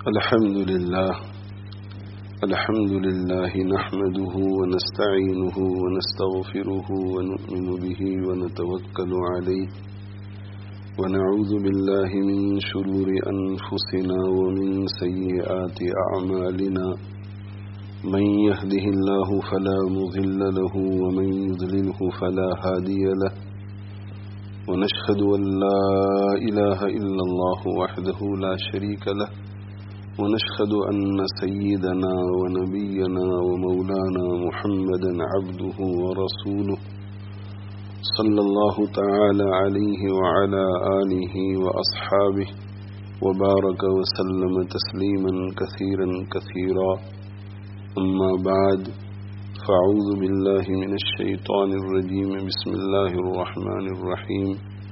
الحمد لله نحمده ونستعينه ونستغفره ونؤمن به ونتوكل عليه ونعوذ بالله من شرور أنفسنا ومن سيئات أعمالنا من يهده الله فلا مضل له ومن يضلله فلا هادي له ونشهد أن لا إله إلا الله وحده لا شريك له ونشهد أن سيدنا ونبينا ومولانا محمدا عبده ورسوله صلى الله تعالى عليه وعلى آله وأصحابه وبارك وسلم تسليما كثيرا كثيرا أما بعد فأعوذ بالله من الشيطان الرجيم بسم الله الرحمن الرحيم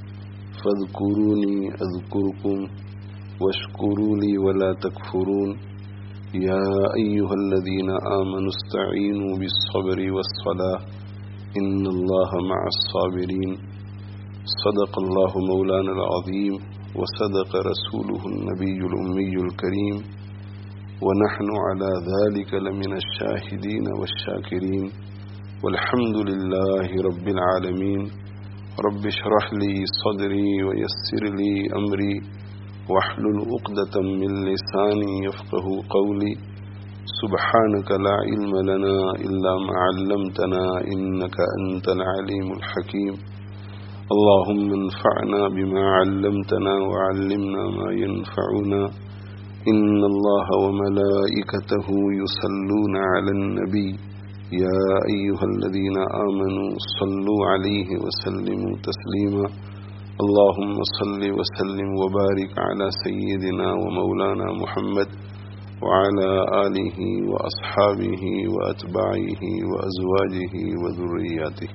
فاذكروني أذكركم واشكروا لي ولا تكفرون يا أيها الذين آمنوا استعينوا بالصبر والصلاة إن الله مع الصابرين صدق الله مولانا العظيم وصدق رسوله النبي الأمي الكريم ونحن على ذلك لمن الشاهدين والشاكرين والحمد لله رب العالمين رب اشرح لي صدري ويسر لي أمري واحلل عقدة من لساني يفقه قولي سبحانك لا علم لنا إلا ما علمتنا إنك أنت العليم الحكيم اللهم انفعنا بما علمتنا وعلمنا ما ينفعنا إن الله وملائكته يصلون على النبي يا أيها الذين آمنوا صلوا عليه وسلموا تسليما اللهم صل وسلم وبارك على سيدنا ومولانا محمد وعلى آله وأصحابه وأتباعه وأزواجه وذرياته.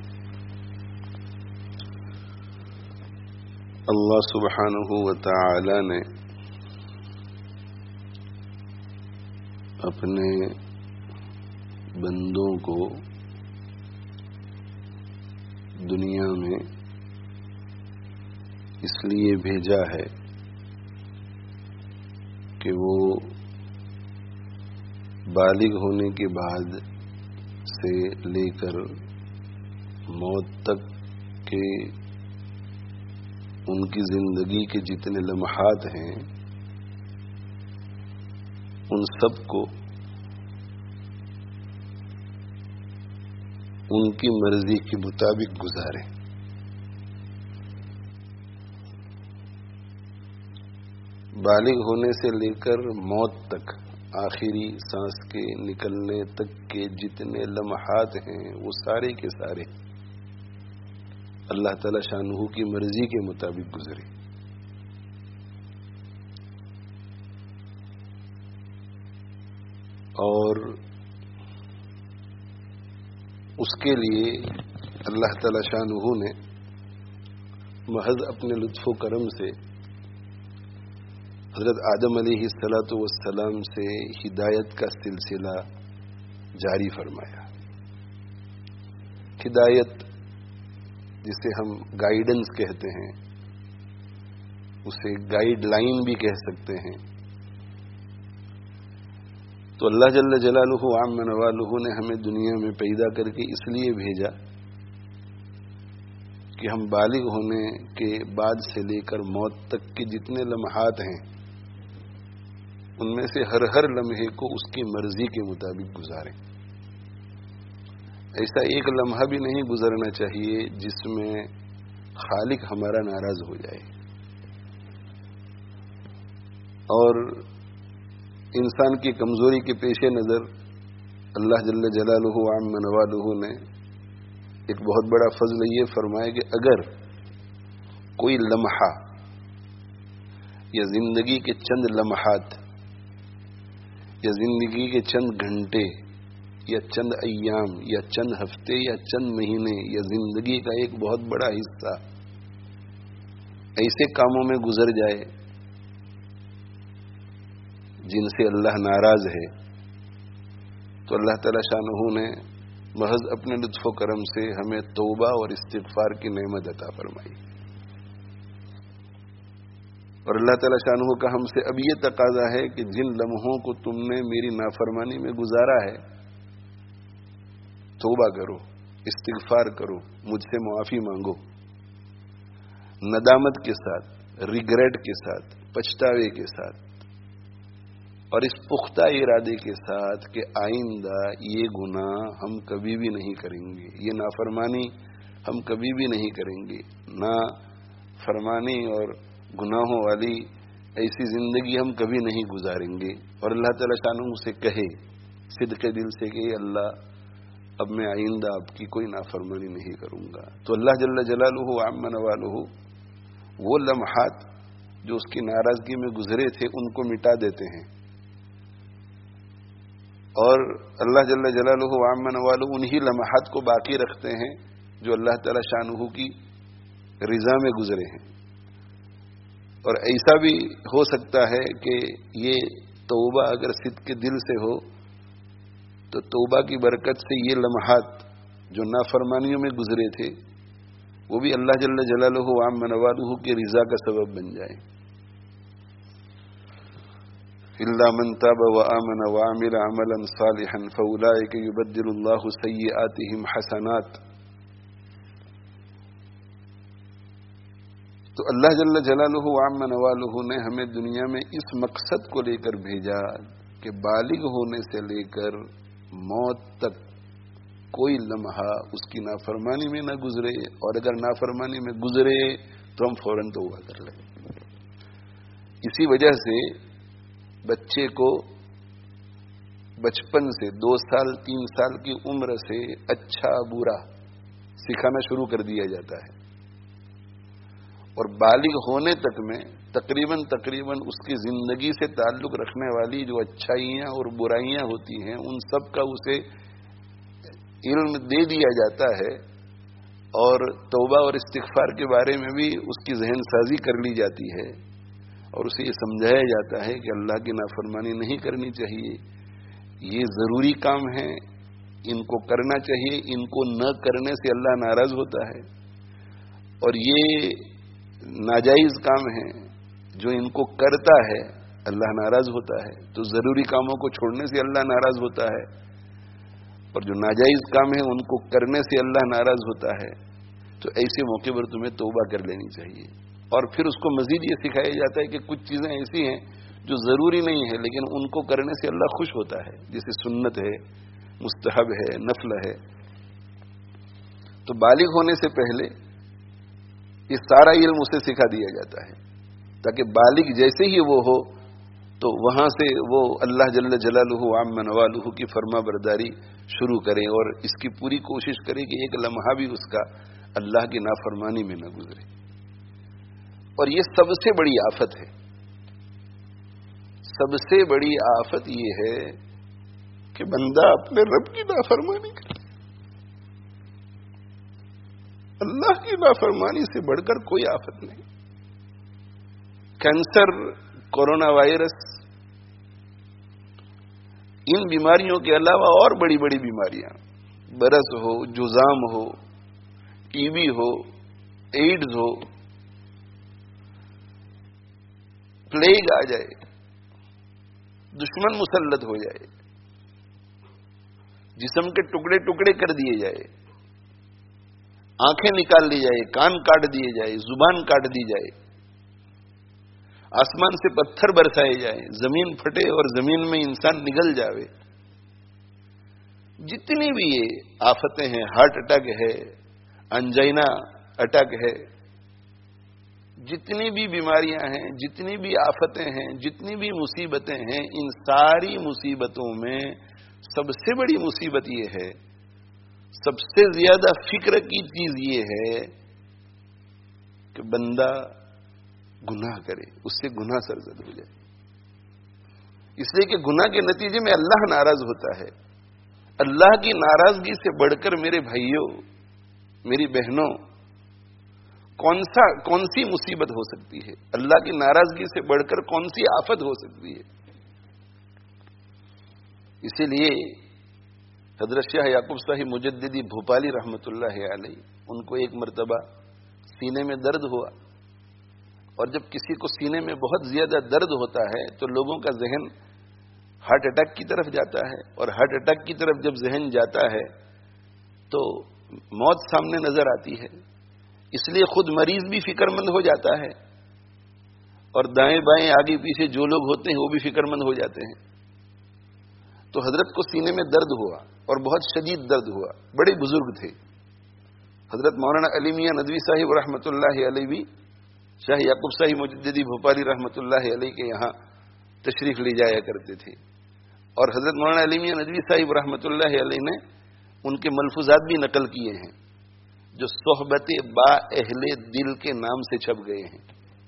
اللہ سبحانہ و تعالی نے اپنے بندوں کو دنیا میں اس لیے بھیجا ہے کہ وہ بالغ ہونے کے بعد سے لے کر موت تک کے ان کی زندگی کے جتنے لمحات ہیں ان سب کو ان کی مرضی کے مطابق گزارے. بالغ ہونے سے لے کر موت تک آخری سانس کے نکلنے تک کے جتنے لمحات ہیں وہ سارے کے سارے اللہ تعالی شانہ کی مرضی کے مطابق گزرے. اور اس کے لیے اللہ تعالی شانہ نے محض اپنے لطف و کرم سے حضرت آدم علیہ السلام سے ہدایت کا سلسلہ جاری فرمایا. ہدایت جسے ہم گائیڈنس کہتے ہیں، اسے گائیڈ لائن بھی کہہ سکتے ہیں. تو اللہ جل جلالہ عم نوالہ نے ہمیں دنیا میں پیدا کر کے اس لیے بھیجا کہ ہم بالغ ہونے کے بعد سے لے کر موت تک کے جتنے لمحات ہیں ان میں سے ہر لمحے کو اس کی مرضی کے مطابق گزاریں. ایسا ایک لمحہ بھی نہیں گزرنا چاہیے جس میں خالق ہمارا ناراض ہو جائے. اور انسان کی کمزوری کے پیش نظر اللہ جل جلالہ عم نوالہ نے ایک بہت بڑا فضل یہ فرمایا کہ اگر کوئی لمحہ یا زندگی کے چند لمحات یا زندگی کے چند گھنٹے یا چند ایام یا چند ہفتے یا چند مہینے یا زندگی کا ایک بہت بڑا حصہ ایسے کاموں میں گزر جائے جن سے اللہ ناراض ہے تو اللہ تعالی شانہ نے محض اپنے لطف و کرم سے ہمیں توبہ اور استغفار کی نعمت عطا فرمائی. اور اللہ تعالی شانہ کا ہم سے اب یہ تقاضا ہے کہ جن لمحوں کو تم نے میری نافرمانی میں گزارا ہے توبہ کرو، استغفار کرو، مجھ سے معافی مانگو، ندامت کے ساتھ، ریگریٹ کے ساتھ، پچھتاوے کے ساتھ، اور اس پختہ ارادے کے ساتھ کہ آئندہ یہ گناہ ہم کبھی بھی نہیں کریں گے، یہ نافرمانی ہم کبھی بھی نہیں کریں گے، نہ فرمانی اور گناہوں والی ایسی زندگی ہم کبھی نہیں گزاریں گے۔ اور اللہ تعالی شانہ سے کہے صدق دل سے کہ اللہ اب میں آئندہ آپ کی کوئی نافرمانی نہیں کروں گا، تو اللہ جل جلالہ وعم نوالہ وہ لمحات جو اس کی ناراضگی میں گزرے تھے ان کو مٹا دیتے ہیں، اور اللہ جل جلالہ وعم نوالہ انہی لمحات کو باقی رکھتے ہیں جو اللہ تعالی شانہ کی رضا میں گزرے ہیں۔ اور ایسا بھی ہو سکتا ہے کہ یہ توبہ اگر صدق کے دل سے ہو تو توبہ کی برکت سے یہ لمحات جو نافرمانیوں میں گزرے تھے وہ بھی اللہ جل جلالہ وعم نوالہ کی رضا کا سبب بن جائے۔ الا من تاب وآمن وعمل عملا صالحا فاولئک یبدل اللہ سیئاتہم حسنات۔ تو اللہ جل جلالہ وعم نوالہ نے ہمیں دنیا میں اس مقصد کو لے کر بھیجا کہ بالغ ہونے سے لے کر موت تک کوئی لمحہ اس کی نافرمانی میں نہ گزرے، اور اگر نافرمانی میں گزرے تو ہم فوراً توبہ کر لیں۔ اسی وجہ سے بچے کو بچپن سے 2 سال 3 سال کی عمر سے اچھا برا سکھانا شروع کر دیا جاتا ہے، اور بالغ ہونے تک میں تقریباً اس کی زندگی سے تعلق رکھنے والی جو اچھائیاں اور برائیاں ہوتی ہیں ان سب کا اسے علم دے دیا جاتا ہے، اور توبہ اور استغفار کے بارے میں بھی اس کی ذہن سازی کر لی جاتی ہے، اور اسے یہ سمجھایا جاتا ہے کہ اللہ کی نافرمانی نہیں کرنی چاہیے، یہ ضروری کام ہے، ان کو کرنا چاہیے، ان کو نہ کرنے سے اللہ ناراض ہوتا ہے، اور یہ ناجائز کام ہے جو ان کو کرتا ہے اللہ ناراض ہوتا ہے، تو ضروری کاموں کو چھوڑنے سے اللہ ناراض ہوتا ہے، اور جو ناجائز کام ہے ان کو کرنے سے اللہ ناراض ہوتا ہے۔ تو ایسے موقع پر تمہیں توبہ کر لینی چاہیے، اور پھر اس کو مزید یہ سکھایا جاتا ہے کہ کچھ چیزیں ایسی ہیں جو ضروری نہیں ہے لیکن ان کو کرنے سے اللہ خوش ہوتا ہے، جیسے سنت ہے، مستحب ہے، نفل ہے۔ تو بالغ ہونے سے پہلے یہ سارا علم اسے سکھا دیا جاتا ہے تاکہ بالغ جیسے ہی وہ ہو تو وہاں سے وہ اللہ جل جلالہ وعم نوالہ کی فرما برداری شروع کرے، اور اس کی پوری کوشش کرے کہ ایک لمحہ بھی اس کا اللہ کی نافرمانی میں نہ گزرے۔ اور یہ سب سے بڑی آفت ہے، سب سے بڑی آفت یہ ہے کہ بندہ اپنے رب کی نافرمانی کرے۔ اللہ کی نافرمانی سے بڑھ کر کوئی آفت نہیں۔ کینسر، کورونا وائرس، ان بیماریوں کے علاوہ اور بڑی بڑی بیماریاں، برس ہو، جذام ہو، ٹی بی ہو، ایڈز ہو، پلیگ آ جائے، دشمن مسلط ہو جائے، جسم کے ٹکڑے ٹکڑے کر دیے جائے، آنکھیں نکال لی جائے، کان کاٹ دیے جائے، زبان کاٹ دی جائے، آسمان سے پتھر برسائے جائیں، زمین پھٹے اور زمین میں انسان نگل جاوے، جتنی بھی یہ آفتیں ہیں، ہارٹ اٹیک ہے، انجائنا اٹیک ہے، جتنی بھی بیماریاں ہیں، جتنی بھی آفتیں ہیں، جتنی بھی مصیبتیں ہیں، ان ساری مصیبتوں میں سب سے بڑی مصیبت یہ ہے، سب سے زیادہ فکر کی چیز یہ ہے کہ بندہ گناہ کرے، اس سے گناہ سرزد ہو جائے، اس لیے کہ گناہ کے نتیجے میں اللہ ناراض ہوتا ہے۔ اللہ کی ناراضگی سے بڑھ کر میرے بھائیوں، میری بہنوں، کون سی مصیبت ہو سکتی ہے؟ اللہ کی ناراضگی سے بڑھ کر کون سی آفت ہو سکتی ہے؟ اسی لیے حضرت شاہ یعقوب صاحب مجددی بھوپالی رحمت اللہ علیہ، ان کو ایک مرتبہ سینے میں درد ہوا، اور جب کسی کو سینے میں بہت زیادہ درد ہوتا ہے تو لوگوں کا ذہن ہارٹ اٹیک کی طرف جاتا ہے، اور ہارٹ اٹیک کی طرف جب ذہن جاتا ہے تو موت سامنے نظر آتی ہے. اس لیے خود مریض بھی فکر مند ہو جاتا ہے، اور دائیں بائیں آگے پیچھے جو لوگ ہوتے ہیں وہ بھی فکر مند ہو جاتے ہیں. تو حضرت کو سینے میں درد ہوا اور بہت شدید درد ہوا. بڑے بزرگ تھے حضرت مولانا علی میاں ندوی صاحب رحمۃ اللہ علیہ بھی شاہ یعقوب صاحب مجددی بھوپالی رحمۃ اللہ علیہ کے یہاں تشریف لے جایا کرتے تھے، اور حضرت مولانا علی میاں ندوی صاحب رحمۃ اللہ علیہ نے ان کے ملفوظات بھی نقل کیے ہیں جو صحبت با اہل دل کے نام سے چھپ گئے ہیں.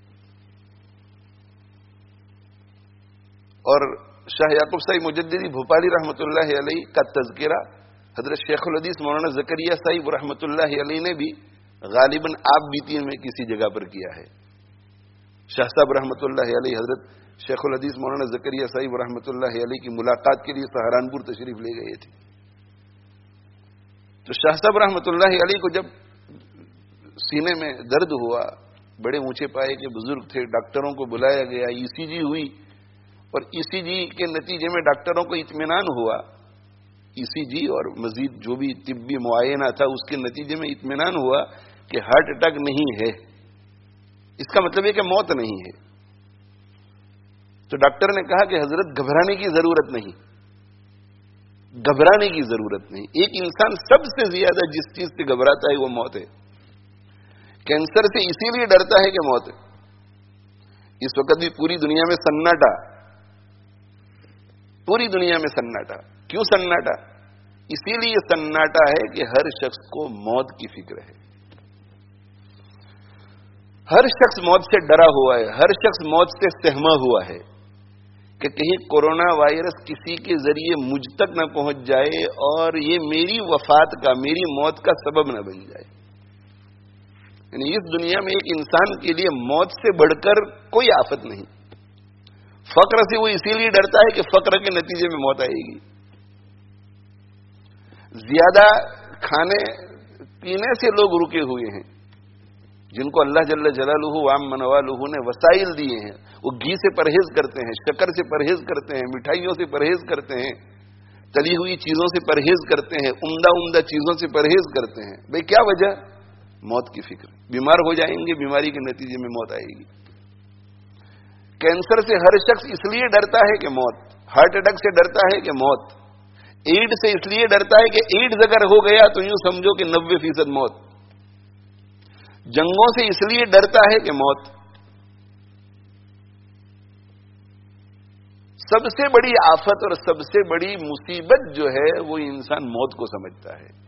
اور شاہ یعقوب صاحب مجددی بھوپالی رحمۃ اللہ علیہ کا تذکرہ حضرت شیخ الحدیث مولانا زکریا صاحب رحمۃ اللہ علیہ نے بھی غالباً آپ بیتی میں کسی جگہ پر کیا ہے. شاہ صاحب رحمۃ اللہ علیہ حضرت شیخ الحدیث مولانا زکریا صاحب رحمۃ اللہ علیہ کی ملاقات کے لیے سہارنپور تشریف لے گئے تھے. تو شاہ صاحب رحمۃ اللہ علیہ کو جب سینے میں درد ہوا، بڑے اونچے پائے کے بزرگ تھے، ڈاکٹروں کو بلایا گیا، ای سی جی ہوئی، اور ای سی جی کے نتیجے میں ڈاکٹروں کو اطمینان ہوا، ای سی جی اور مزید جو بھی طبی معائنہ تھا اس کے نتیجے میں اطمینان ہوا کہ ہارٹ اٹیک نہیں ہے. اس کا مطلب ہے کہ موت نہیں ہے. تو ڈاکٹر نے کہا کہ حضرت گھبرانے کی ضرورت نہیں، گھبرانے کی ضرورت نہیں. ایک انسان سب سے زیادہ جس چیز سے گھبراتا ہے وہ موت ہے. کینسر سے اسی لیے ڈرتا ہے کہ موت ہے. اس وقت بھی پوری دنیا میں سناٹا، پوری دنیا میں سناٹا. کیوں سناٹا؟ اسی لیے سناٹا ہے کہ ہر شخص کو موت کی فکر ہے. ہر شخص موت سے ڈرا ہوا ہے، ہر شخص موت سے سہما ہوا ہے کہ کہیں کورونا وائرس کسی کے ذریعے مجھ تک نہ پہنچ جائے اور یہ میری وفات کا، میری موت کا سبب نہ بن جائے. یعنی اس دنیا میں ایک انسان کے لیے موت سے بڑھ کر کوئی آفت نہیں. فقر سے وہ اسی لیے ڈرتا ہے کہ فقر کے نتیجے میں موت آئے گی. زیادہ کھانے پینے سے لوگ رکے ہوئے ہیں، جن کو اللہ جل جلالہ وعم نوالہ نے وسائل دیے ہیں. وہ گھی سے پرہیز کرتے ہیں، شکر سے پرہیز کرتے ہیں، مٹھائیوں سے پرہیز کرتے ہیں، تلی ہوئی چیزوں سے پرہیز کرتے ہیں، عمدہ عمدہ چیزوں سے پرہیز کرتے ہیں. بھئی کیا وجہ؟ موت کی فکر. بیمار ہو جائیں گے، بیماری کے نتیجے میں موت آئے گی. کینسر سے ہر شخص اس لیے ڈرتا ہے کہ موت، ہارٹ اٹیک سے ڈرتا ہے کہ موت، ایڈز سے اس لیے ڈرتا ہے کہ ایڈز اگر ہو گیا تو یوں سمجھو کہ 90% موت. جنگوں سے اس لیے ڈرتا ہے کہ موت. سب سے بڑی آفت اور سب سے بڑی مصیبت جو ہے وہ انسان موت کو سمجھتا ہے.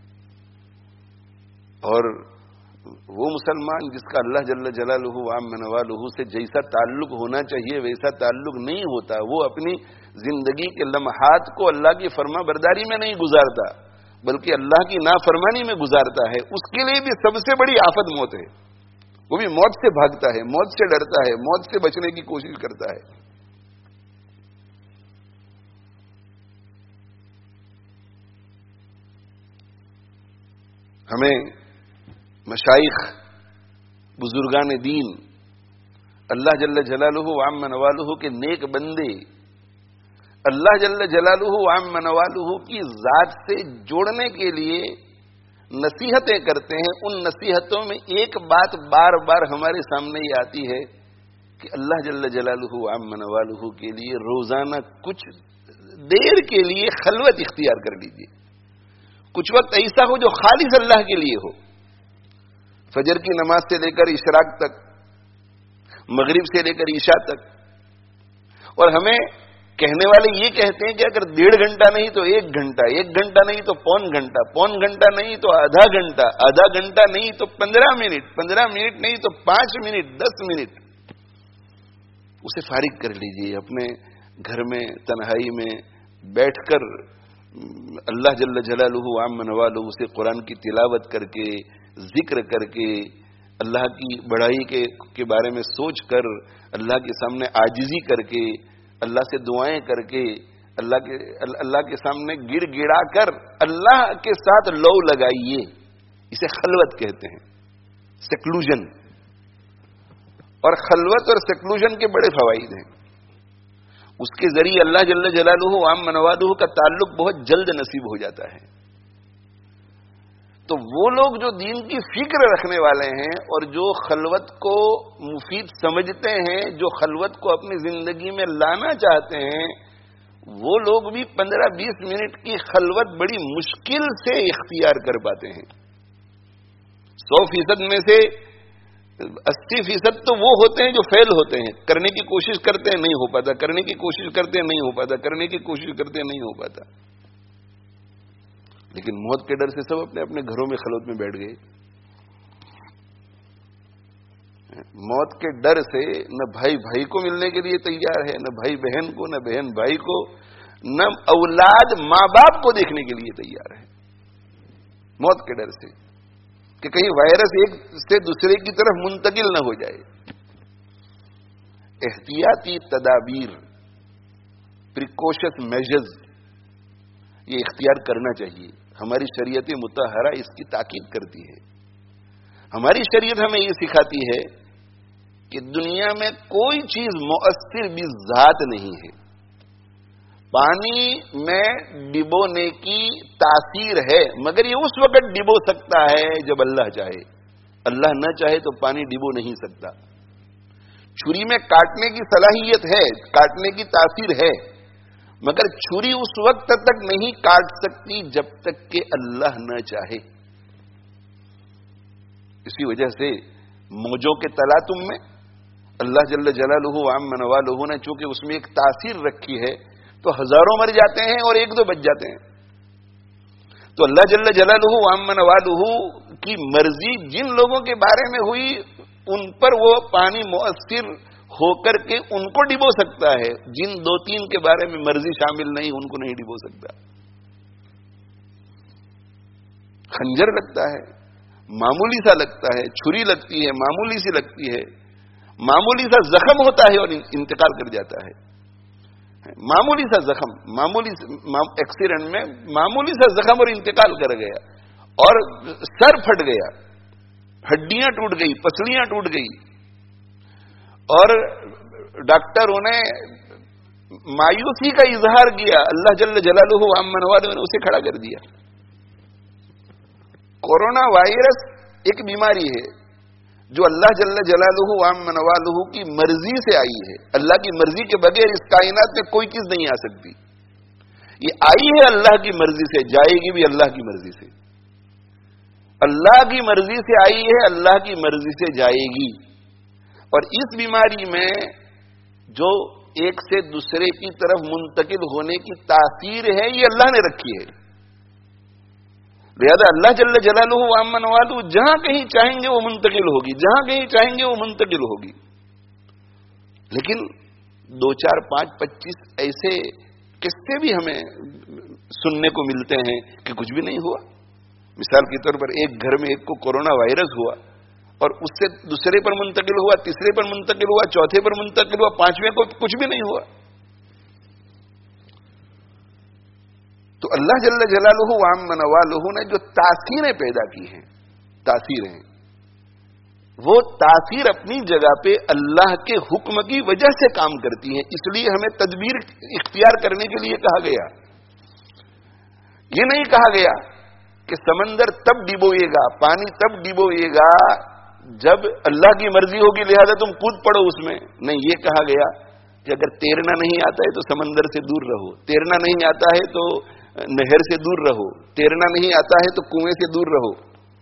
اور وہ مسلمان جس کا اللہ جل جلالہ وعم نوالہ سے جیسا تعلق ہونا چاہیے ویسا تعلق نہیں ہوتا، وہ اپنی زندگی کے لمحات کو اللہ کی فرما برداری میں نہیں گزارتا بلکہ اللہ کی نافرمانی میں گزارتا ہے، اس کے لیے بھی سب سے بڑی آفت موت ہے. وہ بھی موت سے بھاگتا ہے، موت سے ڈرتا ہے، موت سے بچنے کی کوشش کرتا ہے. ہمیں مشائخ، بزرگان دین، اللہ جل جلالہ وعم نوالہ کے نیک بندے اللہ جل جلالہ وعم نوالہ کی ذات سے جوڑنے کے لیے نصیحتیں کرتے ہیں. ان نصیحتوں میں ایک بات بار بار ہمارے سامنے یہ آتی ہے کہ اللہ جل جلالہ وعم نوالہ کے لیے روزانہ کچھ دیر کے لیے خلوت اختیار کر لیجیے. کچھ وقت ایسا ہو جو خالص اللہ کے لیے ہو. فجر کی نماز سے لے کر اشراق تک، مغرب سے لے کر عشاء تک. اور ہمیں کہنے والے یہ کہتے ہیں کہ اگر 1.5 گھنٹہ نہیں تو 1 گھنٹہ، 1 گھنٹہ نہیں تو پون گھنٹہ، پون گھنٹہ نہیں تو آدھا گھنٹہ، آدھا گھنٹہ نہیں تو 15 منٹ، 15 منٹ نہیں تو 5 منٹ، 10 منٹ اسے فارغ کر لیجیے. اپنے گھر میں تنہائی میں بیٹھ کر اللہ جل جلالہ وعم نوالہ سے قرآن کی تلاوت کر کے، ذکر کر کے، اللہ کی بڑائی کے بارے میں سوچ کر، اللہ کے سامنے عاجزی کر کے، اللہ سے دعائیں کر کے، اللہ کے سامنے گڑ گڑا کر اللہ کے ساتھ لو لگائیے. اسے خلوت کہتے ہیں، سیکلوژن. اور خلوت اور سیکلوژن کے بڑے فوائد ہیں. اس کے ذریعے اللہ جل جلالہ وعم نوالہ کا تعلق بہت جلد نصیب ہو جاتا ہے. تو وہ لوگ جو دین کی فکر رکھنے والے ہیں اور جو خلوت کو مفید سمجھتے ہیں، جو خلوت کو اپنی زندگی میں لانا چاہتے ہیں، وہ لوگ بھی 15-20 منٹ کی خلوت بڑی مشکل سے اختیار کر پاتے ہیں. 100% میں سے 80% تو وہ ہوتے ہیں جو فیل ہوتے ہیں، کرنے کی کوشش کرتے ہیں نہیں ہو پاتا، کرنے کی کوشش کرتے ہیں نہیں ہو پاتا، کرنے کی کوشش کرتے ہیں نہیں ہو پاتا. لیکن موت کے ڈر سے سب اپنے اپنے گھروں میں خلوت میں بیٹھ گئے. موت کے ڈر سے نہ بھائی بھائی کو ملنے کے لیے تیار ہے، نہ بھائی بہن کو، نہ بہن بھائی کو، نہ اولاد ماں باپ کو دیکھنے کے لیے تیار ہے. موت کے ڈر سے کہ کہیں وائرس ایک سے دوسرے کی طرف منتقل نہ ہو جائے. احتیاطی تدابیر، پریکوشس میجرز، یہ اختیار کرنا چاہیے. ہماری شریعت مطہرہ اس کی تاکید کرتی ہے. ہماری شریعت ہمیں یہ سکھاتی ہے کہ دنیا میں کوئی چیز مؤثر بذات نہیں ہے. پانی میں ڈبونے کی تاثیر ہے، مگر یہ اس وقت ڈبو سکتا ہے جب اللہ چاہے. اللہ نہ چاہے تو پانی ڈبو نہیں سکتا. چھری میں کاٹنے کی صلاحیت ہے، کاٹنے کی تاثیر ہے، مگر چھری اس وقت تک نہیں کاٹ سکتی جب تک کہ اللہ نہ چاہے. اسی وجہ سے موجوں کے تلاطم میں اللہ جل جلالہ وعم نوالہ نے چونکہ اس میں ایک تاثیر رکھی ہے تو ہزاروں مر جاتے ہیں اور ایک دو بچ جاتے ہیں. تو اللہ جل جلالہ وعم نوالہ کی مرضی جن لوگوں کے بارے میں ہوئی ان پر وہ پانی مؤثر ہو کر کے ان کو ڈبو سکتا ہے. جن 2-3 کے بارے میں مرضی شامل نہیں ان کو نہیں ڈبو سکتا. خنجر لگتا ہے، معمولی سا لگتا ہے، چھری لگتی ہے، معمولی سی لگتی ہے، معمولی سا زخم ہوتا ہے اور انتقال کر جاتا ہے. معمولی سا زخم، معمولی ایکسیڈنٹ میں معمولی سا زخم اور انتقال کر گیا، اور سر پھٹ گیا، ہڈیاں ٹوٹ گئی، پسلیاں ٹوٹ گئی، اور ڈاکٹروں نے مایوسی کا اظہار کیا. اللہ جل جلالہ وعم نوالہ نے اسے کھڑا کر دیا. کورونا وائرس ایک بیماری ہے جو اللہ جل جلالہ وعم نوالہ کی مرضی سے آئی ہے. اللہ کی مرضی کے بغیر اس کائنات میں کوئی چیز نہیں آ سکتی. یہ آئی ہے اللہ کی مرضی سے، جائے گی بھی اللہ کی مرضی سے. اللہ کی مرضی سے آئی ہے، اللہ کی مرضی سے جائے گی. اور اس بیماری میں جو ایک سے دوسرے کی طرف منتقل ہونے کی تاثیر ہے یہ اللہ نے رکھی ہے. لہذا اللہ جل جلالہ وعم نوالہ جہاں کہیں چاہیں گے وہ منتقل ہوگی، جہاں کہیں چاہیں گے وہ منتقل ہوگی. لیکن 2, 4, 5, 25 ایسے قصے بھی ہمیں سننے کو ملتے ہیں کہ کچھ بھی نہیں ہوا. مثال کے طور پر ایک گھر میں ایک کو کورونا وائرس ہوا اور اس سے دوسرے پر منتقل ہوا، تیسرے پر منتقل ہوا، چوتھے پر منتقل ہوا، 5ویں کو کچھ بھی نہیں ہوا. تو اللہ جل جلالہ وعم نوالہ نے جو تاثیریں پیدا کی ہیں، تاثیریں، وہ تاثیر اپنی جگہ پہ اللہ کے حکم کی وجہ سے کام کرتی ہیں. اس لیے ہمیں تدبیر اختیار کرنے کے لیے کہا گیا. یہ نہیں کہا گیا کہ سمندر تب ڈبوئے گا، پانی تب ڈبوئے گا جب اللہ کی مرضی ہوگی لہذا تم کود پڑو اس میں. نہیں، یہ کہا گیا کہ اگر تیرنا نہیں آتا ہے تو سمندر سے دور رہو، تیرنا نہیں آتا ہے تو نہر سے دور رہو، تیرنا نہیں آتا ہے تو کنویں سے دور رہو.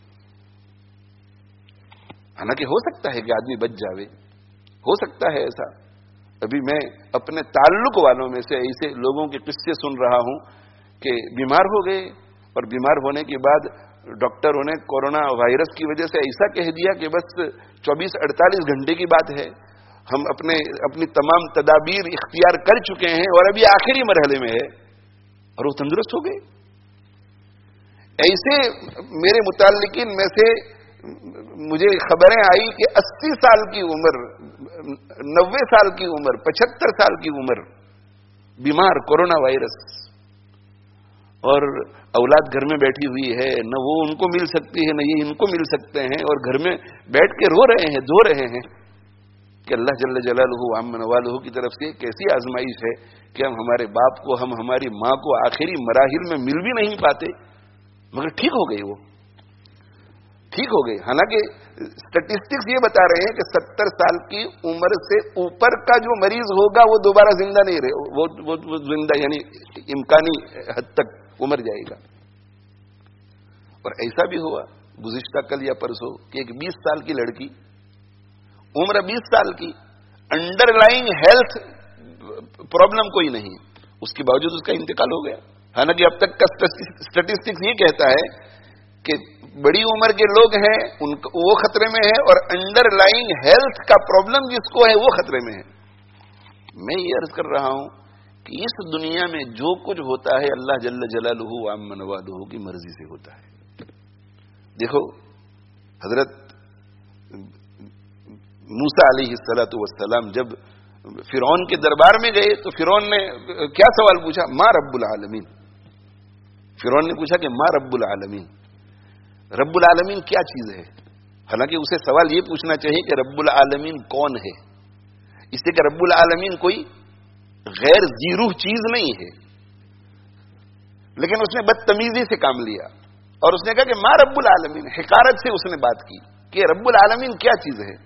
حالانکہ ہو سکتا ہے کہ آدمی بچ جاوے، ہو سکتا ہے ایسا. ابھی میں اپنے تعلق والوں میں سے ایسے لوگوں کے قصے سن رہا ہوں کہ بیمار ہو گئے اور بیمار ہونے کے بعد ڈاکٹروں نے کورونا وائرس کی وجہ سے ایسا کہہ دیا کہ بس 24-48 گھنٹے کی بات ہے، ہم اپنی تمام تدابیر اختیار کر چکے ہیں اور ابھی آخری مرحلے میں ہے، اور وہ تندرست ہو گئے. ایسے میرے متعلقین میں سے مجھے خبریں آئی کہ 80 سال کی عمر، 90 سال کی عمر، 75 سال کی عمر بیمار کورونا وائرس، اور اولاد گھر میں بیٹھی ہوئی ہے، نہ وہ ان کو مل سکتی ہے نہ یہ ان کو مل سکتے ہیں، اور گھر میں بیٹھ کے رو رہے ہیں، دھو رہے ہیں. کہ اللہ جل جلالہ عم نوالہ کی طرف سے ایک ایسی آزمائش ہے کہ ہم ہمارے باپ کو، ہم ہماری ماں کو آخری مراحل میں مل بھی نہیں پاتے، مگر ٹھیک ہو گئی، وہ ٹھیک ہو گئی. حالانکہ اسٹیٹسٹکس یہ بتا رہے ہیں کہ 70 سال کی عمر سے اوپر کا جو مریض ہوگا وہ دوبارہ زندہ نہیں رہے، وہ زندہ یعنی امکانی حد تک عمر جائے گا. اور ایسا بھی ہوا گزشتہ کل یا پرسوں کہ ایک 20 سال کی لڑکی، عمر 20 سال کی، انڈر لائنگ ہیلتھ پرابلم کوئی نہیں، اس کے باوجود اس کا انتقال ہو گیا. حالانکہ اب تک کا اسٹیٹسٹکس یہ کہتا ہے کہ بڑی عمر کے لوگ ہیں وہ خطرے میں ہیں، اور انڈر لائنگ ہیلتھ کا پرابلم جس کو ہے وہ خطرے میں ہے. میں یہ عرض کر رہا ہوں کہ اس دنیا میں جو کچھ ہوتا ہے اللہ جل جلالہ وعم نوالہ کی مرضی سے ہوتا ہے. دیکھو حضرت موسیٰ علیہ السلام جب فرعون کے دربار میں گئے تو فرعون نے کیا سوال پوچھا؟ ما رب العالمین. فرعون نے پوچھا کہ ما رب العالمین، رب العالمین کیا چیز ہے؟ حالانکہ اسے سوال یہ پوچھنا چاہیے کہ رب العالمین کون ہے، اس لیے کہ رب العالمین کوئی غیر ذی روح چیز نہیں ہے. لیکن اس نے بدتمیزی سے کام لیا اور اس نے کہا کہ ما رب العالمین، حقارت سے اس نے بات کی کہ رب العالمین کیا چیز ہے.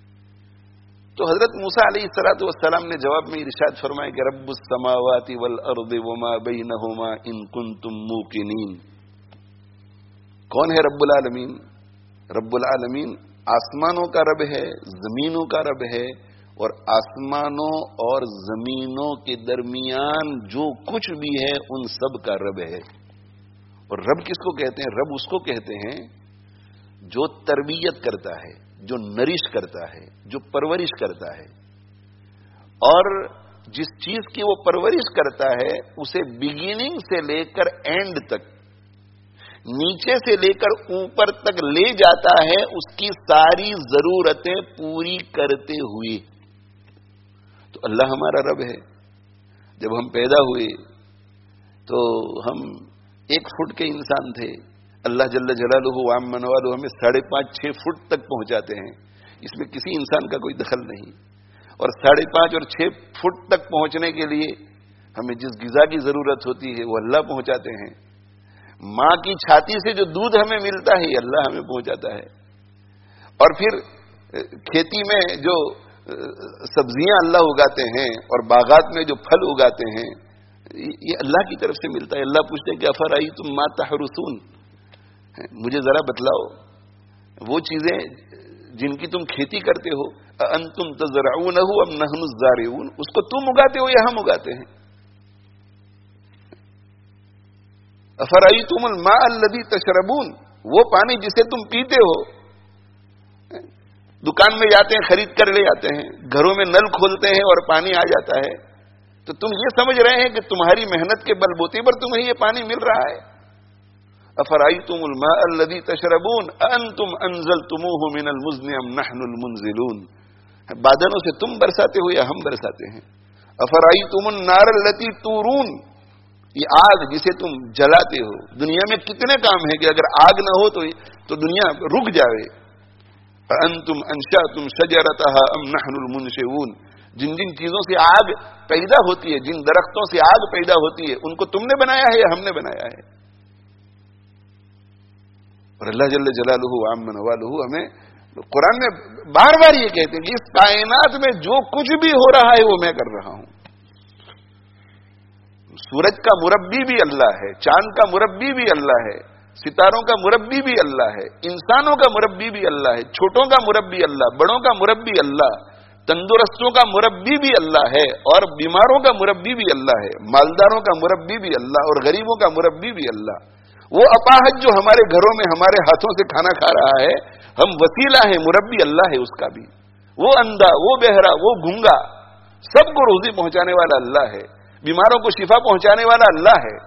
تو حضرت موسیٰ علیہ السلام نے جواب میں ارشاد فرمایا کہ رب السماوات والارض وما بینہما ان کنتم موقنین. کون ہے رب العالمین؟ رب العالمین آسمانوں کا رب ہے، زمینوں کا رب ہے، اور آسمانوں اور زمینوں کے درمیان جو کچھ بھی ہے ان سب کا رب ہے. اور رب کس کو کہتے ہیں؟ رب اس کو کہتے ہیں جو تربیت کرتا ہے، جو نرش کرتا ہے، جو پرورش کرتا ہے. اور جس چیز کی وہ پرورش کرتا ہے اسے بگننگ سے لے کر اینڈ تک، نیچے سے لے کر اوپر تک لے جاتا ہے، اس کی ساری ضرورتیں پوری کرتے ہوئے. تو اللہ ہمارا رب ہے. جب ہم پیدا ہوئے تو ہم 1 فٹ کے انسان تھے. اللہ جل جلالہ وعم نوالہ ہمیں 5.5-6 فٹ تک پہنچاتے ہیں. اس میں کسی انسان کا کوئی دخل نہیں. اور 5.5 اور 6 فٹ تک پہنچنے کے لیے ہمیں جس غذا کی ضرورت ہوتی ہے وہ اللہ پہنچاتے ہیں. ماں کی چھاتی سے جو دودھ ہمیں ملتا ہے اللہ ہمیں پہنچاتا ہے. اور پھر کھیتی میں جو سبزیاں اللہ اگاتے ہیں اور باغات میں جو پھل اگاتے ہیں یہ اللہ کی طرف سے ملتا ہے. اللہ پوچھتے ہیں کہ افرأیتم ما تحرثون، مجھے ذرا بتلاؤ وہ چیزیں جن کی تم کھیتی کرتے ہو، انتم تزرعونہ ام نحن الزارعون، اس کو تم اگاتے ہو یا ہم اگاتے ہیں؟ افرأیتم الماء الذی تشربون، وہ پانی جسے تم پیتے ہو. دکان میں جاتے ہیں خرید کر لے آتے ہیں، گھروں میں نل کھولتے ہیں اور پانی آ جاتا ہے، تو تم یہ سمجھ رہے ہیں کہ تمہاری محنت کے بل بوتے پر تمہیں یہ پانی مل رہا ہے. افرأیتم الماء الذی تشربون انتم انزلتموہ من المزن ام نحن المنزلون، بادلوں سے تم برساتے ہو یا ہم برساتے ہیں. افرأیتم النار التی تورون، یہ آگ جسے تم جلاتے ہو. دنیا میں کتنے کام ہیں کہ اگر آگ نہ ہو تو دنیا رک جائے. انتم انشأتم شجرتها ام نحن المنشئون، جن جن چیزوں سے آگ پیدا ہوتی ہے، جن درختوں سے آگ پیدا ہوتی ہے، ان کو تم نے بنایا ہے یا ہم نے بنایا ہے؟ اور اللہ جل جلالہ وعم نوالہ ہمیں قرآن میں بار بار یہ کہتے ہیں کہ اس کائنات میں جو کچھ بھی ہو رہا ہے وہ میں کر رہا ہوں. سورج کا مربی بھی اللہ ہے، چاند کا مربی بھی اللہ ہے، ستاروں کا مربی بھی اللہ ہے، انسانوں کا مربی بھی اللہ ہے، چھوٹوں کا مربی اللہ، بڑوں کا مربی اللہ، تندرستوں کا مربی بھی اللہ ہے اور بیماروں کا مربی بھی اللہ ہے، مالداروں کا مربی بھی اللہ اور غریبوں کا مربی بھی اللہ. وہ اپاہج جو ہمارے گھروں میں ہمارے ہاتھوں سے کھانا کھا رہا ہے، ہم وسیلہ ہیں، مربی اللہ ہے اس کا بھی. وہ اندھا، وہ بہرا، وہ گونگا، سب کو روزی پہنچانے والا اللہ ہے، بیماروں کو شفا پہنچانے والا اللہ ہے،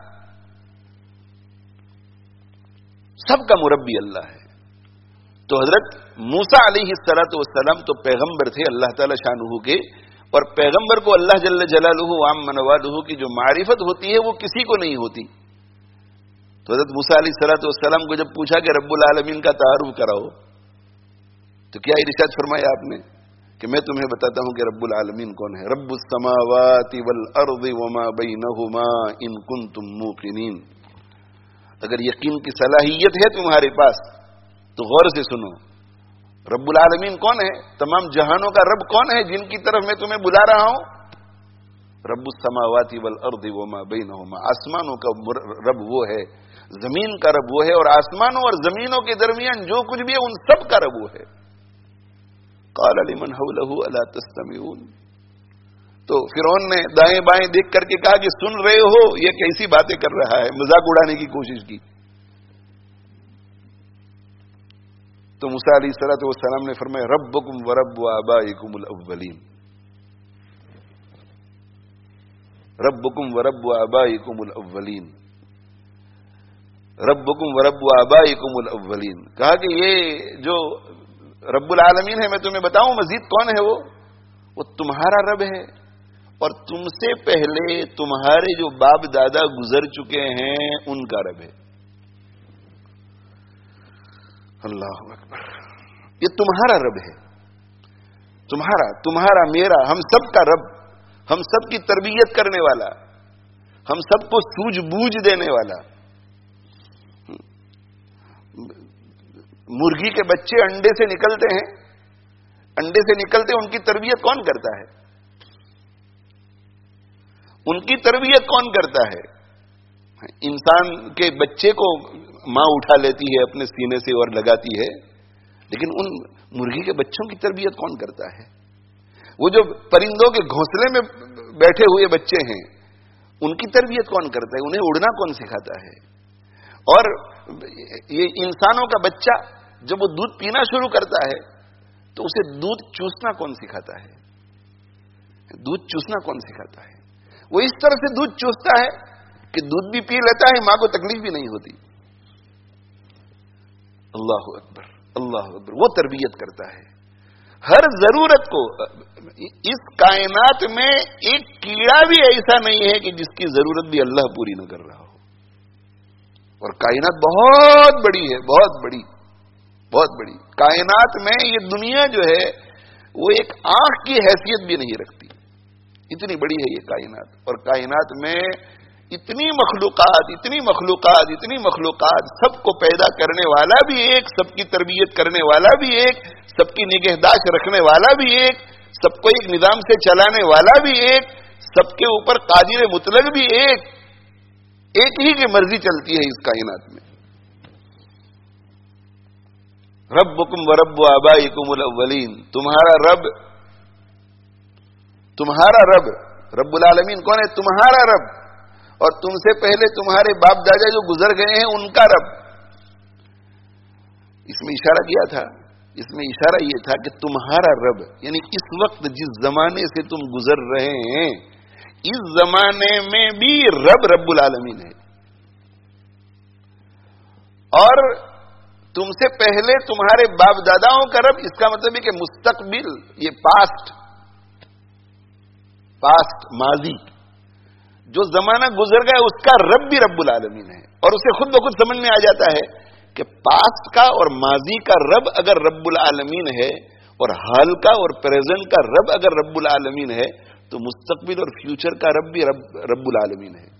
سب کا مربی اللہ ہے. تو حضرت موسیٰ علیہ السلام تو پیغمبر تھے اللہ تعالی شانہ کے، اور پیغمبر کو اللہ جل جلالہ وعم نوالہ کی جو معرفت ہوتی ہے وہ کسی کو نہیں ہوتی. تو حضرت موسیٰ علیہ السلام کو جب پوچھا کہ رب العالمین کا تعارف کراؤ تو کیا ارشاد فرمایا آپ نے کہ میں تمہیں بتاتا ہوں کہ رب العالمین کون ہے. رب السماوات والارض وما بینہما ان کنتم موقنین. اگر یقین کی صلاحیت ہے تمہارے پاس تو غور سے سنو. رب العالمین کون ہے؟ تمام جہانوں کا رب کون ہے جن کی طرف میں تمہیں بلا رہا ہوں؟ رب السماوات والارض وما بینہما. آسمانوں کا رب وہ ہے، زمین کا رب وہ ہے، اور آسمانوں اور زمینوں کے درمیان جو کچھ بھی ہے ان سب کا رب وہ ہے. قال لمن حولہ الا تستمعون. تو فرعون نے دائیں بائیں دیکھ کر کے کہا کہ سن رہے ہو یہ کیسی باتیں کر رہا ہے، مذاق اڑانے کی کوشش کی. تو موسیٰ علیہ الصلوۃ والسلام نے فرمایا ربکم ورب آبائکم الاولین. ربکم ورب آبائکم الاولین. ربکم ورب آبائکم الاولین. کہا کہ یہ جو رب العالمین ہے میں تمہیں بتاؤں مزید کون ہے؟ وہ تمہارا رب ہے اور تم سے پہلے تمہارے جو باپ دادا گزر چکے ہیں ان کا رب ہے. اللہ اکبر. یہ تمہارا رب ہے، تمہارا میرا، ہم سب کا رب، ہم سب کی تربیت کرنے والا، ہم سب کو سوجھ بوجھ دینے والا. مرغی کے بچے انڈے سے نکلتے ہیں، ان کی تربیت کون کرتا ہے؟ ان کی تربیت کون کرتا ہے؟ انسان کے بچے کو ماں اٹھا لیتی ہے اپنے سینے سے اور لگاتی ہے، لیکن ان مرغی کے بچوں کی تربیت کون کرتا ہے؟ وہ جو پرندوں کے گھونسلے میں بیٹھے ہوئے بچے ہیں ان کی تربیت کون کرتا ہے؟ انہیں اڑنا کون سکھاتا ہے؟ اور یہ انسانوں کا بچہ جب وہ دودھ پینا شروع کرتا ہے تو اسے دودھ چوسنا کون سکھاتا ہے؟ دودھ چوسنا کون سکھاتا ہے؟ وہ اس طرح سے دودھ چوستا ہے کہ دودھ بھی پی لیتا ہے، ماں کو تکلیف بھی نہیں ہوتی. اللہ اکبر، اللہ اکبر. وہ تربیت کرتا ہے. ہر ضرورت کو، اس کائنات میں ایک کیڑا بھی ایسا نہیں ہے کہ جس کی ضرورت بھی اللہ پوری نہ کر رہا ہو. اور کائنات بہت بڑی ہے، بہت بڑی، بہت بڑی. کائنات میں یہ دنیا جو ہے وہ ایک آنکھ کی حیثیت بھی نہیں رکھتی، اتنی بڑی ہے یہ کائنات. اور کائنات میں اتنی مخلوقات، سب کو پیدا کرنے والا بھی ایک، سب کی تربیت کرنے والا بھی ایک، سب کی نگہداشت رکھنے والا بھی ایک، سب کو ایک نظام سے چلانے والا بھی ایک، سب کے اوپر قادر مطلق بھی ایک ہی کی مرضی چلتی ہے اس کائنات میں. ربکم ورب آبائکم الاولین. تمہارا رب رب العالمین کون ہے؟ تمہارا رب، اور تم سے پہلے تمہارے باپ دادا جو گزر گئے ہیں ان کا رب. اس میں اشارہ کیا تھا، اس میں اشارہ یہ تھا کہ تمہارا رب یعنی اس وقت جس زمانے سے تم گزر رہے ہیں اس زمانے میں بھی رب العالمین ہے. اور تم سے پہلے تمہارے باپ داداؤں کا رب، اس کا مطلب ہے کہ مستقبل، یہ پاسٹ ماضی جو زمانہ گزر گیا اس کا رب بھی رب العالمین ہے. اور اسے خود بخود سمجھ میں آ جاتا ہے کہ پاسٹ کا اور ماضی کا رب اگر رب العالمین ہے اور حال کا اور پریزنٹ کا رب اگر رب العالمین ہے تو مستقبل اور فیوچر کا رب بھی رب العالمین ہے.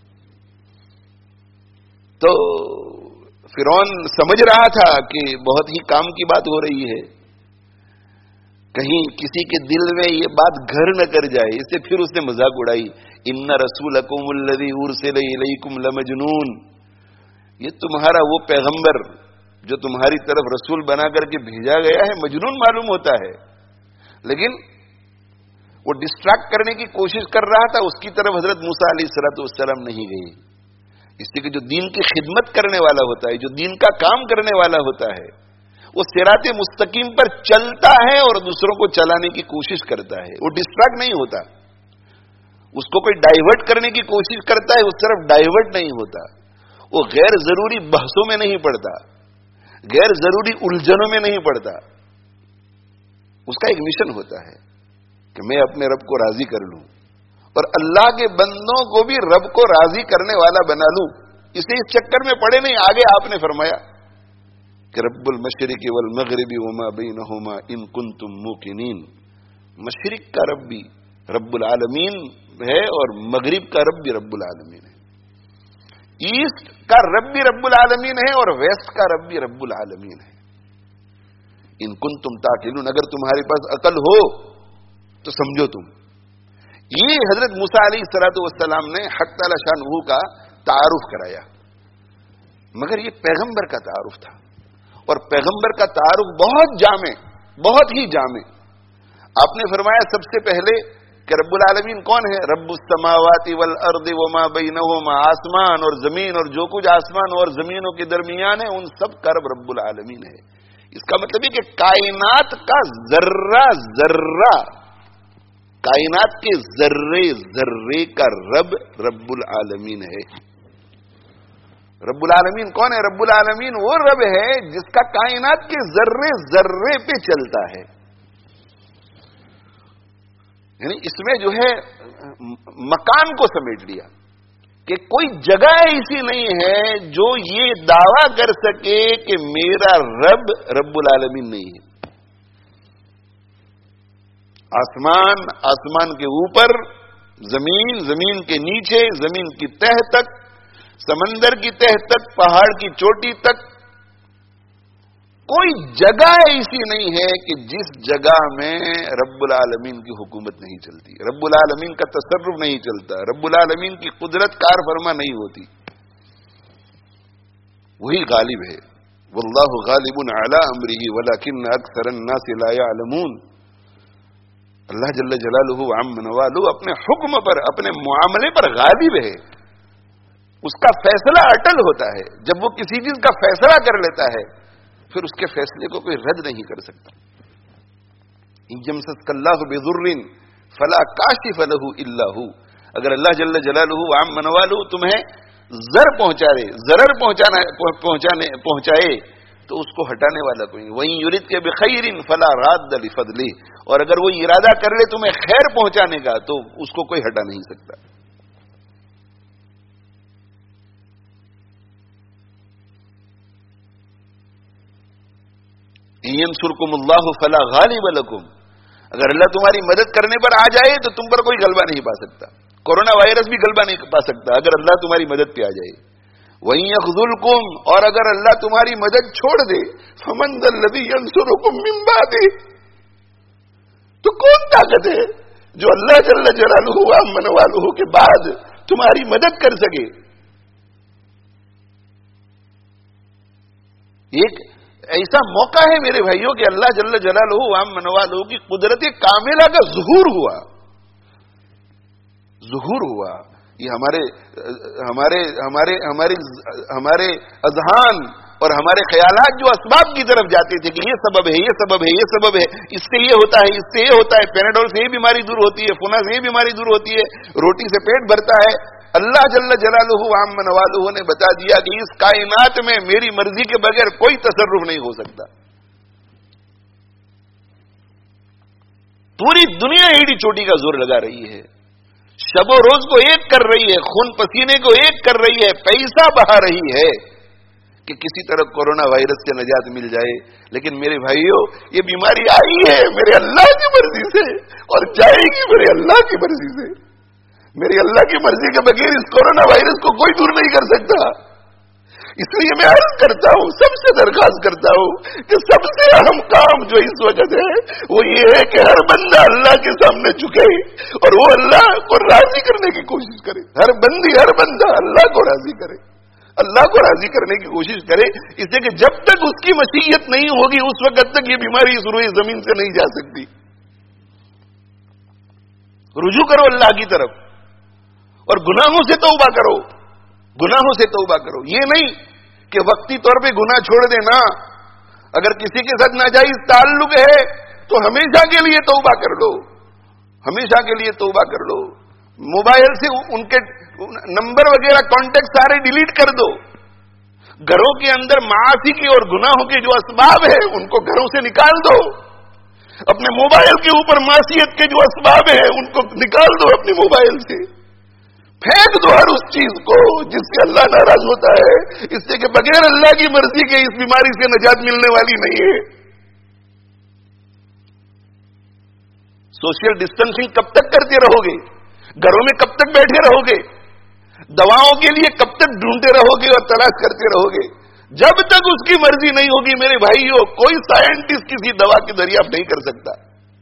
تو فرعون سمجھ رہا تھا کہ بہت ہی کام کی بات ہو رہی ہے، کہیں کسی کے دل میں یہ بات گھر نہ کر جائے، اس سے پھر اس نے مذاق اڑائی. ان رسولکم الذی ارسل الیکم لمجنون. یہ تمہارا وہ پیغمبر جو تمہاری طرف رسول بنا کر کے بھیجا گیا ہے مجنون معلوم ہوتا ہے. لیکن وہ ڈسٹریکٹ کرنے کی کوشش کر رہا تھا، اس کی طرف حضرت موسیٰ علیہ الصلوۃ والسلام نہیں گئی. اس لیے کہ جو دین کی خدمت کرنے والا ہوتا ہے، جو دین کا کام کرنے والا ہوتا ہے، وہ صراط مستقیم پر چلتا ہے اور دوسروں کو چلانے کی کوشش کرتا ہے. وہ ڈسٹریکٹ نہیں ہوتا، اس کو کوئی ڈائیورٹ کرنے کی کوشش کرتا ہے، اس طرف ڈائیورٹ نہیں ہوتا. وہ غیر ضروری بحثوں میں نہیں پڑتا، غیر ضروری الجھنوں میں نہیں پڑتا. اس کا ایک مشن ہوتا ہے کہ میں اپنے رب کو راضی کر لوں اور اللہ کے بندوں کو بھی رب کو راضی کرنے والا بنا لوں. اسے اس چکر میں پڑے نہیں. آگے آپ نے فرمایا کہ رب المشرق والمغرب وما بینہما ان کنتم موقنین. مشرق کا رب بھی رب العالمین ہے اور مغرب کا رب بھی رب العالمین ہے، ایسٹ کا رب بھی رب العالمین ہے اور ویسٹ کا رب بھی رب العالمین ہے۔ ان کنتم تعقلون، اگر تمہارے پاس عقل ہو تو سمجھو تم۔ یہ حضرت موسیٰ علیہ السلام نے حق تعالی شانہ کا تعارف کرایا، مگر یہ پیغمبر کا تعارف تھا، اور پیغمبر کا تعارف بہت جامع، بہت ہی جامع۔ آپ نے فرمایا سب سے پہلے کہ رب العالمین کون ہے؟ رب السماوات والارض وما بینہما، آسمان اور زمین اور جو کچھ آسمان اور زمینوں کے درمیان ہے ان سب کا رب رب العالمین ہے۔ اس کا مطلب ہے کہ کائنات کا ذرہ ذرہ، کائنات کے ذرے ذرے کا رب رب العالمین ہے۔ رب العالمین کون ہے؟ رب العالمین وہ رب ہے جس کا کائنات کے ذرے ذرے پہ چلتا ہے۔ یعنی اس میں جو ہے مکان کو سمیٹ لیا کہ کوئی جگہ ایسی نہیں ہے جو یہ دعویٰ کر سکے کہ میرا رب رب العالمین نہیں ہے۔ آسمان، آسمان کے اوپر، زمین، زمین کے نیچے، زمین کی تہ تک، سمندر کی تہ تک، پہاڑ کی چوٹی تک، کوئی جگہ ایسی نہیں ہے کہ جس جگہ میں رب العالمین کی حکومت نہیں چلتی، رب العالمین کا تصرف نہیں چلتا، رب العالمین کی قدرت کار فرما نہیں ہوتی۔ وہی غالب ہے۔ واللہ غالب علی امرہ ولکن اکثر الناس لا یعلمون۔ اللہ جل جلالہ وعم نوالہ اپنے حکم پر، اپنے معاملے پر غالب ہے۔ اس کا فیصلہ اٹل ہوتا ہے۔ جب وہ کسی چیز کا فیصلہ کر لیتا ہے پھر اس کے فیصلے کو کوئی رد نہیں کر سکتا۔ یمسسک اللہ بضر فلا کاشف لہ الا ہو، اگر اللہ جل جلالہ وعم نوالہ تمہیں ضرر پہنچائے تو اس کو ہٹانے والا کوئی نہیں۔ وَإِن يُرِدْكَ بِخَيْرٍ فَلَا رَادَّ لِفَضْلِهِ، اور اگر وہ ارادہ کر لے تمہیں خیر پہنچانے کا تو اس کو کوئی ہٹا نہیں سکتا۔ يَنْصُرْكُمُ اللَّهُ فَلَا غَالِبَ لَكُمْ، اگر اللہ تمہاری مدد کرنے پر آ جائے تو تم پر کوئی غلبہ نہیں پا سکتا۔ کورونا وائرس بھی غلبہ نہیں پا سکتا اگر اللہ تمہاری مدد پہ آ جائے۔ وَإِن يَخْذُلْكُمْ، اور اگر اللہ تمہاری مدد چھوڑ دے، فَمَنْ ذَا الَّذِي يَنْصُرُكُمْ مِنْ بَعْدِهِ، تو کون طاقت ہے جو اللہ جل جلالہ وعم نوالہ کے بعد تمہاری مدد کر سکے؟ ایک ایسا موقع ہے میرے بھائیوں کہ اللہ جل جلالہ وعم نوالہ کی قدرت کاملہ کا ظہور ہوا۔ یہ ہمارے اذہان اور ہمارے خیالات جو اسباب کی طرف جاتے تھے کہ یہ سبب ہے، یہ سبب ہے، یہ سبب ہے، اس سے یہ ہوتا ہے، اس سے یہ ہوتا ہے، پیناڈول سے یہ بیماری دور ہوتی ہے، فنا سے یہ بیماری دور ہوتی ہے، روٹی سے پیٹ بھرتا ہے۔ اللہ جل جلالہ وعم نوالہ نے بتا دیا کہ اس کائنات میں میری مرضی کے بغیر کوئی تصرف نہیں ہو سکتا۔ پوری دنیا ایڑی چوٹی کا زور لگا رہی ہے، شب و روز کو ایک کر رہی ہے، خون پسینے کو ایک کر رہی ہے، پیسہ بہا رہی ہے کہ کسی طرح کورونا وائرس سے نجات مل جائے۔ لیکن میرے بھائیوں، یہ بیماری آئی ہے میرے اللہ کی مرضی سے اور جائے گی میرے اللہ کی مرضی سے۔ میری اللہ کی مرضی کے بغیر اس کورونا وائرس کو کوئی دور نہیں کر سکتا۔ اس لیے میں عرض کرتا ہوں، سب سے درخواست کرتا ہوں کہ سب سے اہم کام جو اس وقت ہے وہ یہ ہے کہ ہر بندہ اللہ کے سامنے جھکے اور وہ اللہ کو راضی کرنے کی کوشش کرے۔ ہر بندہ اللہ کو راضی کرے، اللہ کو راضی کرنے کی کوشش کرے، اس لیے کہ جب تک اس کی مشیت نہیں ہوگی اس وقت تک یہ بیماری اس روئے زمین سے نہیں جا سکتی۔ رجوع کرو اللہ کی طرف اور گناہوں سے توبہ کرو، گناہوں سے توبہ کرو۔ یہ نہیں کہ وقتی طور پہ گناہ چھوڑ دینا، اگر کسی کے ساتھ ناجائز تعلق ہے تو ہمیشہ کے لیے توبہ کر لو، ہمیشہ کے لیے توبہ کر لو۔ موبائل سے ان کے نمبر وغیرہ کانٹیکٹ سارے ڈیلیٹ کر دو۔ گھروں کے اندر معاصی کے اور گناہوں کے جو اسباب ہیں ان کو گھروں سے نکال دو۔ اپنے موبائل کے اوپر معصیت کے جو اسباب ہیں ان کو نکال دو اپنے موبائل سے، پھینک دو ہر اس چیز کو جس سے اللہ ناراض ہوتا ہے، اس سے کہ بغیر اللہ کی مرضی کے اس بیماری سے نجات ملنے والی نہیں ہے۔ सोशल डिस्टेंसिंग कब तक करते रहोगे? घरों में कब तक बैठे रहोगे? दवाओं के लिए कब तक ढूंढते रहोगे और तलाश करते रहोगे? जब तक उसकी मर्जी नहीं होगी मेरे भाइयों, कोई साइंटिस्ट किसी दवा की दरियाफ्त नहीं कर सकता।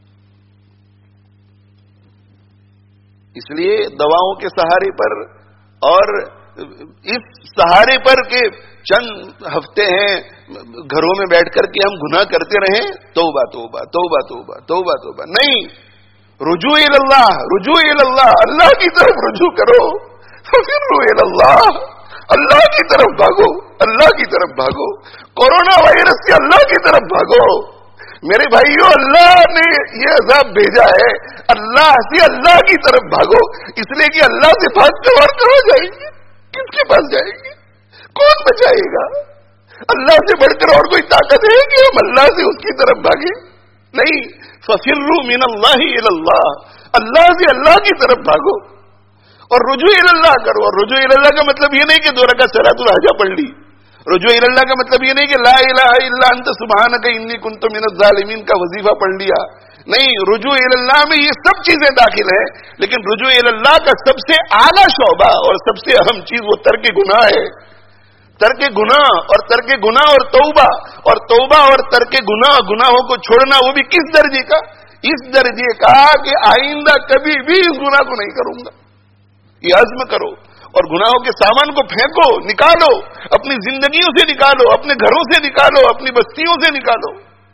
इसलिए दवाओं के सहारे पर और इस सहारे पर के चंद हफ्ते हैं घरों में बैठकर के हम गुनाह करते रहें, तौबा तौबा तौबा तौबा तौबा तौबा। नहीं, रुजू इल्लाह, रुजू इल्लाह, अल्लाह की तरफ रुजू करो। फिर इल्लाह, अल्लाह की तरफ भागो, अल्लाह की तरफ भागो। कोरोना वायरस से अल्लाह की तरफ भागो। मेरे भाइयों, अल्लाह ने ये अज़ाब भेजा है, अल्लाह से अल्लाह की तरफ भागो। इसलिए कि अल्लाह से भाग कर और कहाँ जाएंगे? किसके पास जाएंगे? कौन बचाएगा? अल्लाह से बढ़कर और कोई ताकत है कि हम अल्लाह से उसकी तरफ भागे? नहीं, फफिर्रू मिनल्लाहि इलल्लाह, अल्लाह से अल्लाह की तरफ भागो और रुजू इलल्लाह करो। और रुजू इलल्लाह का मतलब ये नहीं कि 2 रकात सलातुल हाजा पढ़ ली। रुजू इलल्लाह का मतलब ये नहीं कि ला इलाहा इल्ला अंत सुब्हानक इन्नी कुन्तु मिनज़ ज़ालिमीन का वजीफा पढ़ लिया। नहीं, रुजू इलल्लाह में ये सब चीजें दाखिल है, लेकिन रुजू इलल्लाह का सबसे आला शोबा और सबसे अहम चीज वो तर्क गुनाह है। तर्क गुनाह और तर्क गुनाह और तौबा और तर्क गुनाह, गुनाहों को छोड़ना, वो भी किस दर्जे का? इस दर्जे का कि आइंदा कभी भी इस गुनाह को नहीं करूंगा, ये अज़्म करो। और गुनाहों के सामान को फेंको, निकालो, अपनी जिंदगियों से निकालो, अपने घरों से निकालो, अपनी बस्तियों से निकालो।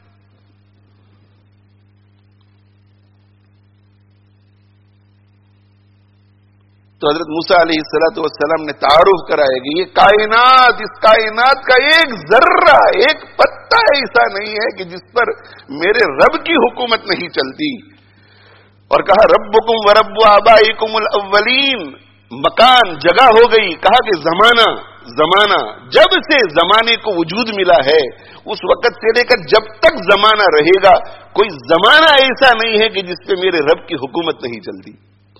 तो हजरत मूसा अलैहिस्सलातु वस्सलाम ने तारुफ कराया कि ये कायनात, इस कायनात का एक जर्रा, एक पत्ता ऐसा नहीं है कि जिस पर मेरे रब की हुकूमत नहीं चलती। और कहा रब्बुकुम व रब्बु आबाइकुमुल अव्वलीन, मकान जगह हो गई। कहा कि जमाना, जब से जमाने को वजूद मिला है उस वक्त से लेकर जब तक जमाना रहेगा, कोई जमाना ऐसा नहीं है कि जिस पे मेरे रब की हुकूमत नहीं चलती।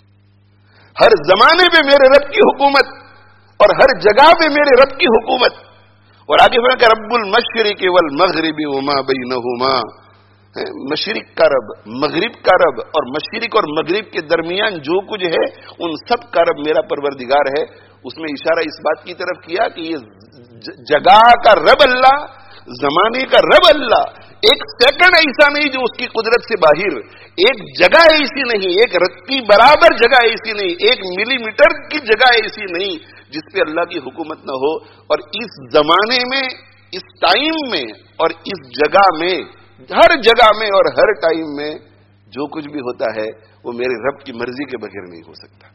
हर जमाने पे मेरे रब की हुकूमत और हर जगह पे मेरे रब की हुकूमत। और आगे फिर का रब्बुल मशरिक़ि वल मग़रिबि वमा बैनहुमा, मशरिक का रब, मगरिब का रब, और मशरिक और मगरिब के दरमियान जो कुछ है उन सब का रब मेरा परवरदिगार है। उसमें इशारा इस बात की तरफ किया कि ये जगह का रब अल्लाह, जमाने का रब अल्लाह, एक सेकंड ऐसा नहीं जो उसकी कुदरत से बाहर, एक जगह ऐसी नहीं, एक रत्ती बराबर जगह ऐसी नहीं, एक मिलीमीटर की जगह ऐसी नहीं जिस पे अल्लाह की हुकूमत न हो। और इस जमाने में, इस टाइम में और इस जगह में, हर जगह में और हर टाइम में जो कुछ भी होता है वो मेरे रब की मर्जी के बगैर नहीं हो सकता।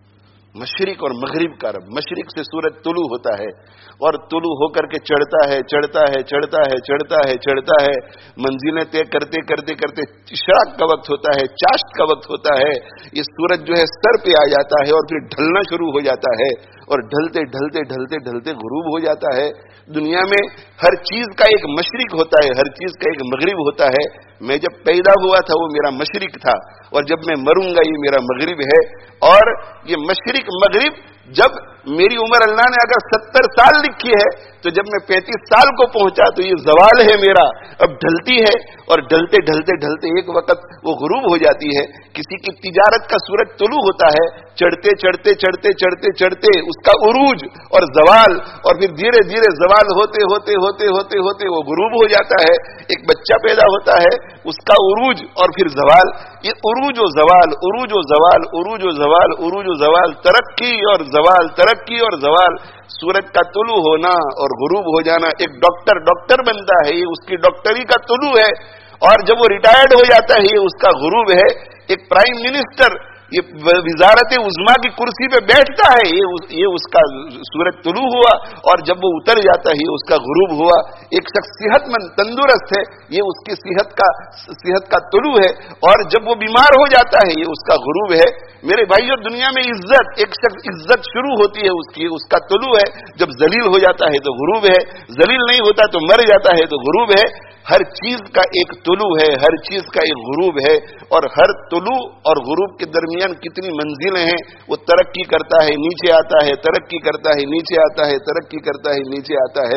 मशरिक और मगरिब का रब, मशरिक से सूरज तुलू होता है और तुलू होकर के चढ़ता है, चढ़ता है, चढ़ता है, चढ़ता है, चढ़ता है, मंजिलें तय करते करते करते इशराक का वक्त होता है, चाश्त का वक्त होता है, ये सूरज जो है सर पे आ जाता है और फिर ढलना शुरू हो जाता है और ढलते ढलते ढलते ढलते गुरूब हो जाता है। दुनिया में हर चीज का एक मशरिक होता है, हर चीज का एक मगरिब होता है। मैं जब पैदा हुआ था वो मेरा मशरिक था और जब मैं मरूंगा ये मेरा मगरिब है। और ये मशरिक मगरिब, जब मेरी उम्र अल्लाह ने अगर 70 साल लिखी है तो जब मैं 35 साल को पहुंचा तो ये जवाल है मेरा, अब ढलती है और ढलते ढलते ढलते एक वक्त वो गुरूब हो जाती है। किसी की तिजारत का सूरज तुलू होता है, चढ़ते चढ़ते चढ़ते चढ़ते चढ़ते उसका उरूज और जवाल, और फिर धीरे धीरे जवाल होते होते होते होते होते वो गुरूब हो जाता है। एक बच्चा पैदा होता है, उसका उरूज और फिर जवाल, ये उरूज और जवाल, उरूज और जवाल, उरूज और जवाल, उरूज और जवाल, तरक्की और जवाल, तरक्की और जवाल। सूरज का तुलू होना और गुरूब हो जाना। एक डॉक्टर बनता है, ये उसकी डॉक्टरी का तुलू है, और जब वो रिटायर्ड हो जाता है ये उसका गुरूब है। एक प्राइम मिनिस्टर ये विजारत उज़्मा की कुर्सी पे बैठता है, ये उसका सूरज तुलू हुआ, और जब वो उतर जाता है ये उसका गुरूब हुआ। एक शख्स सेहतमंद तंदुरुस्त है, ये उसकी सेहत का तुलू है, और जब वो बीमार हो जाता है ये उसका गुरूब है। मेरे भाइयों, दुनिया में इज्जत, एक शख्स इज्जत शुरू होती है उसकी, उसका तुलू है। जब जलील हो जाता है तो गुरूब है, जलील नहीं होता तो मर जाता है तो गुरूब है। हर चीज का एक तुलू है, हर चीज का एक गुरूब है, और हर तुलू और गुरूब के दरमियान कितनी मंजिलें हैं। वो तरक्की करता है, नीचे आता है, तरक्की करता है, नीचे आता है, तरक्की करता है, नीचे आता है।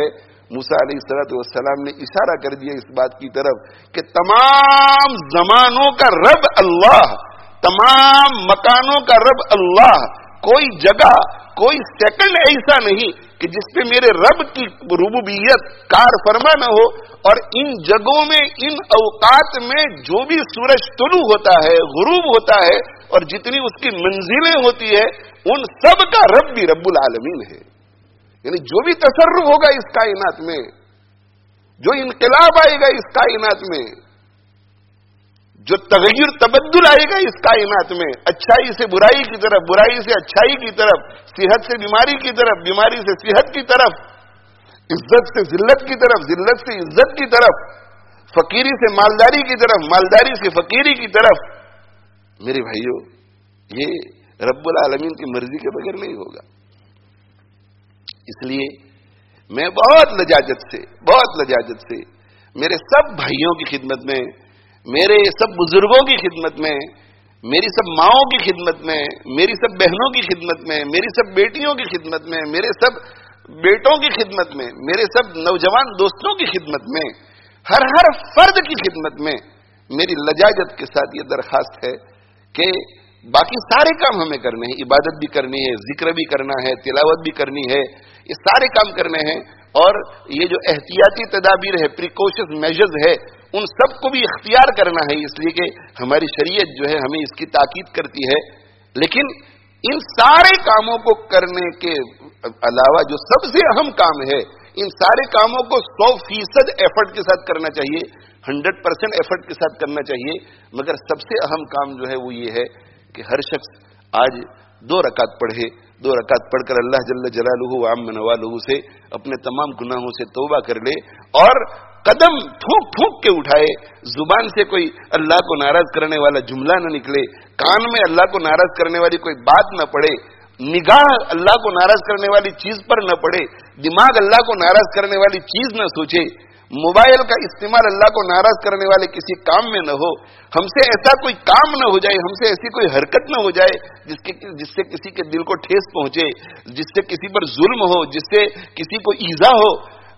موسیٰ علیہ السلام نے اشارہ کر دیا اس بات کی طرف کہ تمام زمانوں کا رب اللہ، تمام مکانوں کا رب اللہ، کوئی جگہ کوئی سیکنڈ ایسا نہیں کہ جس پہ میرے رب کی ربوبیت کار فرما نہ ہو، اور ان جگہوں میں، ان اوقات میں جو بھی سورج طلوع ہوتا ہے، غروب ہوتا ہے، اور جتنی اس کی منزلیں ہوتی ہے، ان سب کا رب بھی رب العالمین ہے. یعنی جو بھی تصرف ہوگا اس کائنات میں، جو انقلاب آئے گا اس کائنات میں، جو تغیر تبدل آئے گا اس کائنات میں، اچھائی سے برائی کی طرف، برائی سے اچھائی کی طرف، صحت سے بیماری کی طرف، بیماری سے صحت کی طرف، عزت سے ذلت کی طرف، ذلت سے عزت کی طرف، فقیری سے مالداری کی طرف، مالداری سے فقیری کی طرف، میرے بھائیو یہ رب العالمین کی مرضی کے بغیر نہیں ہوگا. اس لیے میں بہت لجاجت سے میرے سب بھائیوں کی خدمت میں، میرے سب بزرگوں کی خدمت میں، میری سب ماؤں کی خدمت میں، میری سب بہنوں کی خدمت میں، میری سب بیٹیوں کی خدمت میں، میرے سب بیٹوں کی خدمت میں، میرے سب نوجوان دوستوں کی خدمت میں، ہر فرد کی خدمت میں میری لجاجت کے ساتھ یہ درخواست ہے کہ باقی سارے کام ہمیں کرنے ہیں، عبادت بھی کرنی ہے، ذکر بھی کرنا ہے، تلاوت بھی کرنی ہے، یہ سارے کام کرنے ہیں، اور یہ جو احتیاطی تدابیر ہے، پریکاشنز میجرز ہے، ان سب کو بھی اختیار کرنا ہے، اس لیے کہ ہماری شریعت جو ہے ہمیں اس کی تاکید کرتی ہے. لیکن ان سارے کاموں کو کرنے کے علاوہ جو سب سے اہم کام ہے، ان سارے کاموں کو 100% ایفرٹ کے ساتھ کرنا چاہیے، 100% ایفرٹ کے ساتھ کرنا چاہیے. مگر سب سے اہم کام جو ہے وہ یہ ہے کہ ہر شخص آج 2 رکعت پڑھے، 2 رکعت پڑھ کر اللہ جل جلالہ و عم نوالہ سے اپنے تمام گناہوں سے توبہ کر لے، اور قدم ٹھوک کے اٹھائے، زبان سے کوئی اللہ کو ناراض کرنے والا جملہ نہ نکلے، کان میں اللہ کو ناراض کرنے والی کوئی بات نہ پڑے، نگاہ اللہ کو ناراض کرنے والی چیز پر نہ پڑے، دماغ اللہ کو ناراض کرنے والی چیز نہ سوچے، موبائل کا استعمال اللہ کو ناراض کرنے والے کسی کام میں نہ ہو، ہم سے ایسا کوئی کام نہ ہو جائے، ہم سے ایسی کوئی حرکت نہ ہو جائے جس سے کسی کے دل کو ٹھیس پہنچے، جس سے کسی پر ظلم ہو، جس سے کسی کو ایذا ہو.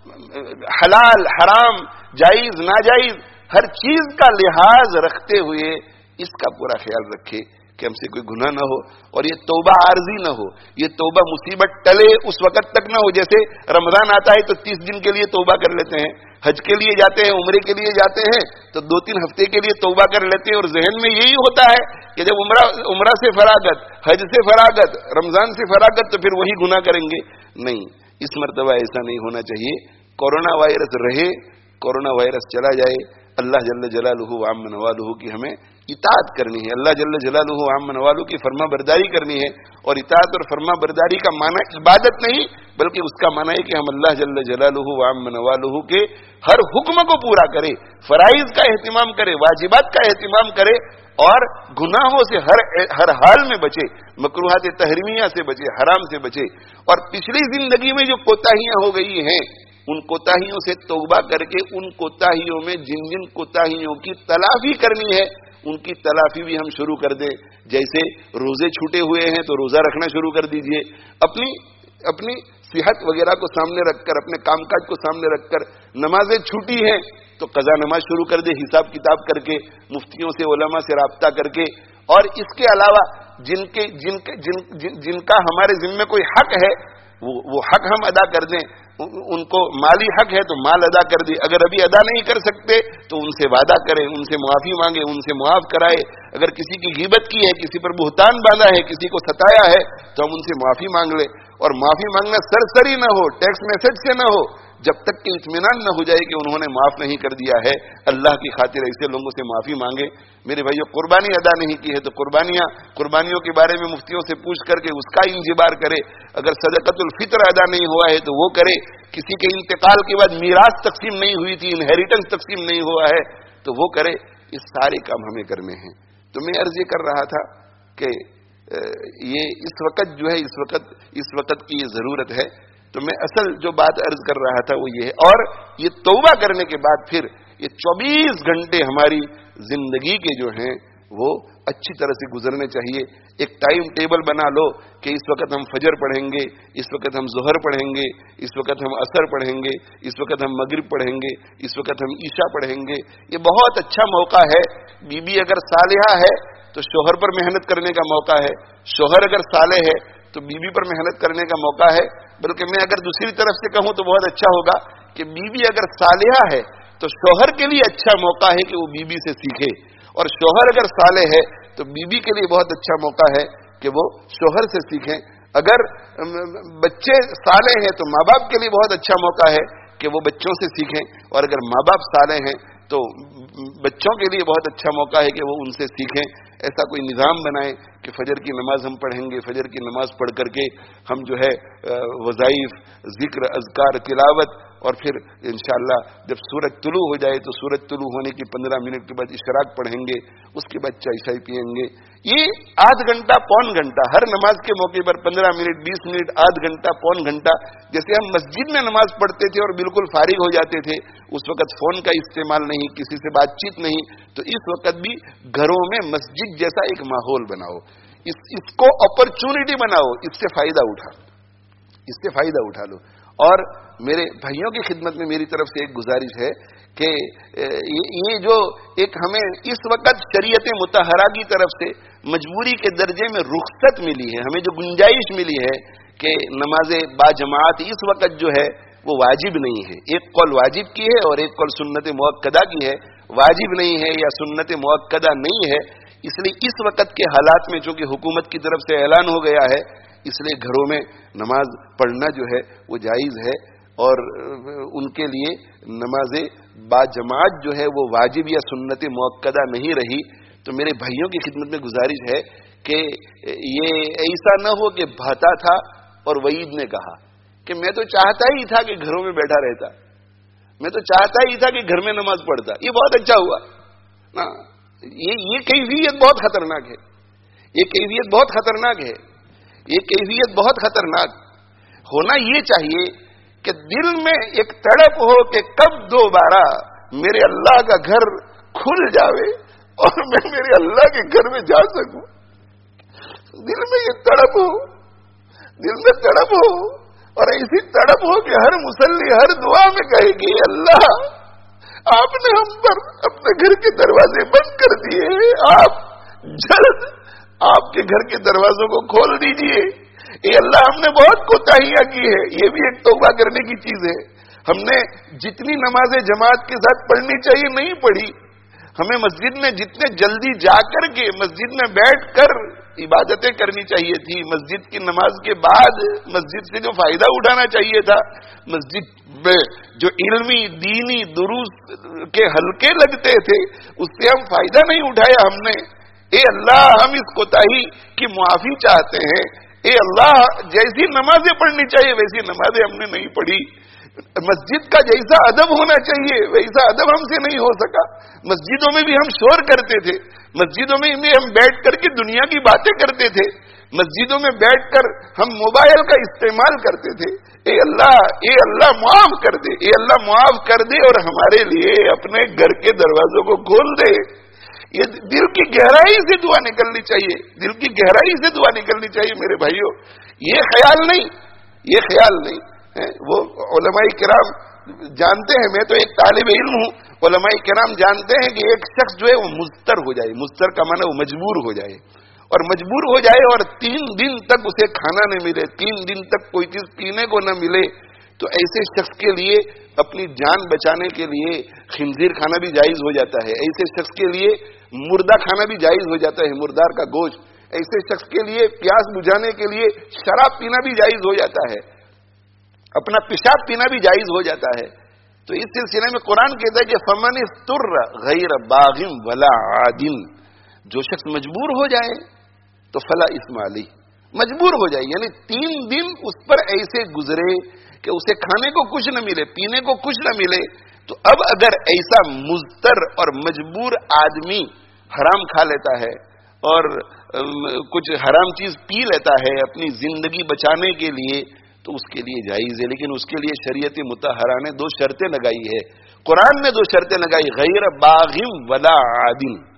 حلال حرام جائز ناجائز ہر چیز کا لحاظ رکھتے ہوئے اس کا پورا خیال رکھے کہ ہم سے کوئی گناہ نہ ہو، اور یہ توبہ عارضی نہ ہو، یہ توبہ مصیبت ٹلے اس وقت تک نہ ہو. جیسے رمضان آتا ہے تو 30 دن کے لیے توبہ کر لیتے ہیں، حج کے لیے جاتے ہیں، عمرے کے لیے جاتے ہیں تو 2-3 ہفتے کے لیے توبہ کر لیتے ہیں، اور ذہن میں یہی ہوتا ہے کہ جب عمرہ سے فراغت، حج سے فراغت، رمضان سے فراغت تو پھر وہی گناہ کریں گے. نہیں، اس مرتبہ ایسا نہیں ہونا چاہیے. کورونا وائرس رہے، کورونا وائرس چلا جائے، اللہ جل جلالہ و عم نوالہ کی ہمیں اطاعت کرنی ہے، اللہ جل جلالہ و عم نوالہ کی فرما برداری کرنی ہے. اور اطاعت اور فرما برداری کا معنی عبادت نہیں، بلکہ اس کا معنی ہے کہ ہم اللہ جل جلالہ و عم نوالہ کے ہر حکم کو پورا کرے، فرائض کا اہتمام کرے، واجبات کا اہتمام کرے، اور گناہوں سے ہر حال میں بچے، مکروہات تحریمیہ سے بچے، حرام سے بچے. اور پچھلی زندگی میں جو کوتاہیاں ہو گئی ہیں، ان کوتاہیوں سے توبہ کر کے ان کوتاہیوں میں جن کوتاہیوں کی تلافی کرنی ہے ان کی تلافی بھی ہم شروع کر دیں. جیسے روزے چھوٹے ہوئے ہیں تو روزہ رکھنا شروع کر دیجئے، اپنی صحت وغیرہ کو سامنے رکھ کر، اپنے کام کاج کو سامنے رکھ کر. نمازیں چھوٹی ہیں تو قضا نماز شروع کر دے، حساب کتاب کر کے، مفتیوں سے علماء سے رابطہ کر کے. اور اس کے علاوہ جن کا ہمارے ذمے کوئی حق ہے وہ حق ہم ادا کر دیں. ان کو مالی حق ہے تو مال ادا کر دیں، اگر ابھی ادا نہیں کر سکتے تو ان سے وعدہ کریں، ان سے معافی مانگیں، ان سے معاف کرائے. اگر کسی کی غیبت کی ہے، کسی پر بہتان باندھا ہے، کسی کو ستایا ہے تو ہم ان سے معافی مانگ لیں. اور معافی مانگنا سرسری نہ ہو، ٹیکسٹ میسج سے نہ ہو، جب تک کہ اطمینان نہ ہو جائے کہ انہوں نے معاف نہیں کر دیا ہے. اللہ کی خاطر ایسے لوگوں سے معافی مانگے. میرے بھائیو، قربانی ادا نہیں کی ہے تو قربانیوں کے بارے میں مفتیوں سے پوچھ کر کے اس کا انجبار کرے. اگر صدقۃ الفطر ادا نہیں ہوا ہے تو وہ کرے. کسی کے انتقال کے بعد میراث تقسیم نہیں ہوئی تھی، انہیریٹنس تقسیم نہیں ہوا ہے تو وہ کرے. اس سارے کام ہمیں کرنے ہیں. تو میں عرض یہ کر رہا تھا کہ یہ اس وقت جو ہے اس وقت کی یہ ضرورت ہے. تو میں اصل جو بات عرض کر رہا تھا وہ یہ ہے. اور یہ توبہ کرنے کے بعد پھر یہ 24 گھنٹے ہماری زندگی کے جو ہیں وہ اچھی طرح سے گزرنے چاہیے. ایک ٹائم ٹیبل بنا لو کہ اس وقت ہم فجر پڑھیں گے, اس وقت ہم ظہر پڑھیں گے, اس وقت ہم عصر پڑھیں گے, اس وقت ہم مغرب پڑھیں گے, اس وقت ہم عشاء پڑھیں گے. یہ بہت اچھا موقع ہے. بیوی اگر صالحہ ہے تو شوہر پر محنت کرنے کا موقع ہے, شوہر اگر صالح ہے تو بیوی پر محنت کرنے کا موقع ہے. بلکہ میں اگر دوسری طرف سے کہوں تو بہت اچھا ہوگا کہ بیوی اگر صالحہ ہے تو شوہر کے لیے اچھا موقع ہے کہ وہ بیوی سے سیکھے, اور شوہر اگر صالح ہے تو بیوی کے لیے بہت اچھا موقع ہے کہ وہ شوہر سے سیکھیں. اگر بچے صالح ہیں تو ماں باپ کے لیے بہت اچھا موقع ہے کہ وہ بچوں سے سیکھیں, اور اگر ماں باپ صالح ہیں تو بچوں کے لیے بہت اچھا موقع ہے کہ وہ ان سے سیکھیں. ایسا کوئی نظام بنائیں کہ فجر کی نماز ہم پڑھیں گے, فجر کی نماز پڑھ کر کے ہم جو ہے وظائف, ذکر, اذکار, تلاوت, اور پھر انشاءاللہ جب سورج طلوع ہو جائے تو سورج طلوع ہونے کی 15 منٹ کے بعد اشراق پڑھیں گے, اس کے بعد چائے شائے پئیں گے. یہ آدھ گھنٹہ پون گھنٹہ ہر نماز کے موقع پر 15 منٹ 20 منٹ آدھ گھنٹہ پون گھنٹہ, جیسے ہم مسجد میں نماز پڑھتے تھے اور بالکل فارغ ہو جاتے تھے, اس وقت فون کا استعمال نہیں, کسی سے بات چیت نہیں, تو اس وقت بھی گھروں میں مسجد جیسا ایک ماحول بناؤ, اس کو اپرچونٹی بناؤ, اس سے فائدہ اٹھا لو. اور میرے بھائیوں کی خدمت میں میری طرف سے ایک گزارش ہے کہ یہ جو ایک ہمیں اس وقت شریعت مطہرہ کی طرف سے مجبوری کے درجے میں رخصت ملی ہے, ہمیں جو گنجائش ملی ہے کہ نماز باجماعت اس وقت جو ہے وہ واجب نہیں ہے. ایک قول واجب کی ہے اور ایک قول سنت مؤکدہ کی ہے. واجب نہیں ہے یا سنت مؤکدہ نہیں ہے, اس لیے اس وقت کے حالات میں چونکہ حکومت کی طرف سے اعلان ہو گیا ہے, اس لیے گھروں میں نماز پڑھنا جو ہے وہ جائز ہے, اور ان کے لیے نماز باجماعت جو ہے وہ واجب یا سنت مؤکدہ نہیں رہی. تو میرے بھائیوں کی خدمت میں گزارش ہے کہ یہ ایسا نہ ہو کہ بھاتا تھا اور وعید نے کہا کہ میں تو چاہتا ہی تھا کہ گھروں میں بیٹھا رہتا, میں تو چاہتا ہی تھا کہ گھر میں نماز پڑھتا. یہ بہت اچھا ہوا نا. یہ کیفیت بہت خطرناک ہے, یہ کیفیت بہت خطرناک ہے, یہ کیفیت بہت خطرناک. ہونا یہ چاہیے کہ دل میں ایک تڑپ ہو کہ کب دوبارہ میرے اللہ کا گھر کھل جاوے اور میں میرے اللہ کے گھر میں جا سکوں. دل میں یہ تڑپ ہو, دل میں تڑپ ہو, اور ایسی تڑپ ہو کہ ہر مصلی ہر دعا میں کہے کہ اللہ آپ نے ہم پر اپنے گھر کے دروازے بند کر دیے, آپ جلد آپ کے گھر کے دروازوں کو کھول دیجئے. اے اللہ ہم نے بہت کوتاہیاں کی ہے, یہ بھی ایک توبہ کرنے کی چیز ہے. ہم نے جتنی نمازیں جماعت کے ساتھ پڑھنی چاہیے نہیں پڑھی. ہمیں مسجد میں جتنے جلدی جا کر کے مسجد میں بیٹھ کر عبادتیں کرنی چاہیے تھی, مسجد کی نماز کے بعد مسجد سے جو فائدہ اٹھانا چاہیے تھا, مسجد میں جو علمی دینی دروس کے حلقے لگتے تھے اس سے ہم فائدہ نہیں اٹھایا ہم نے. اے اللہ ہم اس کوتاہی کی معافی چاہتے ہیں. اے اللہ جیسی نمازیں پڑھنی چاہیے ویسی نمازیں ہم نے نہیں پڑھی. مسجد کا جیسا ادب ہونا چاہیے ویسا ادب ہم سے نہیں ہو سکا. مسجدوں میں بھی ہم شور کرتے تھے, مسجدوں میں ہم بیٹھ کر کے دنیا کی باتیں کرتے تھے, مسجدوں میں بیٹھ کر ہم موبائل کا استعمال کرتے تھے. اے اللہ معاف کر دے, اے اللہ معاف کر دے اور ہمارے لیے اپنے گھر کے دروازوں کو کھول دے. یہ دل کی گہرائی سے دعا نکلنی چاہیے, دل کی گہرائی سے دعا نکلنی چاہیے میرے بھائیوں. یہ خیال نہیں وہ علماء کرام جانتے ہیں, میں تو ایک طالب علم ہوں, علماء کرام جانتے ہیں کہ ایک شخص جو ہے وہ مضطر ہو جائے, مضطر کا معنی وہ مجبور ہو جائے, اور مجبور ہو جائے اور 3 دن تک اسے کھانا نہ ملے, 3 دن تک کوئی چیز پینے کو نہ ملے, تو ایسے شخص کے لیے اپنی جان بچانے کے لیے خنزیر کھانا بھی جائز ہو جاتا ہے. ایسے شخص کے لیے مردہ کھانا بھی جائز ہو جاتا ہے, مردار کا گوشت. ایسے شخص کے لیے پیاس بجھانے کے لیے شراب پینا بھی جائز ہو جاتا ہے, اپنا پیشاب پینا بھی جائز ہو جاتا ہے. تو اس سلسلے میں قرآن کہتا ہے کہ فمن اضطر غیر باغ ولا عاد, جو شخص مجبور ہو جائے تو فلا اثم علیہ, مجبور ہو جائے یعنی 3 دن اس پر ایسے گزرے کہ اسے کھانے کو کچھ نہ ملے, پینے کو کچھ نہ ملے, تو اب اگر ایسا مضطر اور مجبور آدمی حرام کھا لیتا ہے اور کچھ حرام چیز پی لیتا ہے اپنی زندگی بچانے کے لیے, تو اس کے لیے جائز ہے. لیکن اس کے لیے شریعت مطہرہ نے 2 شرطیں لگائی ہے, قرآن نے 2 شرطیں لگائی, غیر باغ ولا عاد,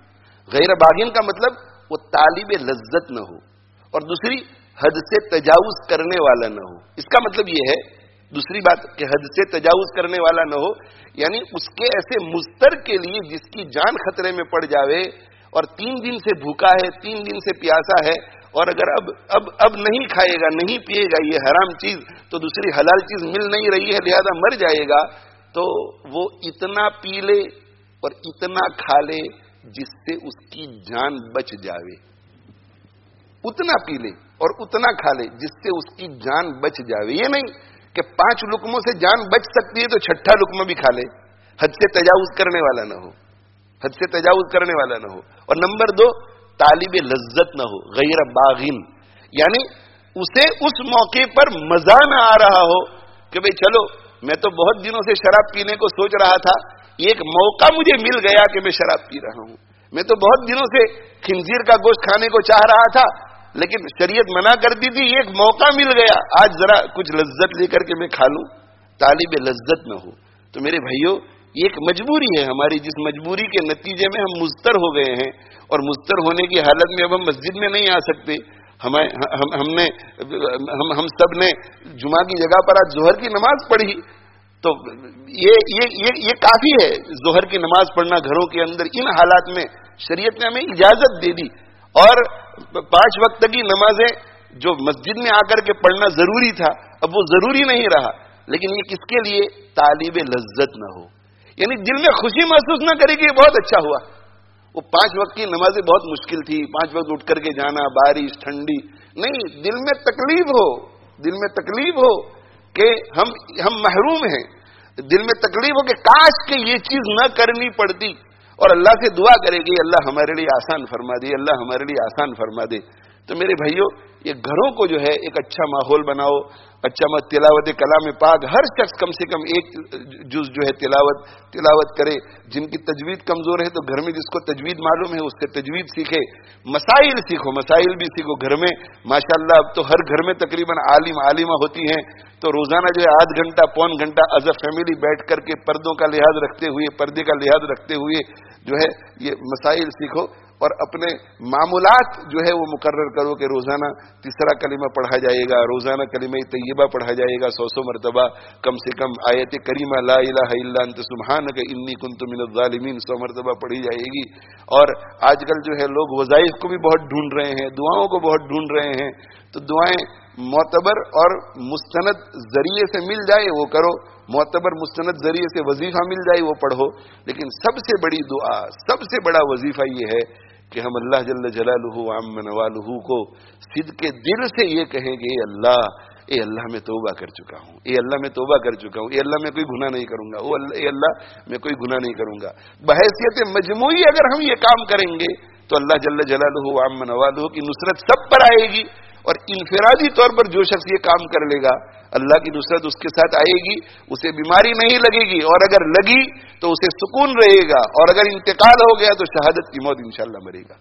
غیر باغین کا مطلب وہ طالب لذت نہ ہو، اور دوسری حد سے تجاوز کرنے والا نہ ہو. اس کا مطلب یہ ہے، دوسری بات کہ حد سے تجاوز کرنے والا نہ ہو، یعنی اس کے ایسے مضطر کے لیے جس کی جان خطرے میں پڑ جاوے اور 3 دن سے بھوکا ہے، 3 دن سے پیاسا ہے، اور اگر اب نہیں کھائے گا، نہیں پیے گا یہ حرام چیز، تو دوسری حلال چیز مل نہیں رہی ہے لہذا مر جائے گا، تو وہ اتنا پی لے اور اتنا کھا لے جس سے اس کی جان بچ جاوے. اتنا پی لے اور اتنا کھا لے جس سے اس کی جان بچ جاوے. یہ نہیں کہ 5 لقموں سے جان بچ سکتی ہے تو 6واں لقمہ بھی کھا لے. حد سے تجاوز کرنے والا نہ ہو، حد سے تجاوز کرنے والا نہ ہو. اور نمبر 2، طالب لذت نہ ہو، غیر باغین، یعنی اسے اس موقع پر مزہ نہ آ رہا ہو کہ بھئی چلو میں تو بہت دنوں سے شراب پینے کو سوچ رہا تھا، ایک موقع مجھے مل گیا کہ میں شراب پی رہا ہوں. میں تو بہت دنوں سے خنزیر کا گوشت کھانے کو چاہ رہا تھا لیکن شریعت منع کرتی تھی، ایک موقع مل گیا، آج ذرا کچھ لذت لے کر کے میں کھا لوں. طالب لذت نہ ہو. تو میرے بھائیوں، یہ ایک مجبوری ہے ہماری، جس مجبوری کے نتیجے میں ہم مضطر ہو گئے ہیں، اور مضطر ہونے کی حالت میں اب ہم مسجد میں نہیں آ سکتے. ہم سب نے جمعہ کی جگہ پر آج ظہر کی نماز پڑھی، تو یہ کافی ہے ظہر کی نماز پڑھنا گھروں کے اندر. ان حالات میں شریعت نے ہمیں اجازت دے دی، اور 5 وقت کی نمازیں جو مسجد میں آ کر کے پڑھنا ضروری تھا اب وہ ضروری نہیں رہا. لیکن یہ کس کے لیے؟ طالب لذت نہ ہو، یعنی دل میں خوشی محسوس نہ کرے کہ یہ بہت اچھا ہوا. وہ 5 وقت کی نمازیں بہت مشکل تھی، 5 وقت اٹھ کر کے جانا، بارش ٹھنڈی، نہیں، دل میں تکلیف ہو، دل میں تکلیف ہو کہ ہم محروم ہیں، دل میں تکلیف ہو کہ کاش کہ یہ چیز نہ کرنی پڑتی، اور اللہ سے دعا کرے گی اللہ ہمارے لیے آسان فرما دے، اللہ ہمارے لیے آسان فرما دے. تو میرے بھائیوں، یہ گھروں کو جو ہے ایک اچھا ماحول بناؤ، اچھا تلاوت کلام پاک، ہر شخص کم سے کم ایک جز جو ہے تلاوت کرے. جن کی تجوید کمزور ہے تو گھر میں جس کو تجوید معلوم ہے اس سے تجوید سیکھے، مسائل سیکھو، مسائل بھی سیکھو گھر میں. ماشاءاللہ اب تو ہر گھر میں تقریباً عالم عالمہ ہوتی ہیں، تو روزانہ جو ہے 8 گھنٹہ پون گھنٹہ ایز اے فیملی بیٹھ کر کے پردوں کا لحاظ رکھتے ہوئے، پردے کا لحاظ رکھتے ہوئے جو ہے یہ مسائل سیکھو، اور اپنے معمولات جو ہے وہ مقرر کرو کہ روزانہ تیسرا کلمہ پڑھا جائے گا، روزانہ کلمہ طیبہ پڑھا جائے گا، 100 مرتبہ، کم سے کم آیت کریمہ لا الہ الا انت سبحانک انی کنت من الظالمین 100 مرتبہ پڑھی جائے گی. اور آج کل جو ہے لوگ وظائف کو بھی بہت ڈھونڈ رہے ہیں، دعاؤں کو بہت ڈھونڈ رہے ہیں، تو دعائیں معتبر اور مستند ذریعے سے مل جائے وہ کرو، معتبر مستند ذریعے سے وظیفہ مل جائے وہ پڑھو. لیکن سب سے بڑی دعا، سب سے بڑا وظیفہ یہ ہے کہ ہم اللہ جل جلالہ وعم نوالہ کو صدق کے دل سے یہ کہیں کہ اے اللہ میں توبہ کر چکا ہوں، اے اللہ میں توبہ کر چکا ہوں، اے اللہ میں کوئی گناہ نہیں کروں گا، اے اللہ میں کوئی گناہ نہیں کروں گا. بحیثیت مجموعی اگر ہم یہ کام کریں گے تو اللہ جل جلالہ وعم نوالہ کی نصرت سب پر آئے گی، اور انفرادی طور پر جو شخص یہ کام کر لے گا اللہ کی نصرت اس کے ساتھ آئے گی، اسے بیماری نہیں لگے گی، اور اگر لگی تو اسے سکون رہے گا، اور اگر انتقال ہو گیا تو شہادت کی موت انشاءاللہ مرے گا.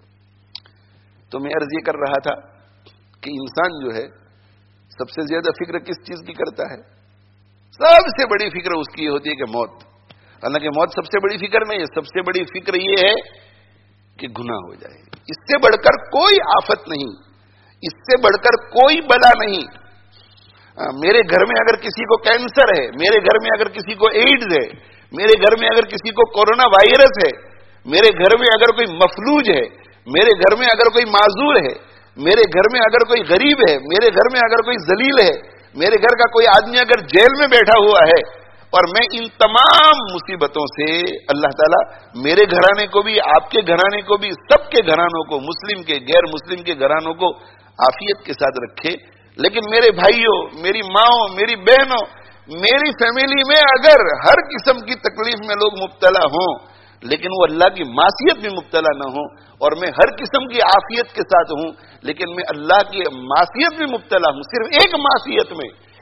تو میں عرض یہ کر رہا تھا کہ انسان جو ہے سب سے زیادہ فکر کس چیز کی کرتا ہے؟ سب سے بڑی فکر اس کی یہ ہوتی ہے کہ موت. حالانکہ موت سب سے بڑی فکر نہیں ہے، سب سے بڑی فکر یہ ہے کہ گناہ ہو جائے. اس سے بڑھ کر کوئی آفت نہیں، اس سے بڑھ کر کوئی بلا نہیں. میرے گھر میں اگر کسی کو کینسر ہے، میرے گھر میں اگر کسی کو ایڈز ہے، میرے گھر میں اگر کسی کو کورونا وائرس ہے، میرے گھر میں اگر کوئی مفلوج ہے، میرے گھر میں اگر کوئی معذور ہے، میرے گھر میں اگر کوئی غریب ہے، میرے گھر میں اگر کوئی ذلیل ہے، میرے گھر کا کوئی آدمی اگر جیل میں بیٹھا ہوا ہے، اور میں ان تمام مصیبتوں سے اللہ تعالیٰ میرے گھرانے کو بھی، آپ کے گھرانے کو بھی، سب کے گھرانوں کو، مسلم کے غیر مسلم کے گھرانوں کو عافیت کے ساتھ رکھے. لیکن میرے بھائیوں، میری ماؤں، میری بہنوں، میری فیملی میں اگر ہر قسم کی تکلیف میں لوگ مبتلا ہوں لیکن وہ اللہ کی معصیت میں مبتلا نہ ہوں، اور میں ہر قسم کی عافیت کے ساتھ ہوں لیکن میں اللہ کی معصیت میں مبتلا ہوں، صرف ایک معصیت میں،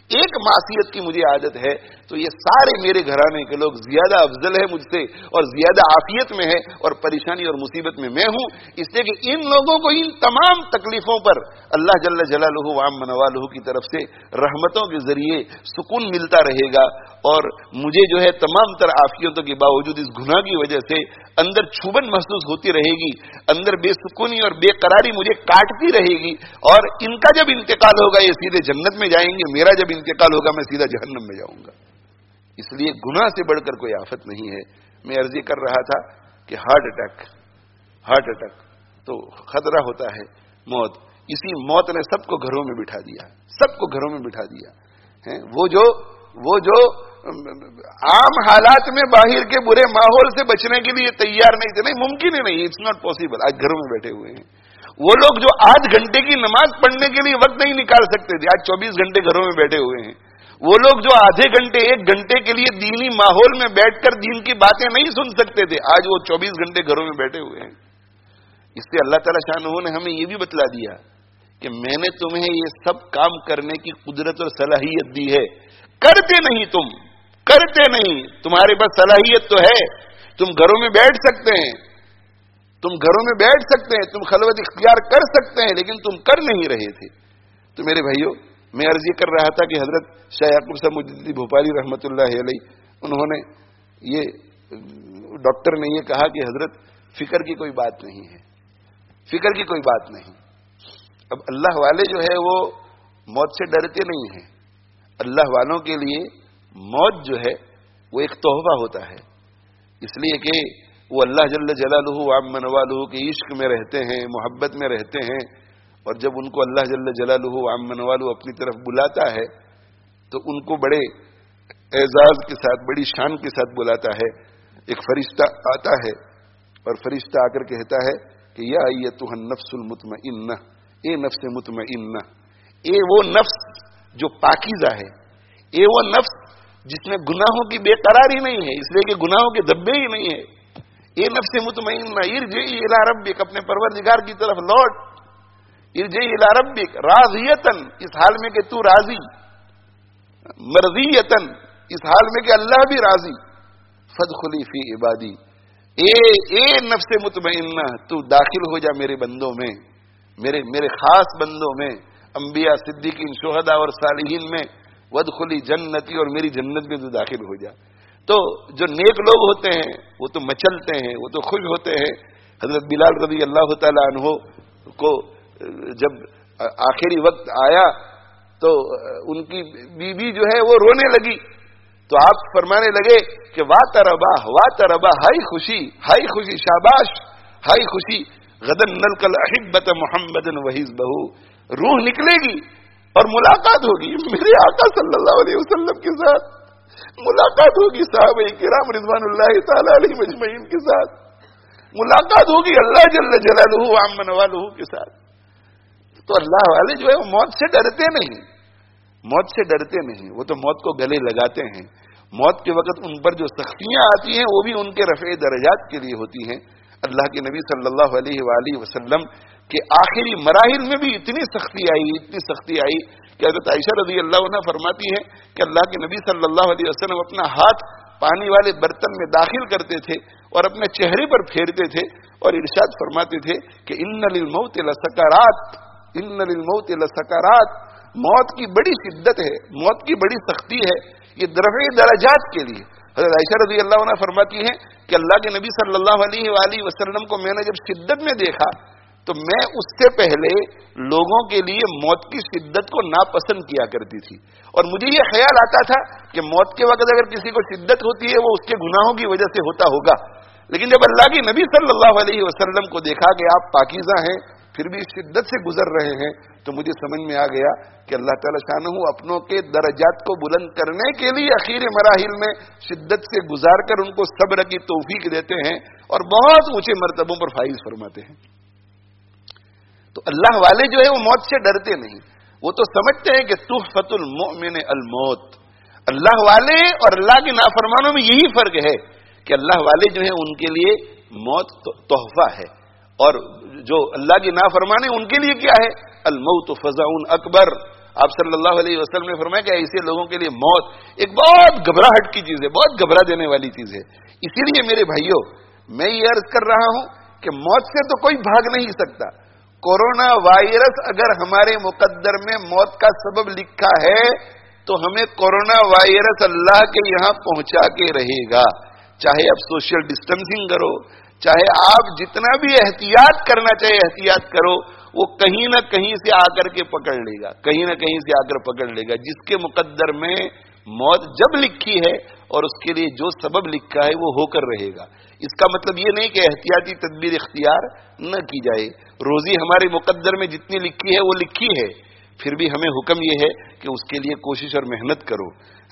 ایک معصیت کی مجھے عادت ہے تو یہ سارے میرے گھرانے کے لوگ زیادہ افضل ہے مجھ سے اور زیادہ عافیت میں ہے اور پریشانی اور مصیبت میں ہوں، اس لیے کہ ان لوگوں کو ان تمام تکلیفوں پر اللہ جل جلالہ وعم نوالہ کی طرف سے رحمتوں کے ذریعے سکون ملتا رہے گا، اور مجھے جو ہے تمام تر عافیتوں کے باوجود اس گناہ کی وجہ سے اندر چھوبن محسوس ہوتی رہے گی، اندر بے سکونی اور بے قراری مجھے کاٹتی رہے گی، اور ان کا جب انتقال ہوگا یہ سیدھے جنت میں جائیں گے، میرا جب انتقال ہوگا میں سیدھا جہنم میں جاؤں گا۔ اس لیے گناہ سے بڑھ کر کوئی آفت نہیں ہے۔ میں عرض یہ کر رہا تھا کہ ہارٹ اٹیک تو خطرہ ہوتا ہے، موت، اسی موت نے سب کو گھروں میں بٹھا دیا ہے۔ وہ جو عام حالات میں باہر کے برے ماحول سے بچنے کے لیے تیار نہیں تھے، نہیں، ممکن ہی نہیں، اٹس ناٹ پاسبل، آج گھروں میں بیٹھے ہوئے ہیں۔ وہ لوگ جو آدھ گھنٹے کی نماز پڑھنے کے لیے وقت نہیں نکال سکتے تھے، آج 24 گھنٹے گھروں میں بیٹھے ہوئے ہیں۔ وہ لوگ جو آدھے گھنٹے 1 گھنٹے کے لیے دینی ماحول میں بیٹھ کر دین کی باتیں نہیں سن سکتے تھے، آج وہ 24 گھنٹے گھروں میں بیٹھے ہوئے ہیں۔ اس سے اللہ تعالیٰ شانہ نے ہمیں یہ بھی بتلا دیا کہ میں نے تمہیں یہ سب کام کرنے کی قدرت اور صلاحیت دی ہے، کرتے نہیں، تمہارے پاس صلاحیت تو ہے، تم گھروں میں بیٹھ سکتے ہیں، تم خلوت اختیار کر سکتے ہیں، لیکن تم کر نہیں رہے تھے۔ تو میرے بھائیوں، میں عرض یہ کر رہا تھا کہ حضرت شاہ یعقوب صاحب مجددی بھوپالی رحمۃ اللہ علیہ، انہوں نے ڈاکٹر نے یہ کہا کہ حضرت فکر کی کوئی بات نہیں ہے، اب اللہ والے جو ہے وہ موت سے ڈرتے نہیں ہیں۔ اللہ والوں کے لیے موت جو ہے وہ ایک تحفہ ہوتا ہے، اس لیے کہ وہ اللہ جل جلالہ وعم نوالہ کے عشق میں رہتے ہیں، محبت میں رہتے ہیں، اور جب ان کو اللہ جل جلالہ وعم نوالہ اپنی طرف بلاتا ہے تو ان کو بڑے اعزاز کے ساتھ، بڑی شان کے ساتھ بلاتا ہے۔ ایک فرشتہ آتا ہے اور فرشتہ آ کر کہتا ہے کہ یا ایتھا النفس المطمئنہ، اے نفس مطمئنہ، اے وہ نفس جو پاکیزہ ہے، اے وہ نفس جس میں گناہوں کی بے قراری نہیں ہے، اس لیے کہ گناہوں کے دبے ہی نہیں ہے، اے نفس مطمئنہ ارجعی الی ربک، اپنے پروردگار کی طرف لوٹ، ارجعی الی ربک راضیۃ، اس حال میں کہ تو راضی، مرضیۃ، اس حال میں کہ اللہ بھی راضی، فادخلی فی عبادی، اے نفس مطمئنہ تو داخل ہو جا میرے بندوں میں، میرے خاص بندوں میں، انبیاء، صدیقین، شہداء اور صالحین میں، وادخلی جنتی، اور میری جنت میں تو داخل ہو جا۔ تو جو نیک لوگ ہوتے ہیں وہ تو مچلتے ہیں، وہ تو خوش ہوتے ہیں۔ حضرت بلال رضی اللہ تعالی عنہ کو جب آخری وقت آیا تو ان کی بیوی جو ہے وہ رونے لگی، تو آپ فرمانے لگے کہ واہ تربا، ہائی خوشی، شاباش، ہائی خوشی، غدن نلقل احبت محمد وحزبہ، روح نکلے گی اور ملاقات ہوگی میرے آقا صلی اللہ علیہ وسلم کے ساتھ، ملاقات ہوگی صحابہ کرام رضوان اللہ تعالی علیہم اجمعین کے ساتھ، ملاقات ہوگی اللہ جل جلالہ وعم نوالہ کے ساتھ۔ تو اللہ والے جو ہے وہ موت سے ڈرتے نہیں، وہ تو موت کو گلے لگاتے ہیں۔ موت کے وقت ان پر جو سختیاں آتی ہیں وہ بھی ان کے رفع درجات کے لیے ہوتی ہیں۔ اللہ کے نبی صلی اللہ علیہ وآلہ وسلم کے آخری مراحل میں بھی اتنی سختی آئی کہ حضرت عائشہ رضی اللہ عنہ فرماتی ہے کہ اللہ کے نبی صلی اللہ علیہ وسلم اپنا ہاتھ پانی والے برتن میں داخل کرتے تھے اور اپنے چہرے پر پھیرتے تھے اور ارشاد فرماتے تھے کہ ان للموت لسکرات، موت کی بڑی شدت ہے، موت کی بڑی سختی ہے، یہ رفع درجات کے لیے۔ حضرت عائشہ رضی اللہ عنہ فرماتی ہیں کہ اللہ کے نبی صلی اللہ علیہ وآلہ وسلم کو میں نے جب شدت میں دیکھا تو میں اس سے پہلے لوگوں کے لیے موت کی شدت کو ناپسند کیا کرتی تھی، اور مجھے یہ خیال آتا تھا کہ موت کے وقت اگر کسی کو شدت ہوتی ہے وہ اس کے گناہوں کی وجہ سے ہوتا ہوگا، لیکن جب اللہ کے نبی صلی اللہ علیہ وسلم کو دیکھا کہ آپ پاکیزہ ہیں پھر بھی شدت سے گزر رہے ہیں، تو مجھے سمجھ میں آ گیا کہ اللہ تعالیٰ شانہ اپنوں کے درجات کو بلند کرنے کے لیے اخیر مراحل میں شدت سے گزار کر ان کو صبر کی توفیق دیتے ہیں اور بہت اونچے مرتبوں پر فائز فرماتے ہیں۔ تو اللہ والے جو ہے وہ موت سے ڈرتے نہیں، وہ تو سمجھتے ہیں کہ تحفۃ المؤمن الموت۔ اللہ والے اور اللہ کے نافرمانوں میں یہی فرق ہے کہ اللہ والے جو ہیں ان کے لیے موت تحفہ ہے، اور جو اللہ کی نافرمانے ان کے لیے کیا ہے؟ الموت فزع اکبر، آپ صلی اللہ علیہ وسلم نے فرمایا کہ ایسے لوگوں کے لیے موت ایک بہت گھبراہٹ کی چیز ہے، بہت گھبرا دینے والی چیز ہے. اسی لیے میرے بھائیوں، میں یہ عرض کر رہا ہوں کہ موت سے تو کوئی بھاگ نہیں سکتا. کورونا وائرس اگر ہمارے مقدر میں موت کا سبب لکھا ہے تو ہمیں کورونا وائرس اللہ کے یہاں پہنچا کے رہے گا. چاہے آپ سوشل ڈسٹینسنگ کرو، چاہے آپ جتنا بھی احتیاط کرنا چاہے احتیاط کرو، وہ کہیں نہ کہیں سے آ کر کے پکڑ لے گا، کہیں نہ کہیں سے آ کر پکڑ لے گا. جس کے مقدر میں موت جب لکھی ہے اور اس کے لیے جو سبب لکھا ہے وہ ہو کر رہے گا. اس کا مطلب یہ نہیں کہ احتیاطی تدبیر اختیار نہ کی جائے. روزی ہمارے مقدر میں جتنی لکھی ہے وہ لکھی ہے، پھر بھی ہمیں حکم یہ ہے کہ اس کے لیے کوشش اور محنت کرو.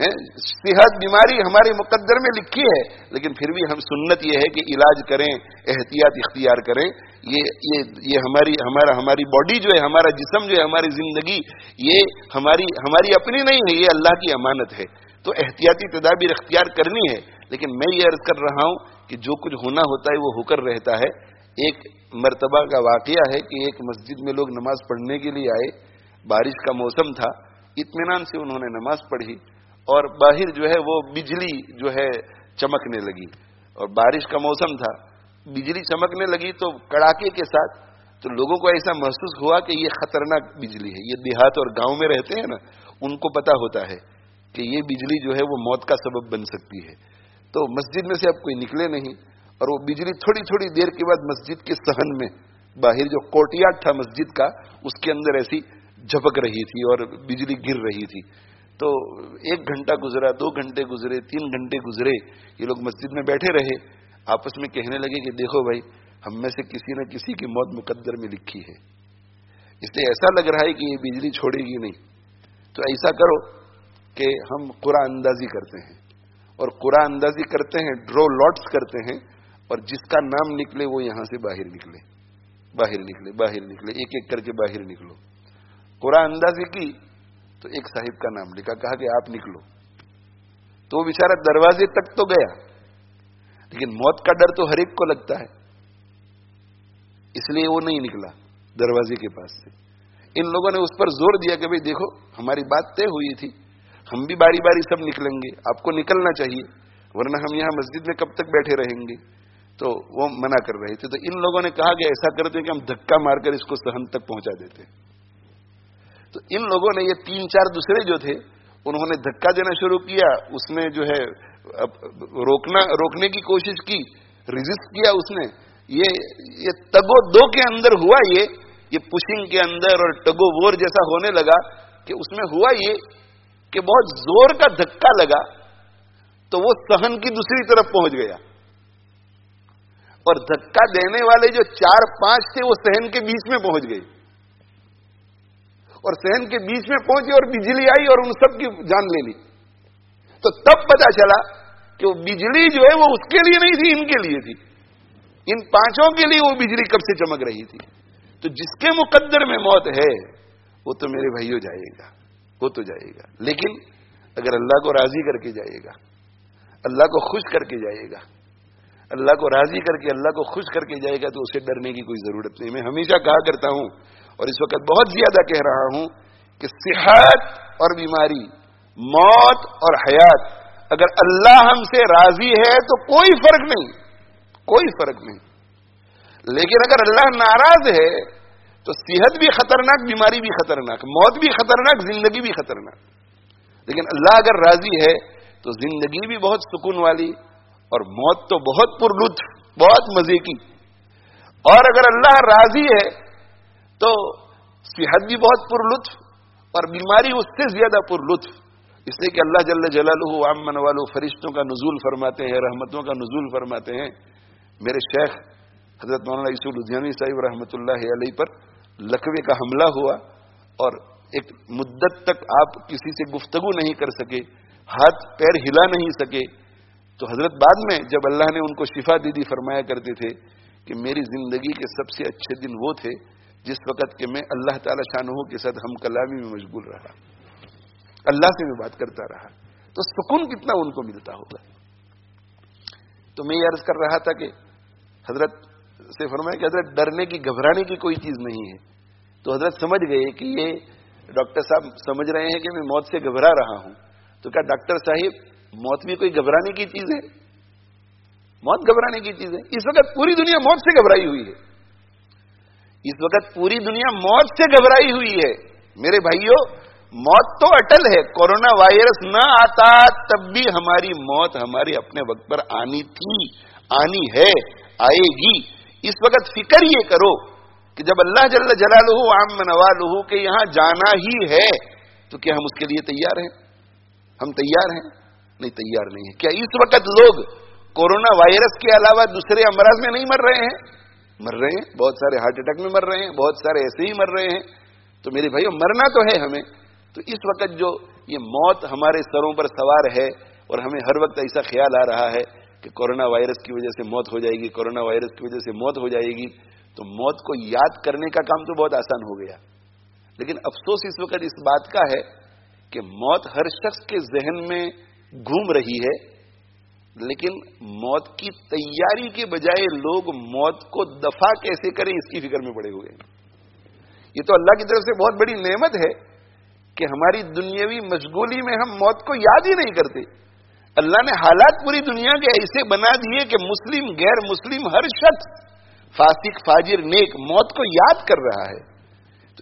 صحت بیماری ہمارے مقدر میں لکھی ہے، لیکن پھر بھی ہم سنت یہ ہے کہ علاج کریں، احتیاط اختیار کریں. یہ ہماری باڈی جو ہے، ہمارا جسم جو ہے، ہماری زندگی یہ ہماری اپنی نہیں ہے، یہ اللہ کی امانت ہے. تو احتیاطی تدابیر اختیار کرنی ہے. لیکن میں یہ عرض کر رہا ہوں کہ جو کچھ ہونا ہوتا ہے وہ ہو کر رہتا ہے. ایک مرتبہ کا واقعہ ہے کہ ایک مسجد میں لوگ نماز پڑھنے کے لیے آئے، بارش کا موسم تھا، اطمینان سے انہوں نے نماز پڑھی اور باہر جو ہے وہ بجلی جو ہے چمکنے لگی، اور بارش کا موسم تھا، بجلی چمکنے لگی تو کڑاکے کے ساتھ. تو لوگوں کو ایسا محسوس ہوا کہ یہ خطرناک بجلی ہے. یہ دیہات اور گاؤں میں رہتے ہیں نا، ان کو پتا ہوتا ہے کہ یہ بجلی جو ہے وہ موت کا سبب بن سکتی ہے. تو مسجد میں سے اب کوئی نکلے نہیں، اور وہ بجلی تھوڑی تھوڑی دیر کے بعد مسجد کے صحن میں، باہر جو کوٹیاٹ تھا مسجد کا، اس کے اندر ایسی جھپک رہی تھی اور بجلی گر رہی تھی. تو 1 گھنٹہ گزرا، 2 گھنٹے گزرے، 3 گھنٹے گزرے. یہ لوگ مسجد میں بیٹھے رہے، آپس میں کہنے لگے کہ دیکھو بھائی، ہم میں سے کسی نہ کسی کی موت مقدر میں لکھی ہے، اس لیے ایسا لگ رہا ہے کہ یہ بجلی چھوڑے گی نہیں. تو ایسا کرو کہ ہم قرعہ اندازی کرتے ہیں، اور قرعہ اندازی کرتے ہیں، ڈرو لاٹس کرتے ہیں، اور جس کا نام نکلے وہ یہاں سے باہر نکلے، باہر نکلے، باہر نکلے، ایک ایک کر کے باہر نکلو. قرعہ اندازی کی تو ایک صاحب کا نام لکھا، کہا کہ آپ نکلو. تو وہ بیچارہ دروازے تک تو گیا، لیکن موت کا ڈر تو ہر ایک کو لگتا ہے، اس لیے وہ نہیں نکلا دروازے کے پاس سے. ان لوگوں نے اس پر زور دیا کہ بھئی دیکھو، ہماری بات طے ہوئی تھی، ہم بھی باری باری سب نکلیں گے، آپ کو نکلنا چاہیے، ورنہ ہم یہاں مسجد میں کب تک بیٹھے رہیں گے. تو وہ منع کر رہے تھے. تو ان لوگوں نے کہا کہ ایسا کرتے ہیں کہ ہم دھکا مار کر اس کو صحن تک پہنچا دیتے. تو ان لوگوں نے، یہ 3-4 دوسرے جو تھے، انہوں نے دھکا دینا شروع کیا. اس نے جو ہے روکنے کی کوشش کی، ریزسٹ کیا اس نے. یہ تگو دو کے اندر ہوا، یہ پشنگ کے اندر اور ٹگو وور جیسا ہونے لگا کہ اس میں ہوا یہ کہ بہت زور کا دھکا لگا تو وہ صحن کی دوسری طرف پہنچ گیا، اور دھکا دینے والے جو 4-5 تھے وہ صحن کے بیچ میں پہنچ گئے، اور صحن کے بیچ میں پہنچے اور بجلی آئی اور ان سب کی جان لے لی. تو تب پتا چلا کہ وہ بجلی جو ہے وہ اس کے لیے نہیں تھی، ان کے لیے تھی. ان 5 کے لیے وہ بجلی کب سے چمک رہی تھی. تو جس کے مقدر میں موت ہے وہ تو میرے بھائیوں جائے گا، وہ تو جائے گا. لیکن اگر اللہ کو راضی کر کے جائے گا، اللہ کو خوش کر کے جائے گا، اللہ کو راضی کر کے، اللہ کو خوش کر کے جائے گا، تو اسے ڈرنے کی کوئی ضرورت نہیں. میں ہمیشہ کہا کرتا ہوں اور اس وقت بہت زیادہ کہہ رہا ہوں کہ صحت اور بیماری، موت اور حیات، اگر اللہ ہم سے راضی ہے تو کوئی فرق نہیں، کوئی فرق نہیں. لیکن اگر اللہ ناراض ہے تو صحت بھی خطرناک، بیماری بھی خطرناک، موت بھی خطرناک، زندگی بھی خطرناک. لیکن اللہ اگر راضی ہے تو زندگی بھی بہت سکون والی اور موت تو بہت پر لطف، بہت مزے کی. اور اگر اللہ راضی ہے تو صحت بھی بہت پر لطف اور بیماری اس سے زیادہ پر لطف. اس لیے کہ اللہ جل جلالہ عمن والو فرشتوں کا نزول فرماتے ہیں، رحمتوں کا نزول فرماتے ہیں. میرے شیخ حضرت مولانا یوسف لدھیانوی صاحب رحمۃ اللہ علیہ پر لقوے کا حملہ ہوا اور ایک مدت تک آپ کسی سے گفتگو نہیں کر سکے، ہاتھ پیر ہلا نہیں سکے. تو حضرت بعد میں جب اللہ نے ان کو شفا دی فرمایا کرتے تھے کہ میری زندگی کے سب سے اچھے دن وہ تھے جس وقت کہ میں اللہ تعالی شانہ کے ساتھ ہم کلامی میں مشغول رہا، اللہ سے میں بات کرتا رہا. تو سکون کتنا ان کو ملتا ہوگا. تو میں یہ عرض کر رہا تھا کہ حضرت سے فرمایا کہ حضرت ڈرنے کی، گھبرانے کی کوئی چیز نہیں ہے. تو حضرت سمجھ گئے کہ یہ ڈاکٹر صاحب سمجھ رہے ہیں کہ میں موت سے گھبرا رہا ہوں. تو کہا ڈاکٹر صاحب موت بھی کوئی گھبرانے کی چیز ہے؟ موت گھبرانے کی چیز ہے؟ اس وقت پوری دنیا موت سے گھبرائی ہوئی ہے. اس وقت پوری دنیا موت سے گھبرائی ہوئی ہے. میرے بھائیوں موت تو اٹل ہے. کورونا وائرس نہ آتا تب بھی ہماری موت ہمارے اپنے وقت پر آنی تھی، آنی ہے، آئے گی. اس وقت فکر یہ کرو کہ جب اللہ جل جلالہ عم نوالہ کہ یہاں جانا ہی ہے تو کیا ہم اس کے لیے تیار ہیں؟ ہم تیار ہیں؟ نہیں، تیار نہیں ہے. کیا اس وقت لوگ کورونا وائرس کے علاوہ دوسرے امراض میں نہیں مر رہے ہیں؟ مر رہے ہیں. بہت سارے ہارٹ اٹیک میں مر رہے ہیں، بہت سارے ایسے ہی مر رہے ہیں. تو میرے بھائیو مرنا تو ہے ہمیں. تو اس وقت جو یہ موت ہمارے سروں پر سوار ہے اور ہمیں ہر وقت ایسا خیال آ رہا ہے کہ کورونا وائرس کی وجہ سے موت ہو جائے گی، کورونا وائرس کی وجہ سے موت ہو جائے گی، تو موت کو یاد کرنے کا کام تو بہت آسان ہو گیا. لیکن افسوس اس وقت اس بات کا ہے کہ موت ہر شخص کے ذہن میں گھوم رہی ہے، لیکن موت کی تیاری کے بجائے لوگ موت کو دفع کیسے کریں اس کی فکر میں پڑے ہوئے ہیں. یہ تو اللہ کی طرف سے بہت بڑی نعمت ہے کہ ہماری دنیاوی مشغولی میں ہم موت کو یاد ہی نہیں کرتے. اللہ نے حالات پوری دنیا کے ایسے بنا دیے کہ مسلم غیر مسلم ہر شخص، فاسق فاجر نیک، موت کو یاد کر رہا ہے. تو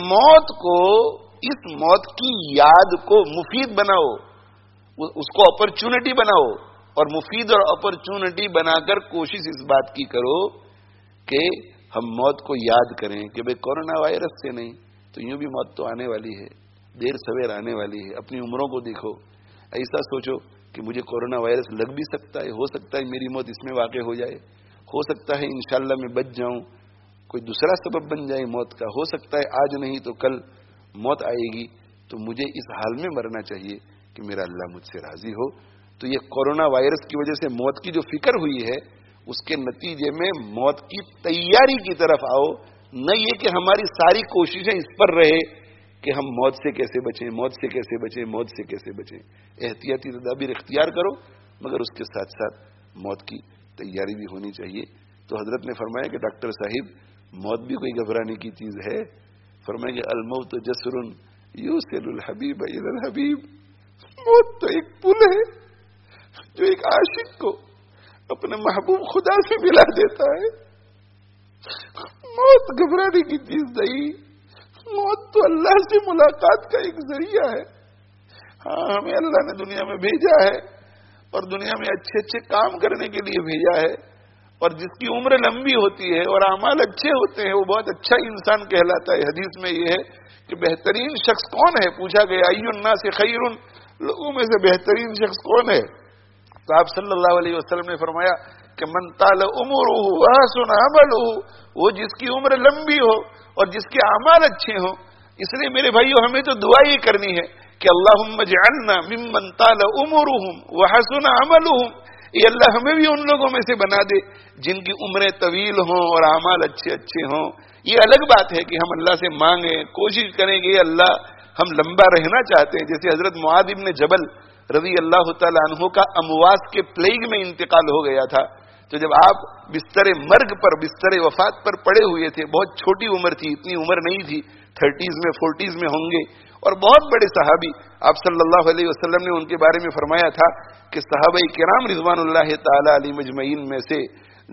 اس موت کی یاد کو مفید بناؤ، اس کو اپرچونٹی بناؤ، اور مفید اور اپرچونٹی بنا کر کوشش اس بات کی کرو کہ ہم موت کو یاد کریں کہ بھئی کورونا وائرس سے نہیں تو یوں بھی موت تو آنے والی ہے، دیر سویر آنے والی ہے. اپنی عمروں کو دیکھو، ایسا سوچو کہ مجھے کورونا وائرس لگ بھی سکتا ہے، ہو سکتا ہے میری موت اس میں واقع ہو جائے، ہو سکتا ہے انشاءاللہ میں بچ جاؤں، کوئی دوسرا سبب بن جائے موت کا، ہو سکتا ہے آج نہیں تو کل موت آئے گی. تو مجھے اس حال میں مرنا چاہیے کہ میرا اللہ مجھ سے راضی ہو. تو یہ کورونا وائرس کی وجہ سے موت کی جو فکر ہوئی ہے اس کے نتیجے میں موت کی تیاری کی طرف آؤ، نہ یہ کہ ہماری ساری کوششیں اس پر رہے کہ ہم موت سے کیسے بچیں، موت سے کیسے بچیں، موت سے کیسے بچیں. احتیاطی تدابیر اختیار کرو، مگر اس کے ساتھ ساتھ موت کی تیاری بھی ہونی چاہیے. تو حضرت نے فرمایا کہ ڈاکٹر صاحب موت بھی کوئی گھبرانے کی چیز ہے. فرمایا کہ الموت جسر یوصل الحبیب الی الحبیب. موت تو ایک پل ہے جو ایک عاشق کو اپنے محبوب خدا سے ملا دیتا ہے. موت گھبرانے کی چیز نہیں، موت تو اللہ سے ملاقات کا ایک ذریعہ ہے. ہاں ہمیں اللہ نے دنیا میں بھیجا ہے اور دنیا میں اچھے اچھے کام کرنے کے لیے بھیجا ہے، اور جس کی عمر لمبی ہوتی ہے اور اعمال اچھے ہوتے ہیں وہ بہت اچھا انسان کہلاتا ہے. حدیث میں یہ ہے کہ بہترین شخص کون ہے؟ پوچھا گیا ای الناس خیر، لوگوں میں سے بہترین شخص کون ہے؟ تو آپ صلی اللہ علیہ وسلم نے فرمایا کہ من طال عمرہ وحسن عملہ، وہ جس کی عمر لمبی ہو اور جس کے اعمال اچھے ہوں. اس لیے میرے بھائیو ہمیں تو دعا ہی کرنی ہے کہ اللہم اجعلنا ممن طال عمرہم وحسن عملہم. یہ اللہ ہمیں بھی ان لوگوں میں سے بنا دے جن کی عمریں طویل ہوں اور اعمال اچھے اچھے ہوں. یہ الگ بات ہے کہ ہم اللہ سے مانگیں، کوشش کریں کہ اللہ ہم لمبا رہنا چاہتے ہیں. جیسے حضرت معاذ بن جبل رضی اللہ تعالیٰ عنہ کا امواس کے پلیگ میں انتقال ہو گیا تھا. تو جب آپ بستر مرگ پر، بستر وفات پر پڑے ہوئے تھے، بہت چھوٹی عمر تھی، اتنی عمر نہیں تھی، 30s میں 40s میں ہوں گے، اور بہت بڑے صحابی، آپ صلی اللہ علیہ وسلم نے ان کے بارے میں فرمایا تھا کہ صحابہ کرام رضوان اللہ تعالی علیہ مجمعین میں سے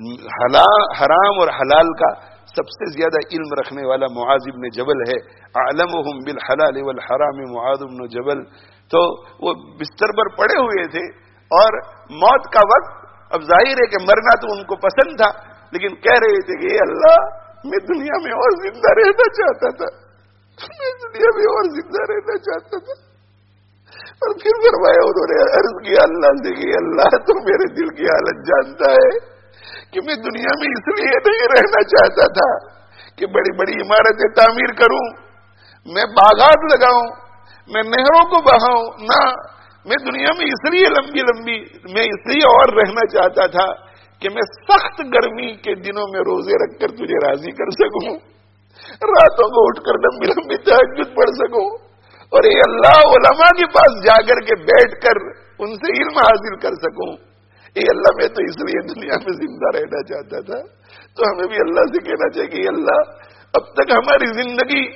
حرام اور حلال کا سب سے زیادہ علم رکھنے والا معاذ بن جبل ہے. اعلمهم بالحلال والحرام معاذ بن جبل. تو وہ بستر پر پڑے ہوئے تھے اور موت کا وقت، اب ظاہر ہے کہ مرنا تو ان کو پسند تھا، لیکن کہہ رہے تھے کہ اے اللہ میں دنیا میں اور زندہ رہنا چاہتا تھا، میں دنیا میں اور زندہ رہنا چاہتا تھا. اور پھر فرمایا انہوں نے عرض کیا اللہ سے کہ اللہ تو میرے دل کی حالت جانتا ہے کہ میں دنیا میں اس لیے نہیں رہنا چاہتا تھا کہ بڑی بڑی عمارتیں تعمیر کروں، میں باغات لگاؤں، میں نہروں کو بہاؤں، نہ، میں دنیا میں اس لیے لمبی میں اس لیے اور رہنا چاہتا تھا کہ میں سخت گرمی کے دنوں میں روزے رکھ کر تجھے راضی کر سکوں، راتوں کو اٹھ کر لمبی لمبی تہجد پڑھ سکوں، اور اے اللہ علماء کے پاس جا کر کے بیٹھ کر ان سے علم حاصل کر سکوں. اے اللہ میں تو اس لیے دنیا میں زندہ رہنا چاہتا تھا. تو ہمیں بھی اللہ سے کہنا چاہیے کہ اللہ اب تک ہماری زندگی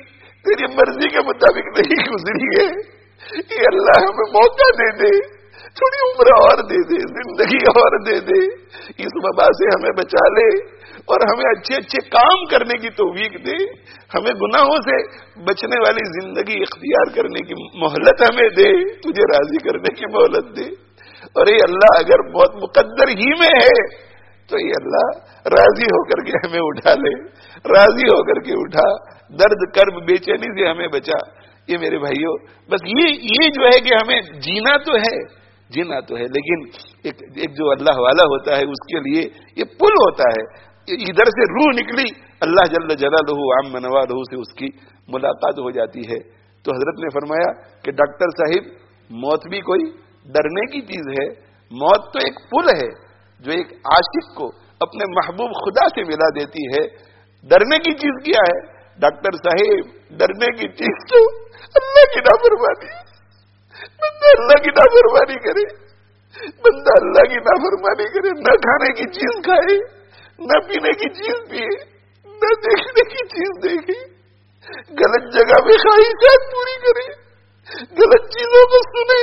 تیری مرضی کے مطابق نہیں گزری ہے. یہ اللہ ہمیں موقع دے دے، تھوڑی عمر اور دے دے، زندگی اور دے دے، اس وبا سے ہمیں بچا لے اور ہمیں اچھے اچھے کام کرنے کی توفیق دے، ہمیں گناہوں سے بچنے والی زندگی اختیار کرنے کی مہلت ہمیں دے، تجھے راضی کرنے کی مہلت دے. اور یہ اللہ اگر بہت مقدر ہی میں ہے تو یہ اللہ راضی ہو کر کے ہمیں اٹھا لے، راضی ہو کر کے اٹھا، درد کرب بے چینی سے ہمیں بچا. یہ میرے بھائیوں بس یہ جو ہے کہ ہمیں جینا تو ہے لیکن ایک جو اللہ والا ہوتا ہے اس کے لیے یہ پل ہوتا ہے. ادھر سے روح نکلی، اللہ جل جلالہ عم نوالہ سے اس کی ملاقات ہو جاتی ہے. تو حضرت نے فرمایا کہ ڈاکٹر صاحب موت بھی کوئی ڈرنے کی چیز ہے، موت تو ایک پل ہے جو ایک عاشق کو اپنے محبوب خدا سے ملا دیتی ہے. ڈرنے کی چیز کیا ہے ڈاکٹر صاحب؟ ڈرنے کی چیز تو اللہ کی نافرمانی. بندہ اللہ کی نافرمانی کرے، بندہ اللہ کی نافرمانی کرے، نہ کھانے کی چیز کھائے، نہ پینے کی چیز پیے، نہ دیکھنے کی چیز دیکھے، غلط جگہ پہ خواہشات پوری کرے، غلط چیزوں کو سنے.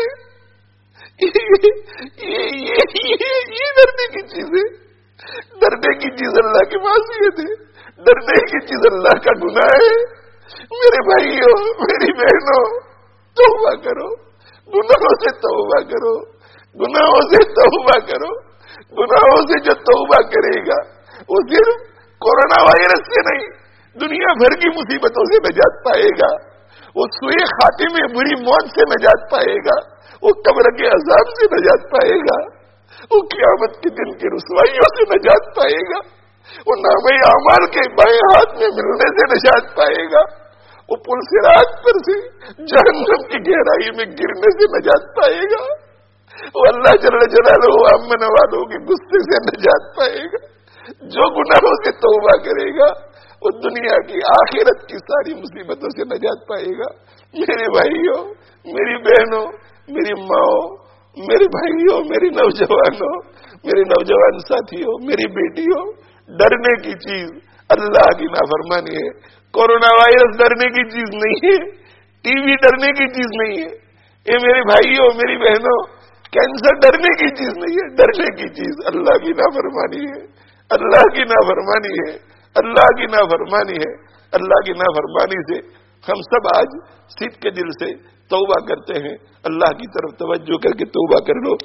یہ ڈرنے کی چیز ہے. ڈرنے کی چیز اللہ کی معصیت ہے، ڈرنے کی چیز اللہ کا گناہ ہے. میرے بھائیوں میری بہنوں توبہ کرو، گناہوں سے توبہ کرو، گناہوں سے توبہ کرو. گناہوں سے جو توبہ کرے گا وہ صرف کورونا وائرس سے نہیں، دنیا بھر کی مصیبتوں سے نجات پائے گا. وہ سوئے خاتمے بری موت سے نجات پائے گا، وہ قبر کے عذاب سے نجات پائے گا، وہ قیامت کے دن کی رسوائیوں سے نجات پائے گا، وہ نامہ اعمال کے بائیں ہاتھ میں ملنے سے نجات پائے گا، وہ پل صراط پر سے جہنم کی گہرائی میں گرنے سے نجات پائے گا، وہ اللہ جل جلالہ عم نوالہ کے غصے سے نجات پائے گا. جو گناہوں سے توبہ کرے گا وہ دنیا کی آخرت کی ساری مصیبتوں سے نجات پائے گا. میرے بھائیوں میری بہنوں میری ماؤں میرے بھائیوں میری نوجوانوں میرے نوجوان ساتھیوں میری بیٹیوں، ڈرنے کی چیز اللہ کی نافرمانی ہے. کورونا وائرس ڈرنے کی چیز نہیں ہے، ٹی وی ڈرنے کی چیز نہیں ہے. یہ میرے بھائیوں میری بہنوں کینسر ڈرنے کی چیز نہیں ہے. ڈرنے کی چیز اللہ کی نافرمانی ہے، اللہ کی نافرمانی ہے، اللہ کی نافرمانی ہے. اللہ کی نافرمانی سے ہم سب آج صدق کے دل سے توبہ کرتے ہیں. اللہ کی طرف توجہ کر کے توبہ کر لو.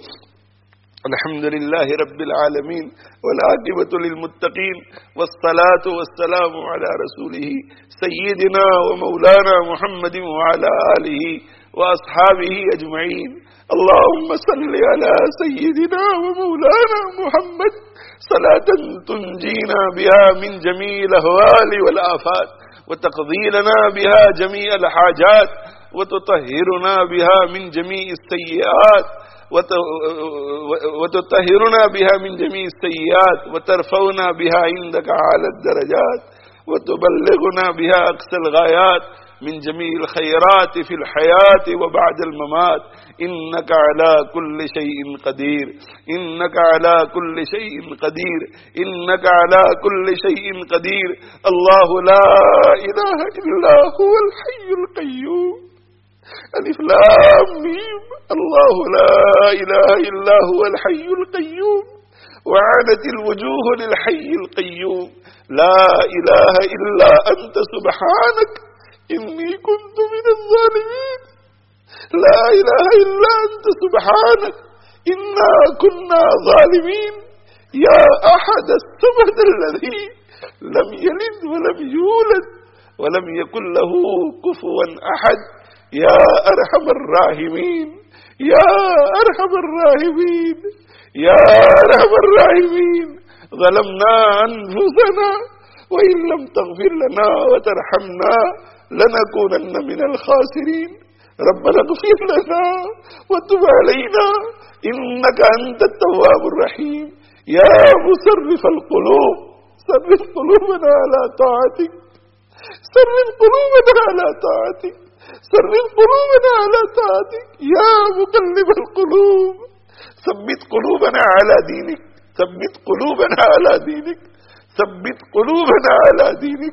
الحمدللہ رب العالمین والعاقبۃ للمتقین والصلاة والسلام علی رسولہ سیدنا ومولانا محمد وعلی آلہ واصحابہ اجمعین. اللهم صل على سيدنا ومولانا محمد صلاة تنجينا بها من جميع الأهوال والآفات وتقضي لنا بها جميع الحاجات وتطهرنا بها من جميع السيئات وتطهرنا بها من جميع السيئات وترفعنا بها عندك أعلى الدرجات وتبلغنا بها أقصى الغايات من جميع الخيرات في الحياة وبعد الممات. إنك على كل شيء قدير، إنك على كل شيء قدير، إنك على كل شيء قدير. الله لا إله إلا هو الحي القيوم. ألف لام ميم. الله لا إله إلا هو الحي القيوم وعنت الوجوه للحي القيوم. لا إله إلا أنت سبحانك إني كنت من الظالمين. لا إله إلا أنت سبحانك إنا كنا ظالمين. يا أحد الصمد الذي لم يلد ولم يولد ولم يكن له كفوا أحد. يا أرحم الراحمين، يا أرحم الراحمين، يا أرحم الراحمين. ظلمنا أنفسنا وإن لم تغفر لنا وترحمنا لنكونن من الخاسرين. ربنا اغفر لنا وتب علينا إنك أنت التواب الرحيم. يا مصرف القلوب صرف قلوبنا على طاعتك، صرف قلوبنا على طاعتك، صرف قلوبنا على طاعتك. يا مقلب القلوب ثبت قلوبنا على دينك، ثبت قلوبنا على دينك، ثبت قلوبنا على دينك.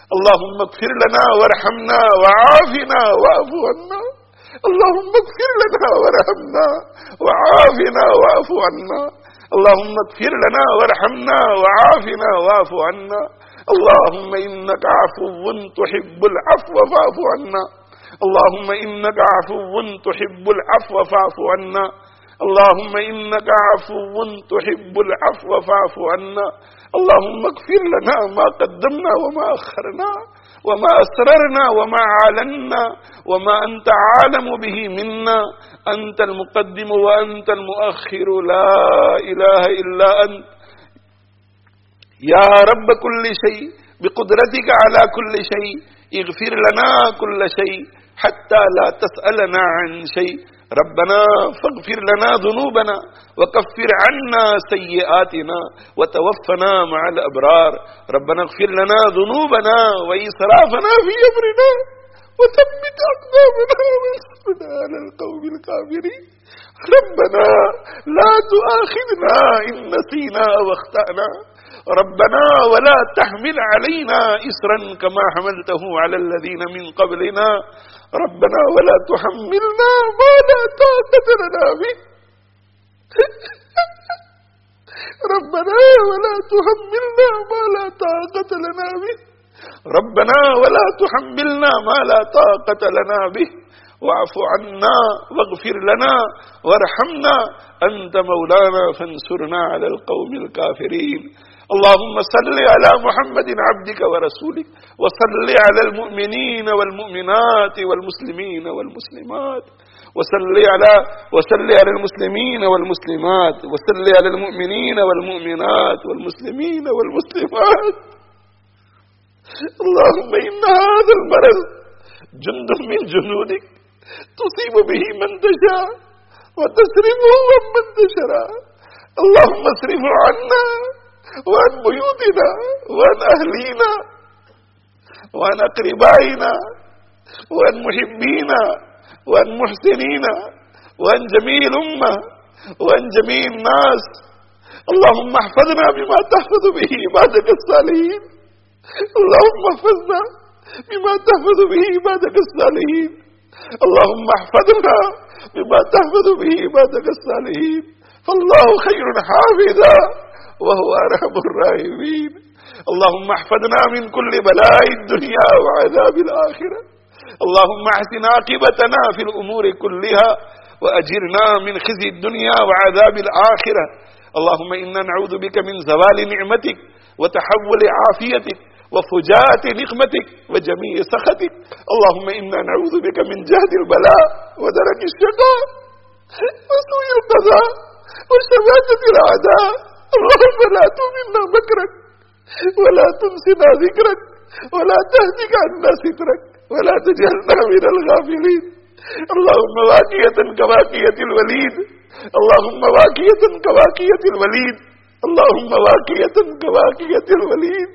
اللهم اغفر لنا وارحمنا وعافنا واعف عنا. اللهم اغفر لنا وارحمنا وعافنا واعف عنا. اللهم اغفر لنا وارحمنا وعافنا واعف عنا. اللهم إنك عفو تحب العفو فاعف عنا. اللهم إنك عفو تحب العفو فاعف عنا. اللهم إنك عفو تحب العفو فاعف عنا. اللهم اغفر لنا ما قدمنا وما أخرنا وما أسررنا وما أعلنا وما أنت عالم به منا. أنت المقدم وأنت المؤخر، لا إله إلا أنت يا رب كل شيء، بقدرتك على كل شيء. اغفر لنا كل شيء حتى لا تسألنا عن شيء. ربنا فاغفر لنا ذنوبنا وكفر عنا سيئاتنا وتوفنا مع الأبرار. ربنا اغفر لنا ذنوبنا وإسرافنا في أمرنا وثبت أقدامنا وانصرنا على القوم الكافرين. ربنا لا تؤاخذنا إن نسينا أو أخطأنا. ربنا ولا تحمل علينا إسرا كما حملته على الذين من قبلنا. ربنا ولا تحملنا ما لا طاقة لنا به. ربنا ولا تحملنا ما لا طاقة لنا به. ربنا ولا تحملنا ما لا طاقة لنا به. واعف عنا واغفر لنا وارحمنا. أنت مولانا فانصرنا على القوم الكافرين. اللهم صل على محمد عبدك ورسولك، وصل على المؤمنين والمؤمنات والمسلمين والمسلمات، وصل على المسلمين والمسلمات، وصل على المؤمنين والمؤمنات والمسلمين والمسلمات. اللهم إن هذا المرض جند من جنودك تصيب به من تشاء وتصرفه عمن تشاء. اللهم اصرفه عنا وعن بيوتنا وعن أهلينا وعن أقربائنا وعن محبينا وعن محسنينا وعن جميع الأمة وعن جميع الناس. اللهم احفظنا بما تحفظ به عبادك الصالحين. اللهم احفظنا بما تحفظ به عبادك الصالحين. اللهم احفظنا بما تحفظ به عبادك الصالحين، فالله خير حافظا وهو أرحم الراحمين. اللهم احفظنا من كل بلاء الدنيا وعذاب الآخرة. اللهم احسن عاقبتنا في الأمور كلها وأجرنا من خزي الدنيا وعذاب الآخرة. اللهم إنا نعوذ بك من زوال نعمتك وتحول عافيتك وفجاءة نقمتك وجميع سخطك. اللهم إنا نعوذ بك من جهد البلاء ودرك الشقاء وسوء القضاء وشماتة الأعداء. اللهم لا تؤمنا مكرك ولا تنسنا ذكرك ولا تهدك عنا سترك ولا تجعلنا من الغافلين. اللهم واقية كواقية الوليد. اللهم واقية كواقية الوليد. اللهم واقية كواقية الوليد.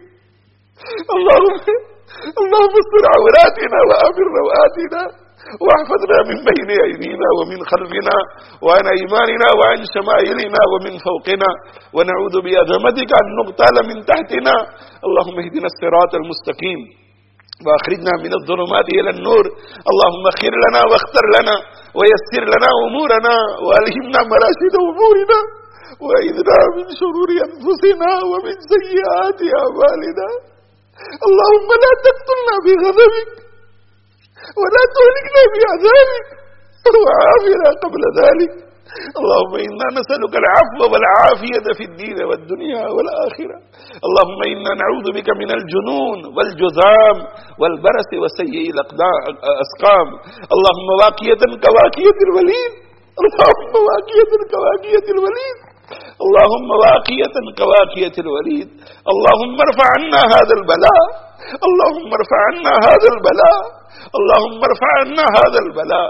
اللهم استر عوراتنا وآمن روآتنا واحفظنا من بين أيدينا ومن خلفنا وعن أيماننا وعن شمائلنا ومن فوقنا، ونعوذ بعظمتك أن نغتال من تحتنا. اللهم اهدنا الصراط المستقيم وأخرجنا من الظلمات إلى النور. اللهم خير لنا واختر لنا ويسر لنا أمورنا وألهمنا مراشد أمورنا وأعذنا من شرور أنفسنا ومن سيئات أعمالنا. اللهم لا تقتلنا بغضبك ولا تهلكنا بعذابك وعافنا قبل ذلك. اللهم إنا نسألك العفو والعافية في الدين والدنيا والآخرة. اللهم إنا نعوذ بك من الجنون والجذام والبرس وسيء الأسقام. اللهم واقية كواقية الوليد. اللهم واقية كواقية الوليد. اللهم واقية كواقية الوليد. اللهم ارفع عنا هذا البلاء. اللهم ارفع عنا هذا البلاء. اللهم ارفع عنا هذا البلاء.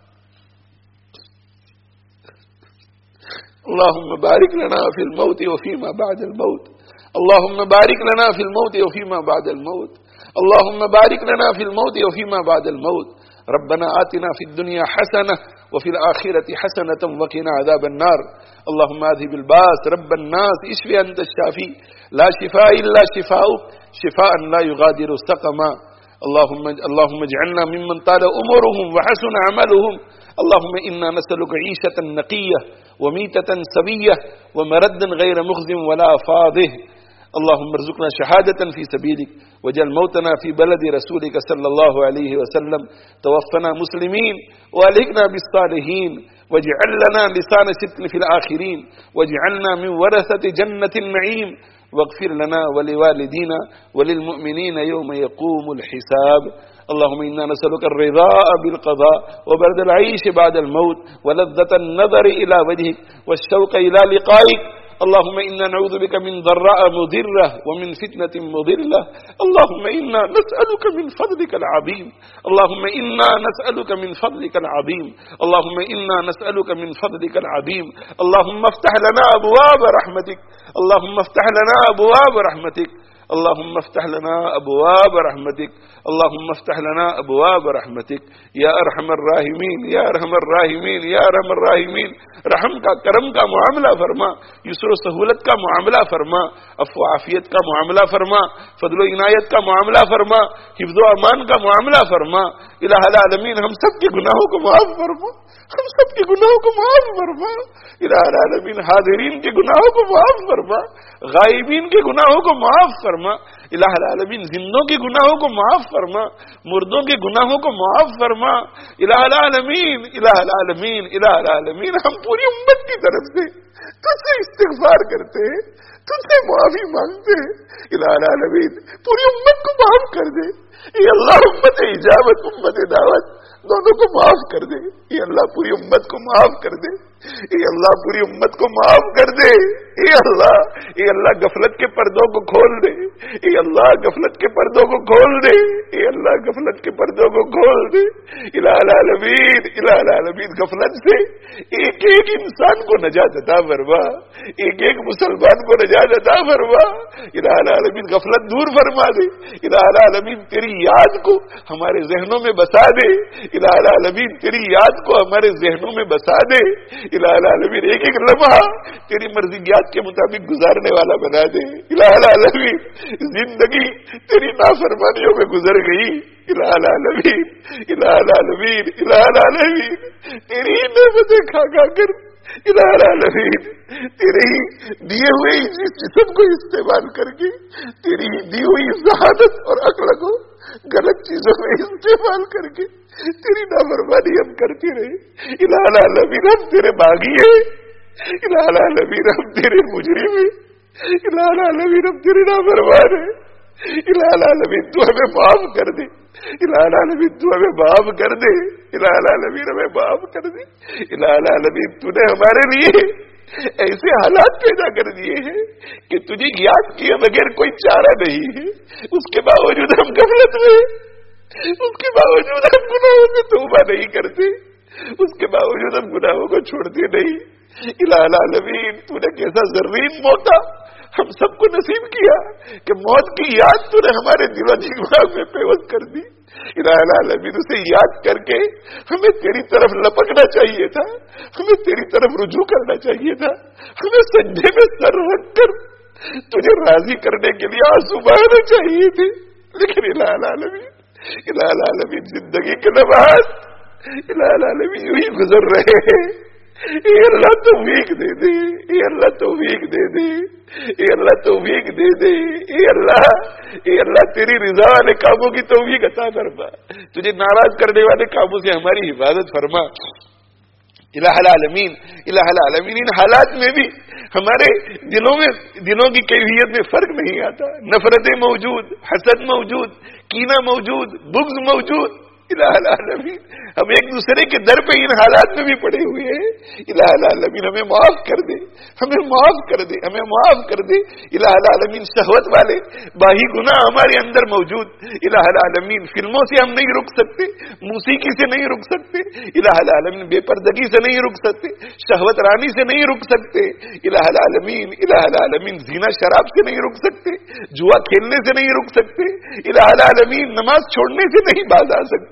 اللهم بارك لنا في الموت وفيما بعد الموت. اللهم بارك لنا في الموت وفيما بعد الموت. اللهم بارك لنا في الموت وفيما بعد الموت. ربنا آتنا في الدنيا حسنة وفي الآخرة حسنة وقنا عذاب النار. اللهم اذهب الباس رب الناس اشف انت الشافي لا شفاء الا شفاؤك شفاء لا يغادر سقما اللهم اجعلنا ممن طال عمرهم وحسن عملهم اللهم انا نسألك عيشة نقية وميتة سوية ومردا غير مخز ولا فاضح اللهم ارزقنا شهادة في سبيلك واجعل موتنا في بلد رسولك صلى الله عليه وسلم توفنا مسلمين والحقنا بالصالحين واجعل لنا لسان صدق في الآخرين واجعلنا من ورثة جنة النعيم واغفر لنا ولوالدينا وللمؤمنين يوم يقوم الحساب اللهم إنا نسألك الرضاء بالقضاء وبرد العيش بعد الموت ولذة النظر إلى وجهك والشوق إلى لقائك اللهم إنا نعوذ بك من ضراء مضرة ومن فتنة مضلة اللهم إنا نسألك من فضلك العظيم اللهم إنا نسألك من فضلك العظيم اللهم إنا نسألك من فضلك العظيم اللهم افتح لنا أبواب رحمتك اللهم افتح لنا أبواب رحمتك اللهم افتح لنا أبواب رحمتك اللهم افتح لنا أبواب رحمتك یا ارحم الراحمین یا ارحم الراحمین یا ارحم الراحمین رحم کا کرم کا معاملہ فرما یسر و سہولت کا معاملہ فرما عفو و عافیت کا معاملہ فرما فضل و عنایت کا معاملہ فرما حفظ و امان کا معاملہ فرما الہ العالمین ہم سب کے گناہوں کو معاف فرما ہم سب کے گناہوں کو معاف فرما الہ العالمین حاضرین کے گناہوں کو معاف فرما غائبین کے گناہوں کو معاف فرما الہ العالمین زندوں کے گناہوں کو معاف فرما مردوں کے گناہوں کو معاف فرما الہ العالمین الہ العالمین الہ العالمین ہم پوری امت کی طرف سے تجھ سے استغفار کرتے ہیں تجھ سے معافی مانگتے ہیں الہ العالمین پوری امت کو معاف کر دے اے اللہ امت اجابت امت دعوت دونوں کو معاف کر دے اے اللہ پوری امت کو معاف کر دے اے اللہ پوری امت کو معاف کر دے اے اللہ غفلت کے پردوں کو کھول دے اے اللہ غفلت کے پردوں کو کھول دے اے اللہ غفلت کے پردوں کو کھول دے الہ العالمین غفلت سے ایک ایک انسان کو نجات عطا فرما ایک ایک مسلمان کو نجات عطا فرما الہ العالمین غفلت دور فرما دے الہ العالمین تیری یاد کو ہمارے ذہنوں میں بسا دے الہ العالمین تیری یاد کو ہمارے ذہنوں میں بسا دے الہ العالمین ایک ایک لمحہ تیری مرضیات کے مطابق گزارنے والا بنا دے الہ العالمین زندگی تیری نافرمانیوں میں گزر گئی الہ العالمین الہ العالمین الہ العالمین تیری نعمتیں کھا کھا کر الہ العالمین تیرے ہی دیے ہوئے اس جسم کو استعمال کر کے تیری دی ہوئی ذہانت اور عقل کو غلط چیزوں میں استعمال کر کے تیری نافرمانی ہم کرتے رہے الہ العالمین ہم تیرے باغی ہیں الہ العالمین ہم تیرے مجرم ہیں الہ العالمین ہم تیرے نافرمان ہیں الہ العالمین تو ہمیں معاف کر دے الہ العالمین تو ہمیں معاف کر دے الہ العالمین ہمیں معاف کر دے الہ العالمین تو نے ہمارے لیے ایسے حالات پیدا کر دیے ہیں کہ تجھے یاد کیے بغیر کوئی چارہ نہیں ہے اس کے باوجود ہم غفلت میں اس کے باوجود ہم گناہوں سے توبہ نہیں کرتے اس کے باوجود ہم گناہوں کو چھوڑتے نہیں الہ العالمین تو نے کیسا زرین موتا ہم سب کو نصیب کیا کہ موت کی یاد تو نے ہمارے دل و دماغ میں پیوست کر دی الہ العالمین اسے یاد کر کے ہمیں تیری طرف لپکنا چاہیے تھا ہمیں تیری طرف رجوع کرنا چاہیے تھا ہمیں سجدے میں سر رکھ کر تجھے راضی کرنے کے لیے آنسو بہانے چاہیے تھے لیکن الہ العالمین زندگی کے لمحات الہ العالمین یوں ہی گزر رہے ہیں اے اللہ توفیق دے دے اے اللہ توفیق دے دے اے اللہ توفیق دے دے اے اللہ تیری رضا والے کاموں کی توفیق عطا فرما تجھے ناراض کرنے والے کاموں سے ہماری حفاظت فرما الہ العالمین ان حالات میں بھی ہمارے دلوں کی کیفیت میں فرق نہیں آتا نفرتیں موجود حسد موجود کینہ موجود بغض موجود الہ العالمین ہم ایک دوسرے کے در پہ ان حالات میں بھی پڑے ہوئے ہیں الہ العالمین ہمیں معاف کر دے ہمیں معاف کر دے ہمیں معاف کر دے الہ العالمین شہوت والے باہی گناہ ہمارے اندر موجود الہ العالمین فلموں سے ہم نہیں رک سکتے موسیقی سے نہیں رک سکتے الہ العالمین بے پردگی سے نہیں رک سکتے شہوت رانی سے نہیں رک سکتے الہ العالمین زنا شراب سے نہیں رک سکتے جوا کھیلنے سے نہیں رک سکتے الہ العالمین نماز چھوڑنے سے نہیں باز آ سکتے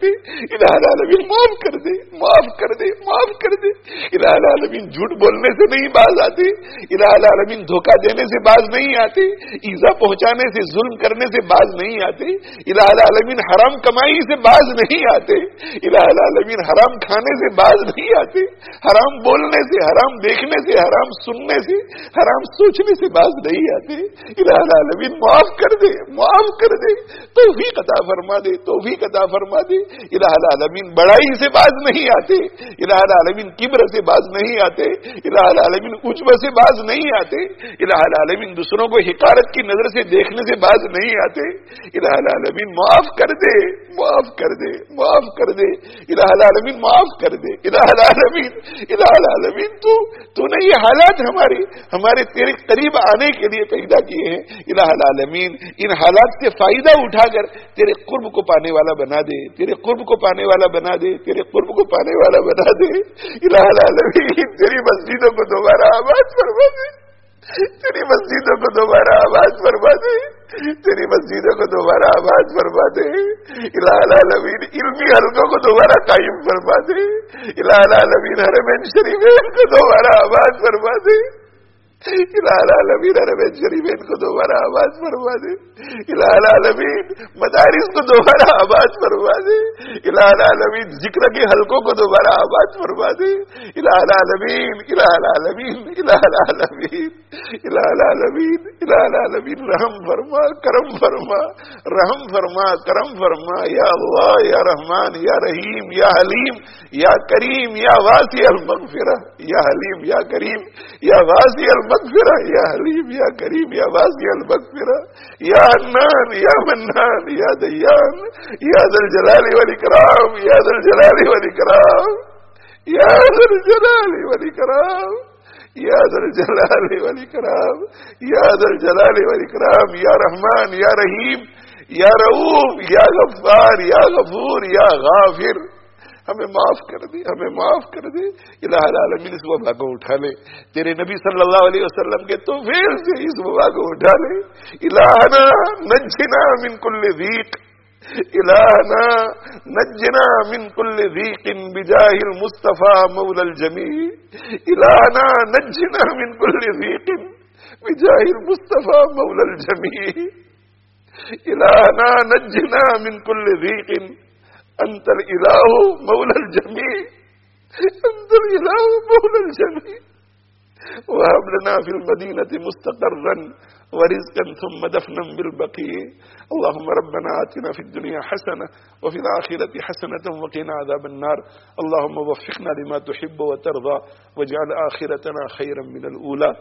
دے الہ العالمین، معاف کر دے، معاف کر دے، معاف کر دے الہ العالمین۔ جھوٹ بولنے سے نہیں باز آتے الہ العالمین، دھوکہ دینے سے باز نہیں آتے، ایذا پہنچانے سے، ظلم کرنے سے باز نہیں آتے الہ العالمین، حرام کمائی سے باز نہیں آتے الہ العالمین، حرام کھانے سے باز نہیں آتے، حرام بولنے سے، حرام دیکھنے سے، حرام سننے سے، حرام سوچنے سے باز نہیں آتے الہ العالمین۔ معاف کر دے، معاف کر دے، توفیق عطا فرما دے، توفیق عطا فرما دے الہ العالمین۔ بڑائی سے باز نہیں آتے الہ العالمین، کبر سے باز نہیں آتے الہ العالمین، عجب سے باز نہیں آتے الہ العالمین، دوسروں کو حقارت کی نظر سے دیکھنے سے باز نہیں آتے الہ العالمین۔ معاف کر دے، معاف کر دے، معاف کر دے الہ العالمین، معاف کر دے الہ العالمین۔ الہ العالمین، تو نے یہ حالات ہمارے تیرے قریب آنے کے لیے پیدا کیے ہیں الہ العالمین۔ ان حالات سے فائدہ اٹھا کر تیرے قرب کو پانے والا بنا دے، تیرے قرب کو پانے والا بنا دے، تیرے قرب کو پانے والا بنا دے الہ العالمین۔ تیری مسجدوں کو دوبارہ آباد فرما دے، تیری مسجدوں کو دوبارہ آباد فرما دے، تیری مسجدوں کو دوبارہ آباد فرما دے الہ العالمین۔ علمی حلقوں کو دوبارہ قائم فرما دے الہ العالمین۔ حرمین شریفین کو دوبارہ آباد فرما دے الہ العالمین، حرمین شریفین کو دوبارہ آباد فرما دے الہ العالمین۔ مدارس کو دوبارہ آباد فرما دے الہ العالمین۔ ذکر کے حلقوں کو دوبارہ آباد فرما دے الہ العالمین، الہ العالمین، الہ العالمین، الہ العالمین، الہ العالمین۔ رحم فرما، کرم فرما، رحم فرما، کرم فرما یا اللہ، یا رحمان، یا رحیم، یا حلیم، یا کریم، یا واسع المغفرہ، یا حلیم، یا کریم، یا واسع المغفرہ، یا حلیم، یا کریم، یا واسع المغفرہ، یا حنان، یا منان، یا دیان، یا ذا الجلال والاکرام، یا ذا الجلال والاکرام، یا ذا الجلال والاکرام، یا ذا الجلال والاکرام، یا ذا الجلال والاکرام، یا رحمان، یا رحیم، یا رؤوف، یا غفار، یا غفور، یا غافر۔ ہمیں معاف کر دے، ہمیں معاف کر دے الہ العالمین۔ اس وبا کو اٹھا لے، تیرے نبی صلی اللہ علیہ وسلم کے توفیق سے اس وبا کو اٹھا لے۔ الہنا نجنا من کل ضیق، الہنا نجنا من کل ضیق بجاہ المصطفى مولا الجمیع، الہنا نجنا من کل ضیق بجاہ المصطفى مولا الجمیع، الہنا نجنا من کل ضیق انت الالہ مولا الجمیع، انت الالہ مولا الجمیع۔ وهب لنا في المدینة مستقرا ورزقا ثم دفنا بالبقيع۔ اللهم ربنا آتنا في الدنيا حسنة وفي الآخرة حسنة وقنا عذاب النار۔ اللهم وفقنا لما تحب وترضى واجعل آخرتنا خيرا من الأولى۔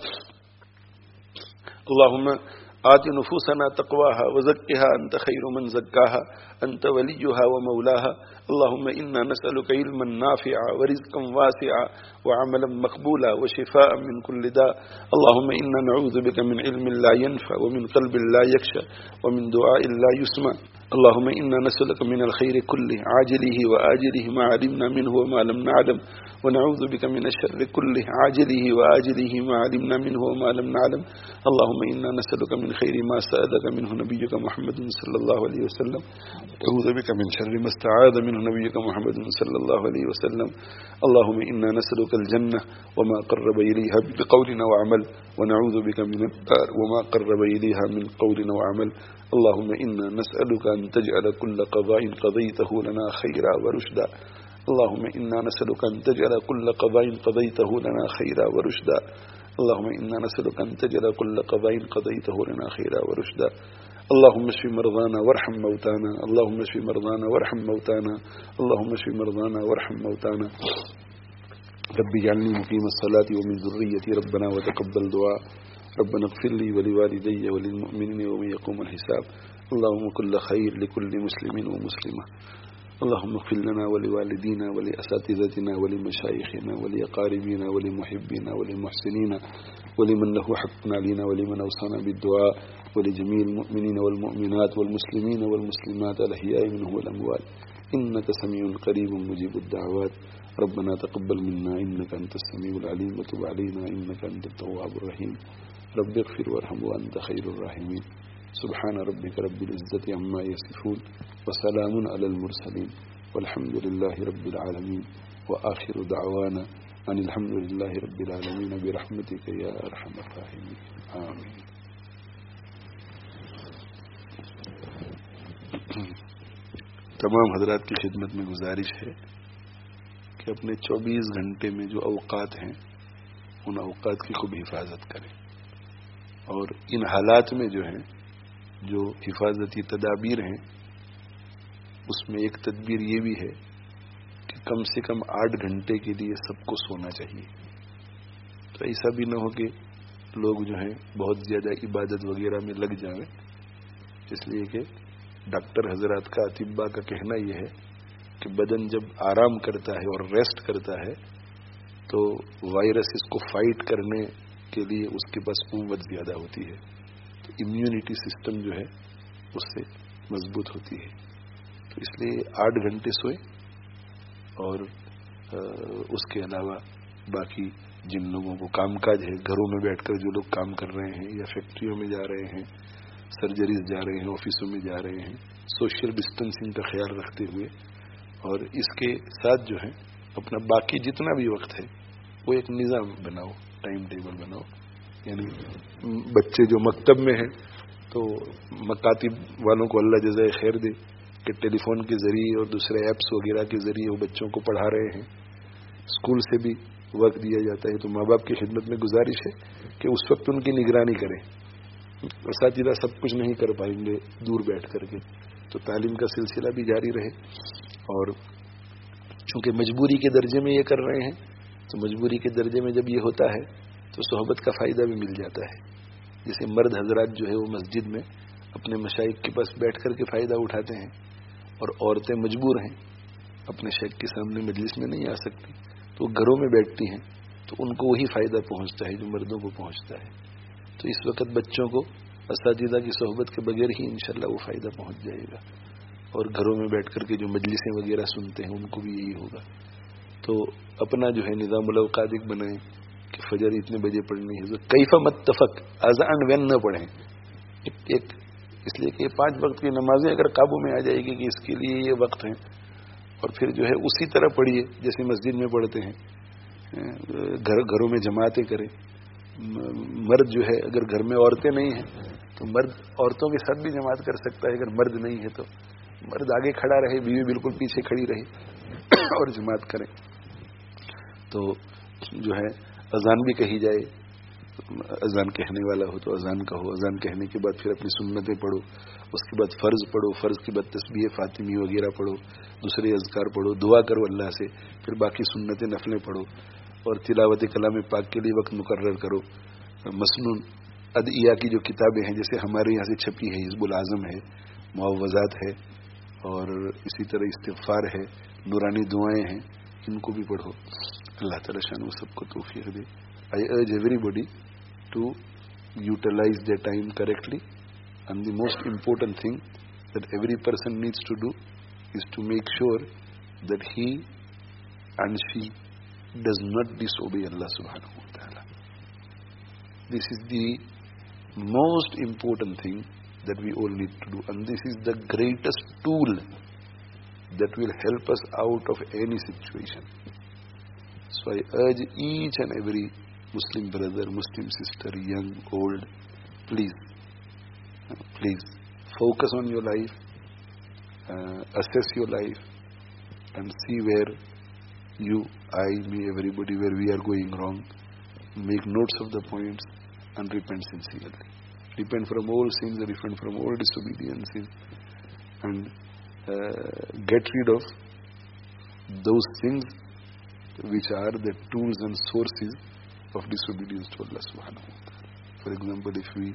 اللهم آت نفوسنا تقواها وزكها أنت خير من زكاها أنت وليها ومولاها۔ اللهم إنا نسألك علما نافعا ورزقا واسعا وعملا مقبولا وشفاء من كل داء۔ اللهم إنا نعوذ بك من علم لا ينفع ومن قلب لا يخشى ومن دعاء لا يسمع۔ اللهم إنا نسألك من الخير كله عاجله وآجله ما علمنا منه وما لم نعلم، ونعوذ بك من الشر كله عاجله وآجله ما علمنا منه وما لم نعلم۔ اللهم إنا نسألك من خير ما سألك منه نبيك محمد صلى الله عليه وسلم، ونعوذ بك من شر ما استعاذ منه نبيك محمد صلى الله عليه وسلم۔ اللهم إنا نسألك الجنة وما قرب إليها بقول وعمل، ونعوذ بك من النار وما قرب إليها من قول وعمل۔ اللهم إنا نسألك أن تجعل كل قضاء قضيته لنا خيرا ورشدا۔ اللهم إنا نسألك أن تجعل كل قضاء قضيته لنا خيرا ورشدا۔ اللهم إنا نسألك أن تجعل كل قضاء قضيته لنا خيرا ورشدا۔ اللهم اشف مرضانا وارحم موتانا، اللهم اشف مرضانا وارحم موتانا، اللهم اشف مرضانا وارحم موتانا۔ رب اجعلني مقيم الصلاة ومن ذريتي ربنا وتقبل دعاء، ربنا اغفر لي ولوالدي وللمؤمنين يوم يقوم الحساب۔ اللهم كل خير لكل مسلم ومسلمة، اللهم اغفر لنا ولوالدينا ولأساتذتنا ولمشايخنا ولأقاربنا ولمحبنا ولمحسنين ولمن له حق علينا ولمن أوصانا بالدعاء ولجميع المؤمنين والمؤمنات والمسلمين والمسلمات الأحياء منهم والأموات، إنك سميع قريب مجيب الدعوات۔ ربنا تقبل منا إنك أنت السميع العليم وتب علينا إنك أنت التواب الرحيم۔ رب اغفر وارحم وأنت خير الراحمين۔ سبحان ربك رب العزة عما يصفون وسلام على المرسلين والحمد لله رب العالمين وآخر دعوانا أن الحمد لله رب العالمين برحمتك يا أرحم الراحمين آمين. تمام حضرات کی خدمت میں گزارش ہے کہ اپنے 24 گھنٹے میں جو اوقات ہیں ان اوقات کی خوب حفاظت کریں، اور ان حالات میں جو ہیں جو حفاظتی تدابیر ہیں اس میں ایک تدبیر یہ بھی ہے کہ کم سے کم 8 گھنٹے کے لیے سب کو سونا چاہیے. تو ایسا بھی نہ ہو کہ لوگ جو ہیں بہت زیادہ عبادت وغیرہ میں لگ جائیں، اس لیے کہ ڈاکٹر حضرات کا، اطباء کا کہنا یہ ہے کہ بدن جب آرام کرتا ہے اور ریسٹ کرتا ہے تو وائرس اس کو فائٹ کرنے کے لیے اس کے پاس قوت زیادہ ہوتی ہے، تو امیونٹی سسٹم جو ہے اس سے مضبوط ہوتی ہے. تو اس لیے 8 گھنٹے سوئے، اور اس کے علاوہ باقی جن لوگوں کو کام کاج ہے، گھروں میں بیٹھ کر جو لوگ کام کر رہے ہیں یا فیکٹریوں میں جا رہے ہیں، سرجریز جا رہے ہیں، آفسوں میں جا رہے ہیں، سوشل ڈسٹینسنگ کا خیال رکھتے ہوئے، اور اس کے ساتھ جو ہے اپنا باقی جتنا بھی وقت ہے وہ ایک نظام بناؤ، ٹائم ٹیبل بناؤ. یعنی بچے جو مکتب میں ہیں تو مکاتب والوں کو اللہ جزائے خیر دے کہ ٹیلی فون کے ذریعے اور دوسرے ایپس وغیرہ کے ذریعے وہ بچوں کو پڑھا رہے ہیں. اسکول سے بھی وقت دیا جاتا ہے، تو ماں باپ کی خدمت میں گزارش ہے کہ اس وقت ان کی نگرانی کریں. اساتذہ سب کچھ نہیں کر پائیں گے دور بیٹھ کر کے، تو تعلیم کا سلسلہ بھی جاری رہے. اور چونکہ مجبوری کے درجے میں یہ کر رہے ہیں، تو مجبوری کے درجے میں جب یہ ہوتا ہے تو صحبت کا فائدہ بھی مل جاتا ہے. جیسے مرد حضرات جو ہے وہ مسجد میں اپنے مشائخ کے پاس بیٹھ کر کے فائدہ اٹھاتے ہیں، اور عورتیں مجبور ہیں، اپنے شیخ کے سامنے مجلس میں نہیں آ سکتی، تو وہ گھروں میں بیٹھتی ہیں، تو ان کو وہی فائدہ پہنچتا ہے جو مردوں کو پہنچتا ہے. تو اس وقت بچوں کو اساتذہ کی صحبت کے بغیر ہی انشاءاللہ وہ فائدہ پہنچ جائے گا، اور گھروں میں بیٹھ کر کے جو مجلسیں وغیرہ سنتے ہیں ان کو بھی یہی ہوگا. تو اپنا جو ہے نظام الاوقات ایک بنائیں کہ فجر اتنے بجے پڑھنی ہے، کیفا متفق اذان وین نہ پڑھیں ایک، اس لیے کہ یہ 5 وقت کی نمازیں اگر قابو میں آ جائے گی کہ اس کے لیے یہ وقت ہیں، اور پھر جو ہے اسی طرح پڑھیے جیسے مسجد میں پڑھتے ہیں، گھروں میں جماعتیں کریں. مرد جو ہے اگر گھر میں عورتیں نہیں ہیں تو مرد عورتوں کے ساتھ بھی جماعت کر سکتا ہے. اگر مرد نہیں ہے تو مرد آگے کھڑا رہے، بیوی بالکل پیچھے کھڑی رہے اور جماعت کرے. تو جو ہے اذان بھی کہی جائے، اذان کہنے والا ہو تو اذان کہو، اذان کہنے کے بعد پھر اپنی سنتیں پڑھو، اس کے بعد فرض پڑھو، فرض کے بعد تسبیح فاطمی وغیرہ پڑھو، دوسرے اذکار پڑھو، دعا کرو اللہ سے، پھر باقی سنتیں نفلیں پڑھو، اور تلاوت کلام پاک کے لیے وقت مقرر کرو. مسنون ادعیہ کی جو کتابیں ہیں جیسے ہمارے یہاں سے چھپی ہے، حزب العظم ہے، معوذات ہے، اور اسی طرح استغفار ہے، نورانی دعائیں ہیں، ان کو بھی پڑھو. اللہ تعالیٰ شان وہ سب کو توفیق دے. I urge everybody to utilize their time correctly, and the most important thing that every person needs to do is to make sure that he and she does not disobey Allah subhanahu wa ta'ala. This is the most important thing that we all need to do, and this is the greatest tool that will help us out of any situation. So I urge each and every Muslim brother, Muslim sister, young, old, please focus on your life, assess your life, and see where you, I, me, everybody, where we are going wrong. Make notes of the points and repent sincerely. Repent from all sins, repent from all disobediences, and get rid of those things which are the tools and sources of disobedience to Allah subhanahu wa ta'ala. For example, if we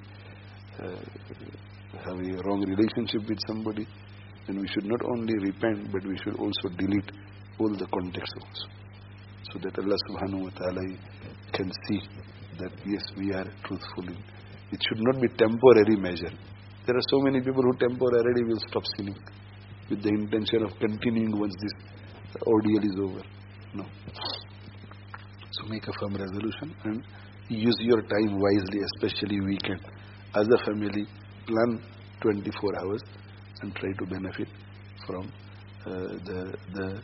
have a wrong relationship with somebody, then we should not only repent, but we should also delete all the contacts also, so that Allah subhanahu wa ta'ala can see that yes, we are truthful. It should not be temporary measure. There are so many people who temporarily will stop sinning with the intention of continuing once this ordeal is over. No. So make a firm resolution and use your time wisely, especially weekend. As a family, plan 24 hours and try to benefit from the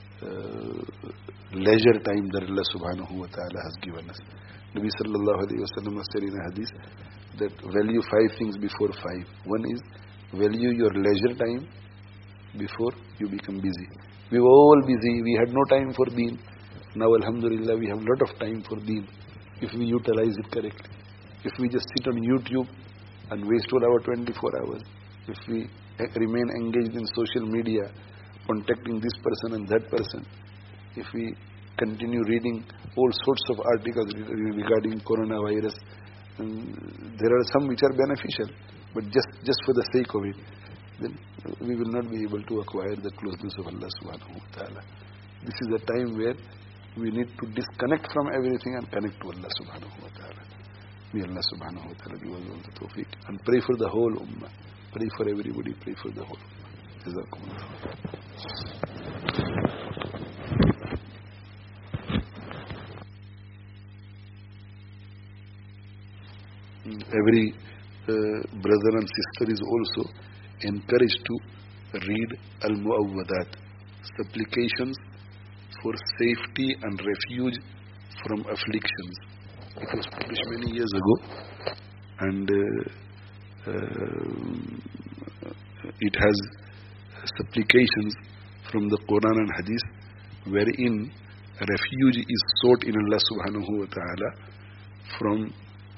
leisure time that Allah subhanahu wa ta'ala has given us. Nabi sallallahu alayhi wa sallam said in a hadith that value 5 things before 5. One is value your leisure time before you become busy. We were all busy, we had no time for deen. Now alhamdulillah we have a lot of time for deen if we utilize it correctly. If we just sit on YouTube and waste all our 24 hours, if we remain engaged in social media, contacting this person and that person, if we continue reading all sorts of articles regarding coronavirus, there are some which are beneficial, but just for the sake of it, then we will not be able to acquire the closeness of Allah subhanahu wa ta'ala. This is a time where we need to disconnect from everything and connect to Allah subhanahu wa ta'ala. May Allah subhanahu wa ta'ala give us all the tawfiq. And pray for the whole ummah. Pray for everybody, pray for the whole ummah. Jazakumullah. Every brother and sister is also encouraged to read Al-Mu'awwadat, supplications for safety and refuge from afflictions. It was published many years ago, and it has supplications from the Quran and Hadith wherein refuge is sought in Allah subhanahu wa ta'ala from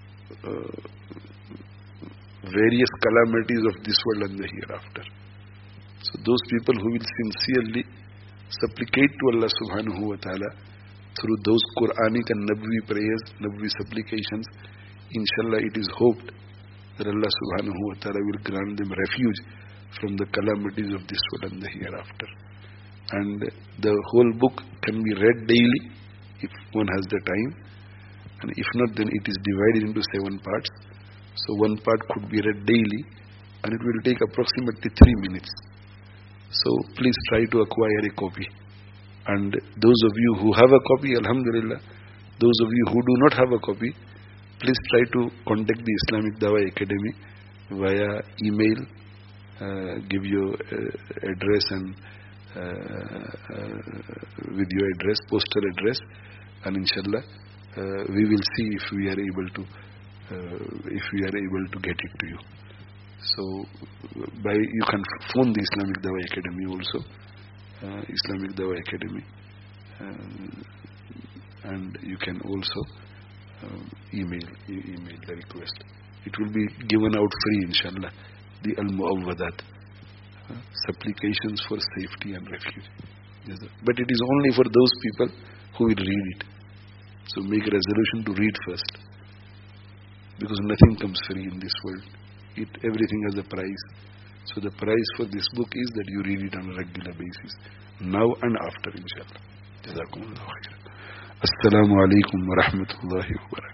various calamities of this world and the hereafter. So those people who will sincerely supplicate to Allah subhanahu wa ta'ala through those Quranic and Nabwi prayers, Nabwi supplications, inshallah it is hoped that Allah subhanahu wa ta'ala will grant them refuge from the calamities of this world and the hereafter. And the whole book can be read daily if one has the time, and if not, then it is divided into 7 parts. So one part could be read daily, and it will take approximately 3 minutes. So please try to acquire a copy. And those of you who have a copy, alhamdulillah. Those of you who do not have a copy, please try to contact the Islamic Dawah Academy via email. Give your address and with your address, postal address, and inshallah we will see if we are able to get it to you. So you can phone the Islamic Dawah Academy also, Islamic Dawah Academy, and you can also email the request. It will be given out free, inshallah. The Al-Mu'awwadat, supplications for safety and refuge. But it is only for those people who will read it. So make a resolution to read first, because nothing comes free in this world. Everything has a price. So the price for this book is that you read it on a regular basis, now and after, inshallah. Jazakumullah khairan. Assalamu alaikum wa rahmatullahi wa barakatuh.